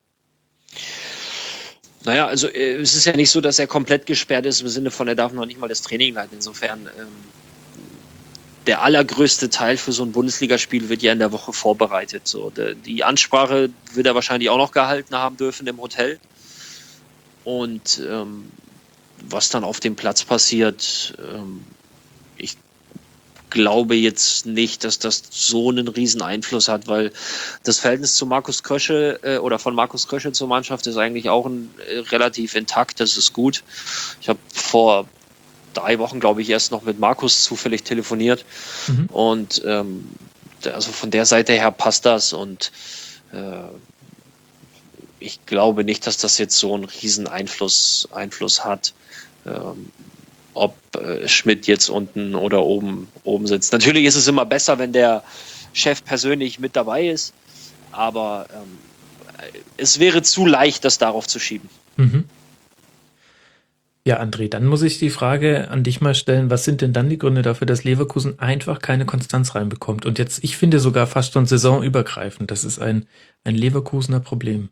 Naja, also es ist ja nicht so, dass er komplett gesperrt ist, im Sinne von, er darf noch nicht mal das Training leiten. Insofern, der allergrößte Teil für so ein Bundesligaspiel wird ja in der Woche vorbereitet. So, die Ansprache wird er wahrscheinlich auch noch gehalten haben dürfen im Hotel. Und was dann auf dem Platz passiert, ich glaube jetzt nicht, dass das so einen riesen Einfluss hat, weil das Verhältnis zu Markus Krösche oder von Markus Krösche zur Mannschaft ist eigentlich auch relativ intakt, das ist gut. Ich habe vor 3 Wochen, glaube ich, erst noch mit Markus zufällig telefoniert und also von der Seite her passt das und ich glaube nicht, dass das jetzt so einen riesen Einfluss hat. Ob Schmidt jetzt unten oder oben sitzt. Natürlich ist es immer besser, wenn der Chef persönlich mit dabei ist, aber es wäre zu leicht, das darauf zu schieben.
Mhm. Ja, André, dann muss ich die Frage an dich mal stellen, was sind denn dann die Gründe dafür, dass Leverkusen einfach keine Konstanz reinbekommt? Und jetzt, ich finde sogar fast schon saisonübergreifend, das ist ein Leverkusener Problem.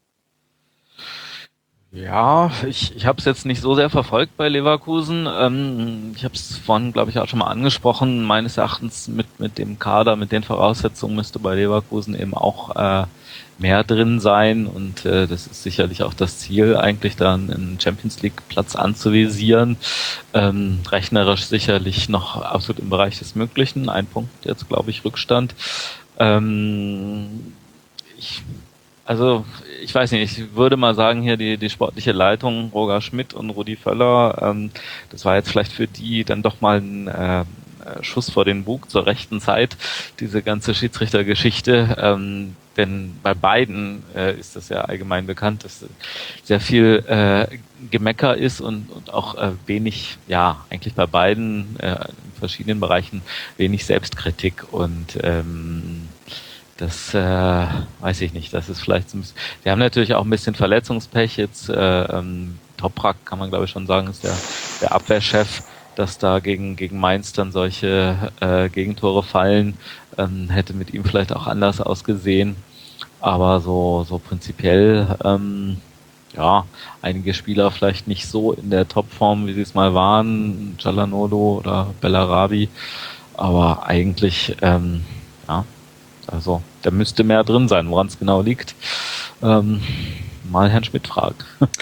Ja, ich habe es jetzt nicht so sehr verfolgt bei Leverkusen. Ich habe es vorhin, glaube ich, auch schon mal angesprochen. Meines Erachtens mit dem Kader, mit den Voraussetzungen müsste bei Leverkusen eben auch mehr drin sein. Und das ist sicherlich auch das Ziel, eigentlich dann einen Champions League Platz anzuvisieren. Rechnerisch sicherlich noch absolut im Bereich des Möglichen. Ein Punkt jetzt, glaube ich, Rückstand. Ich weiß nicht, ich würde mal sagen, hier die sportliche Leitung, Roger Schmidt und Rudi Völler, das war jetzt vielleicht für die dann doch mal ein Schuss vor den Bug zur rechten Zeit, diese ganze Schiedsrichtergeschichte, denn bei beiden ist das ja allgemein bekannt, dass sehr viel Gemecker ist und auch wenig, ja, eigentlich bei beiden in verschiedenen Bereichen wenig Selbstkritik und das weiß ich nicht. Das ist vielleicht so ein bisschen. Die haben natürlich auch ein bisschen Verletzungspech. Jetzt Toprak kann man glaube ich schon sagen, ist der Abwehrchef, dass da gegen Mainz dann solche Gegentore fallen. Hätte mit ihm vielleicht auch anders ausgesehen. Aber so prinzipiell ja, einige Spieler vielleicht nicht so in der Topform, wie sie es mal waren, Çalhanoğlu oder Bellarabi. Aber eigentlich ja. Also, da müsste mehr drin sein, woran es genau liegt. Mal Herrn Schmidt fragen.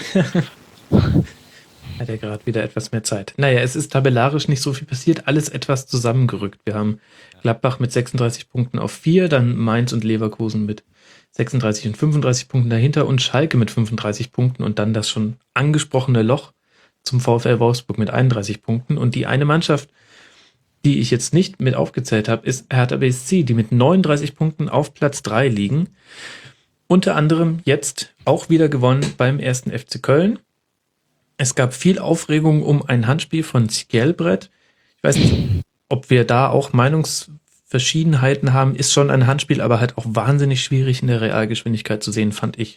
Hat er gerade wieder etwas mehr Zeit. Naja, es ist tabellarisch nicht so viel passiert, alles etwas zusammengerückt. Wir haben Gladbach mit 36 Punkten auf 4, dann Mainz und Leverkusen mit 36 und 35 Punkten dahinter und Schalke mit 35 Punkten und dann das schon angesprochene Loch zum VfL Wolfsburg mit 31 Punkten. Und die eine Mannschaft, die ich jetzt nicht mit aufgezählt habe, ist Hertha BSC, die mit 39 Punkten auf Platz 3 liegen. Unter anderem jetzt auch wieder gewonnen beim 1. FC Köln. Es gab viel Aufregung um ein Handspiel von Skjelbred. Ich weiß nicht, ob wir da auch Meinungsverschiedenheiten haben. Ist schon ein Handspiel, aber halt auch wahnsinnig schwierig in der Realgeschwindigkeit zu sehen, fand ich.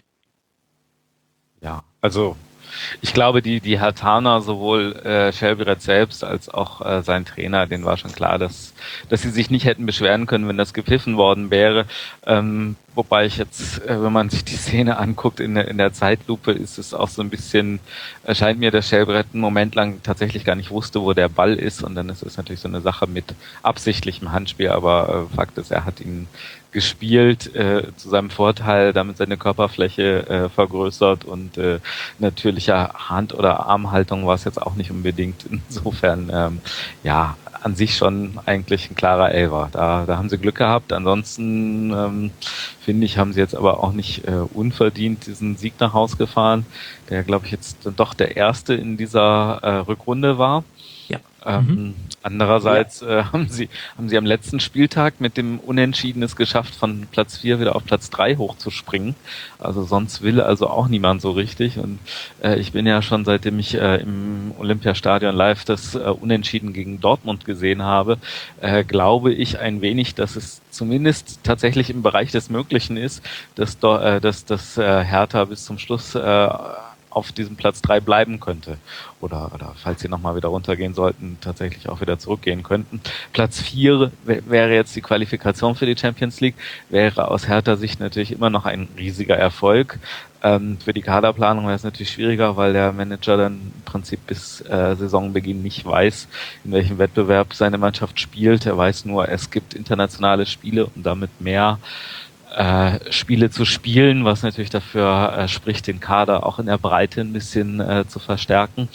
Ja, also ich glaube, die Herthaner, sowohl Skjelbred selbst als auch sein Trainer, denen war schon klar, dass sie sich nicht hätten beschweren können, wenn das gepfiffen worden wäre. Wobei ich jetzt, wenn man sich die Szene anguckt in der Zeitlupe, ist es auch so ein bisschen, scheint mir, dass Skjelbred einen Moment lang tatsächlich gar nicht wusste, wo der Ball ist. Und dann ist es natürlich so eine Sache mit absichtlichem Handspiel, aber Fakt ist, er hat ihn gespielt, zu seinem Vorteil, damit seine Körperfläche vergrößert und natürlicher Hand- oder Armhaltung war es jetzt auch nicht unbedingt. Insofern, ja, an sich schon eigentlich ein klarer Elfer. Da haben sie Glück gehabt. Ansonsten, finde ich, haben sie jetzt aber auch nicht unverdient diesen Sieg nach Haus gefahren, der, glaube ich, jetzt doch der erste in dieser Rückrunde war.
Ja.
Andererseits haben sie am letzten Spieltag mit dem Unentschieden es geschafft, von Platz 4 wieder auf Platz 3 hochzuspringen. Also sonst will also auch niemand so richtig. Und ich bin ja schon, seitdem ich im Olympiastadion live das Unentschieden gegen Dortmund gesehen habe, glaube ich ein wenig, dass es zumindest tatsächlich im Bereich des Möglichen ist, dass Hertha bis zum Schluss auf diesem Platz 3 bleiben könnte. Oder falls sie nochmal wieder runtergehen sollten, tatsächlich auch wieder zurückgehen könnten. Platz 4 wäre jetzt die Qualifikation für die Champions League, wäre aus Hertha Sicht natürlich immer noch ein riesiger Erfolg. Für die Kaderplanung wäre es natürlich schwieriger, weil der Manager dann im Prinzip bis Saisonbeginn nicht weiß, in welchem Wettbewerb seine Mannschaft spielt. Er weiß nur, es gibt internationale Spiele und damit mehr Spiele zu spielen, was natürlich dafür spricht, den Kader auch in der Breite ein bisschen zu verstärken.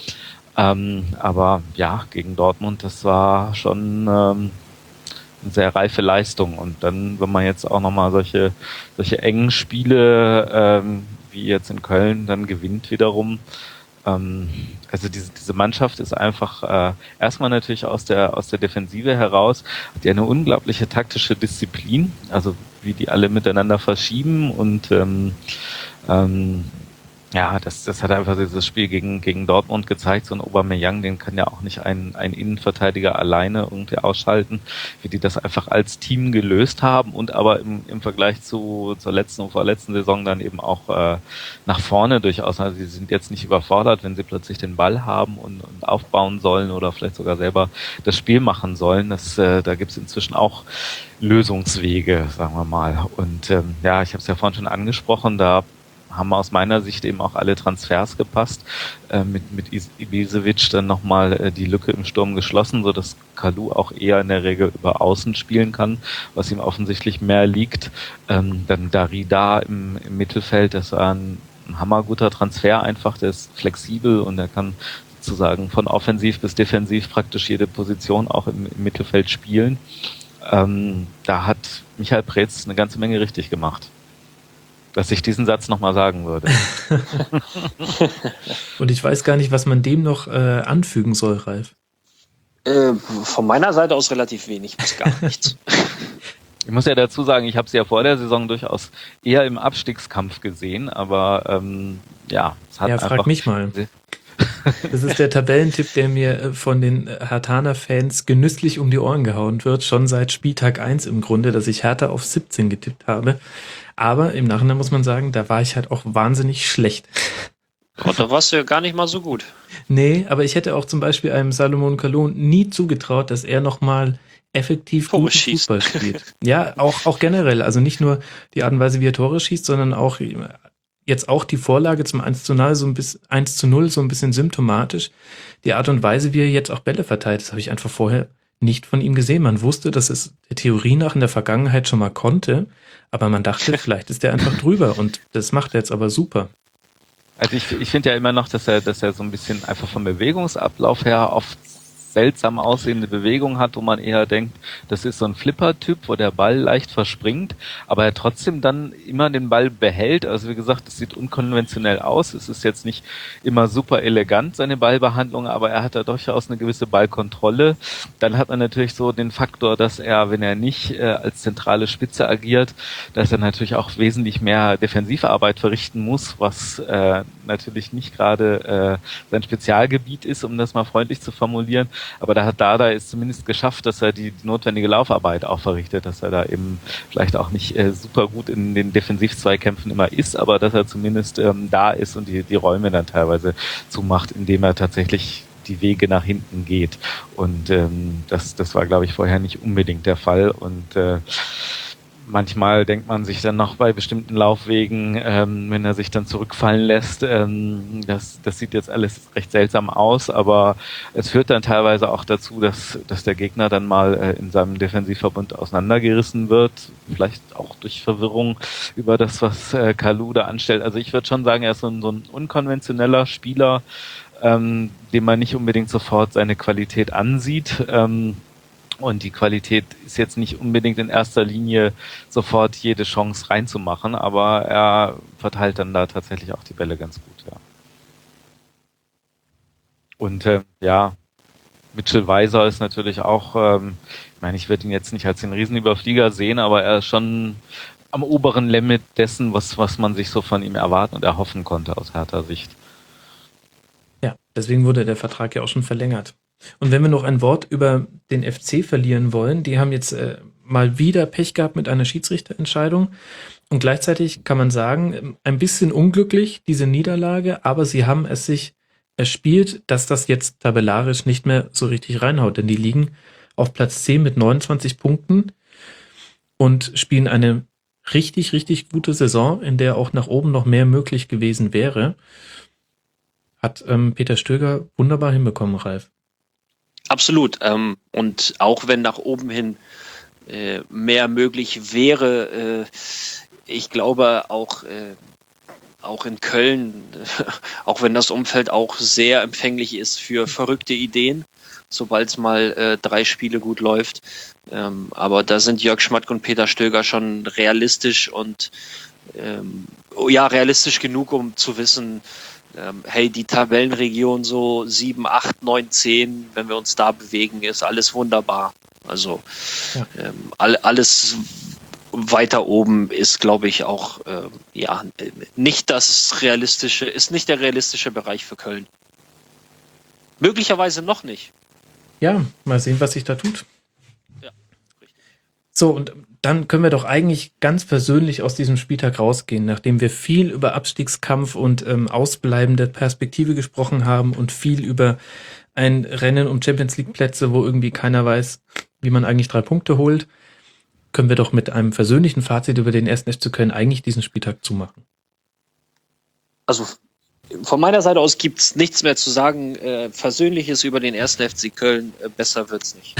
Aber ja, gegen Dortmund, das war schon eine sehr reife Leistung. Und dann, wenn man jetzt auch nochmal solche engen Spiele wie jetzt in Köln dann gewinnt wiederum, also diese Mannschaft ist einfach erstmal natürlich aus der Defensive heraus, hat die eine unglaubliche taktische Disziplin, also wie die alle miteinander verschieben und Ja, das hat einfach dieses Spiel gegen Dortmund gezeigt. So ein Aubameyang, den kann ja auch nicht ein Innenverteidiger alleine irgendwie ausschalten, wie die das einfach als Team gelöst haben und aber im Vergleich zur letzten und vorletzten Saison dann eben auch nach vorne durchaus. Also sie sind jetzt nicht überfordert, wenn sie plötzlich den Ball haben und aufbauen sollen oder vielleicht sogar selber das Spiel machen sollen. Da gibt's inzwischen auch Lösungswege, sagen wir mal. Und ja, ich habe es ja vorhin schon angesprochen, da haben aus meiner Sicht eben auch alle Transfers gepasst. Mit Ibisevic dann nochmal die Lücke im Sturm geschlossen, so dass Kalou auch eher in der Regel über Außen spielen kann, was ihm offensichtlich mehr liegt. Dann Darida im Mittelfeld, das war ein hammerguter Transfer einfach, der ist flexibel und er kann sozusagen von offensiv bis defensiv praktisch jede Position auch im Mittelfeld spielen. Da hat Michael Preetz eine ganze Menge richtig gemacht. Dass ich diesen Satz nochmal sagen würde.
Und ich weiß gar nicht, was man dem noch anfügen soll, Ralf.
Von meiner Seite aus relativ wenig, bis gar nichts.
Ich muss ja dazu sagen, ich habe sie ja vor der Saison durchaus eher im Abstiegskampf gesehen, aber ja, es hat
ja,
einfach...
frag mich mal. Das ist der Tabellentipp, der mir von den Herthaner-Fans genüsslich um die Ohren gehauen wird, schon seit Spieltag 1 im Grunde, dass ich Hertha auf 17 getippt habe. Aber im Nachhinein muss man sagen, da war ich halt auch wahnsinnig schlecht.
Und da warst du ja gar nicht mal so gut.
Nee, aber ich hätte auch zum Beispiel einem Salomon Kalou nie zugetraut, dass er nochmal effektiv guten Fußball spielt. Ja, auch generell. Also nicht nur die Art und Weise, wie er Tore schießt, sondern auch jetzt auch die Vorlage zum 1:0, so ein bisschen 1:0, so ein bisschen symptomatisch. Die Art und Weise, wie er jetzt auch Bälle verteilt, das habe ich einfach vorher nicht von ihm gesehen. Man wusste, dass es der Theorie nach in der Vergangenheit schon mal konnte, aber man dachte, vielleicht ist der einfach drüber und das macht er jetzt aber super.
Also ich finde ja immer noch, dass er so ein bisschen einfach vom Bewegungsablauf her oft seltsam aussehende Bewegung hat, wo man eher denkt, das ist so ein Flipper-Typ, wo der Ball leicht verspringt, aber er trotzdem dann immer den Ball behält. Also wie gesagt, es sieht unkonventionell aus. Es ist jetzt nicht immer super elegant, seine Ballbehandlung, aber er hat da durchaus eine gewisse Ballkontrolle. Dann hat man natürlich so den Faktor, dass er, wenn er nicht als zentrale Spitze agiert, dass er natürlich auch wesentlich mehr Defensivarbeit verrichten muss, was natürlich nicht gerade sein Spezialgebiet ist, um das mal freundlich zu formulieren. Aber da hat Dada es zumindest geschafft, dass er die notwendige Laufarbeit auch verrichtet, dass er da eben vielleicht auch nicht super gut in den Defensivzweikämpfen immer ist, aber dass er zumindest da ist und die Räume dann teilweise zumacht, indem er tatsächlich die Wege nach hinten geht. Und das war, glaube ich, vorher nicht unbedingt der Fall. Und manchmal denkt man sich dann noch bei bestimmten Laufwegen, wenn er sich dann zurückfallen lässt, das sieht jetzt alles recht seltsam aus, aber es führt dann teilweise auch dazu, dass der Gegner dann mal in seinem Defensivverbund auseinandergerissen wird, vielleicht auch durch Verwirrung über das, was Kalou da anstellt. Also ich würde schon sagen, er ist so ein unkonventioneller Spieler, dem man nicht unbedingt sofort seine Qualität ansieht. Und die Qualität ist jetzt nicht unbedingt in erster Linie sofort jede Chance reinzumachen, aber er verteilt dann da tatsächlich auch die Bälle ganz gut, ja. Und ja, Mitchell Weiser ist natürlich auch, ich meine, ich würde ihn jetzt nicht als den Riesenüberflieger sehen, aber er ist schon am oberen Limit dessen, was man sich so von ihm erwarten und erhoffen konnte aus Hertha Sicht.
Ja, deswegen wurde der Vertrag ja auch schon verlängert. Und wenn wir noch ein Wort über den FC verlieren wollen, die haben jetzt mal wieder Pech gehabt mit einer Schiedsrichterentscheidung und gleichzeitig kann man sagen, ein bisschen unglücklich, diese Niederlage, aber sie haben es sich erspielt, dass das jetzt tabellarisch nicht mehr so richtig reinhaut, denn die liegen auf Platz 10 mit 29 Punkten und spielen eine richtig, richtig gute Saison, in der auch nach oben noch mehr möglich gewesen wäre. Hat Peter Stöger wunderbar hinbekommen, Ralf.
Absolut. Und auch wenn nach oben hin mehr möglich wäre, ich glaube auch in Köln, auch wenn das Umfeld auch sehr empfänglich ist für verrückte Ideen, sobald es mal 3 Spiele gut läuft. Aber da sind Jörg Schmatke und Peter Stöger schon realistisch und realistisch genug, um zu wissen, hey, die Tabellenregion so 7, 8, 9, 10, wenn wir uns da bewegen, ist alles wunderbar. Also alles weiter oben ist, glaube ich, auch nicht der realistische Bereich für Köln. Möglicherweise noch nicht.
Ja, mal sehen, was sich da tut.
Ja, richtig.
So, und dann können wir doch eigentlich ganz persönlich aus diesem Spieltag rausgehen, nachdem wir viel über Abstiegskampf und ausbleibende Perspektive gesprochen haben und viel über ein Rennen um Champions-League-Plätze, wo irgendwie keiner weiß, wie man eigentlich 3 Punkte holt, können wir doch mit einem versöhnlichen Fazit über den 1. FC Köln eigentlich diesen Spieltag zumachen.
Also von meiner Seite aus gibt es nichts mehr zu sagen. Versöhnliches über den 1. FC Köln, besser wird's nicht.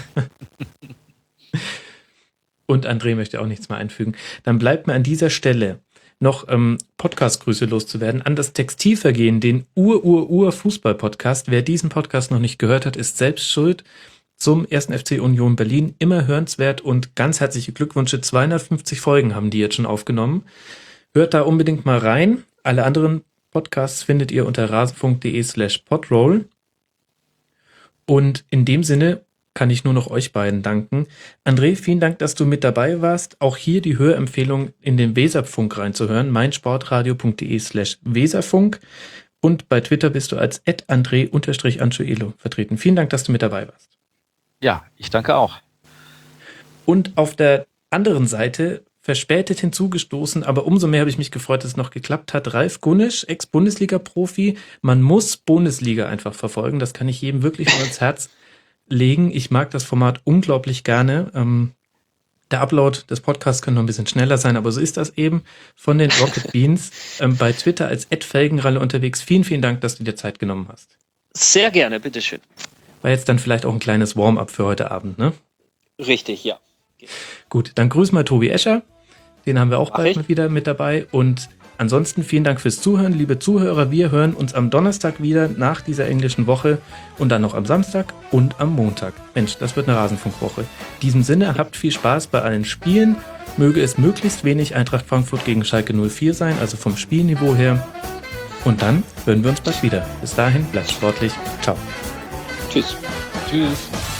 Und André möchte auch nichts mehr einfügen. Dann bleibt mir an dieser Stelle noch Podcast-Grüße loszuwerden an das Textilvergehen, den Ur-Fußball-Podcast. Wer diesen Podcast noch nicht gehört hat, ist selbst schuld. Zum 1. FC Union Berlin. Immer hörenswert und ganz herzliche Glückwünsche. 250 Folgen haben die jetzt schon aufgenommen. Hört da unbedingt mal rein. Alle anderen Podcasts findet ihr unter rasenfunk.de/podroll. Und in dem Sinne kann ich nur noch euch beiden danken. André, vielen Dank, dass du mit dabei warst. Auch hier die Hörempfehlung in den Weserfunk reinzuhören. meinsportradio.de/Weserfunk. Und bei Twitter bist du als @André_Anchoelo vertreten. Vielen Dank, dass du mit dabei warst.
Ja, ich danke auch.
Und auf der anderen Seite, verspätet hinzugestoßen, aber umso mehr habe ich mich gefreut, dass es noch geklappt hat, Ralf Gunnisch, Ex-Bundesliga-Profi. Man muss Bundesliga einfach verfolgen, das kann ich jedem wirklich nur ans Herz legen. Ich mag das Format unglaublich gerne. Der Upload des Podcasts kann noch ein bisschen schneller sein, aber so ist das eben von den Rocket Beans. Bei Twitter als @Felgenralle unterwegs. Vielen, vielen Dank, dass du dir Zeit genommen hast.
Sehr gerne, bitteschön.
War jetzt dann vielleicht auch ein kleines Warm-up für heute Abend, ne?
Richtig, ja.
Gut, dann grüß mal Tobi Escher. Den haben wir auch bald mal wieder mit dabei. Und ansonsten vielen Dank fürs Zuhören, liebe Zuhörer. Wir hören uns am Donnerstag wieder nach dieser englischen Woche und dann noch am Samstag und am Montag. Mensch, das wird eine Rasenfunkwoche. In diesem Sinne, habt viel Spaß bei allen Spielen. Möge es möglichst wenig Eintracht Frankfurt gegen Schalke 04 sein, also vom Spielniveau her. Und dann hören wir uns bald wieder. Bis dahin, bleibt sportlich. Ciao.
Tschüss.
Tschüss.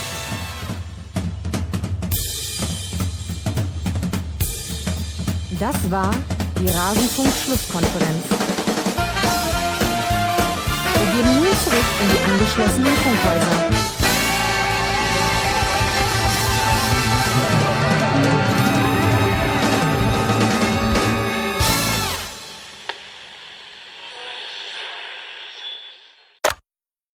Das war die Rasenfunk-Schlusskonferenz. Wir gehen nun zurück in die angeschlossenen Funkhäuser.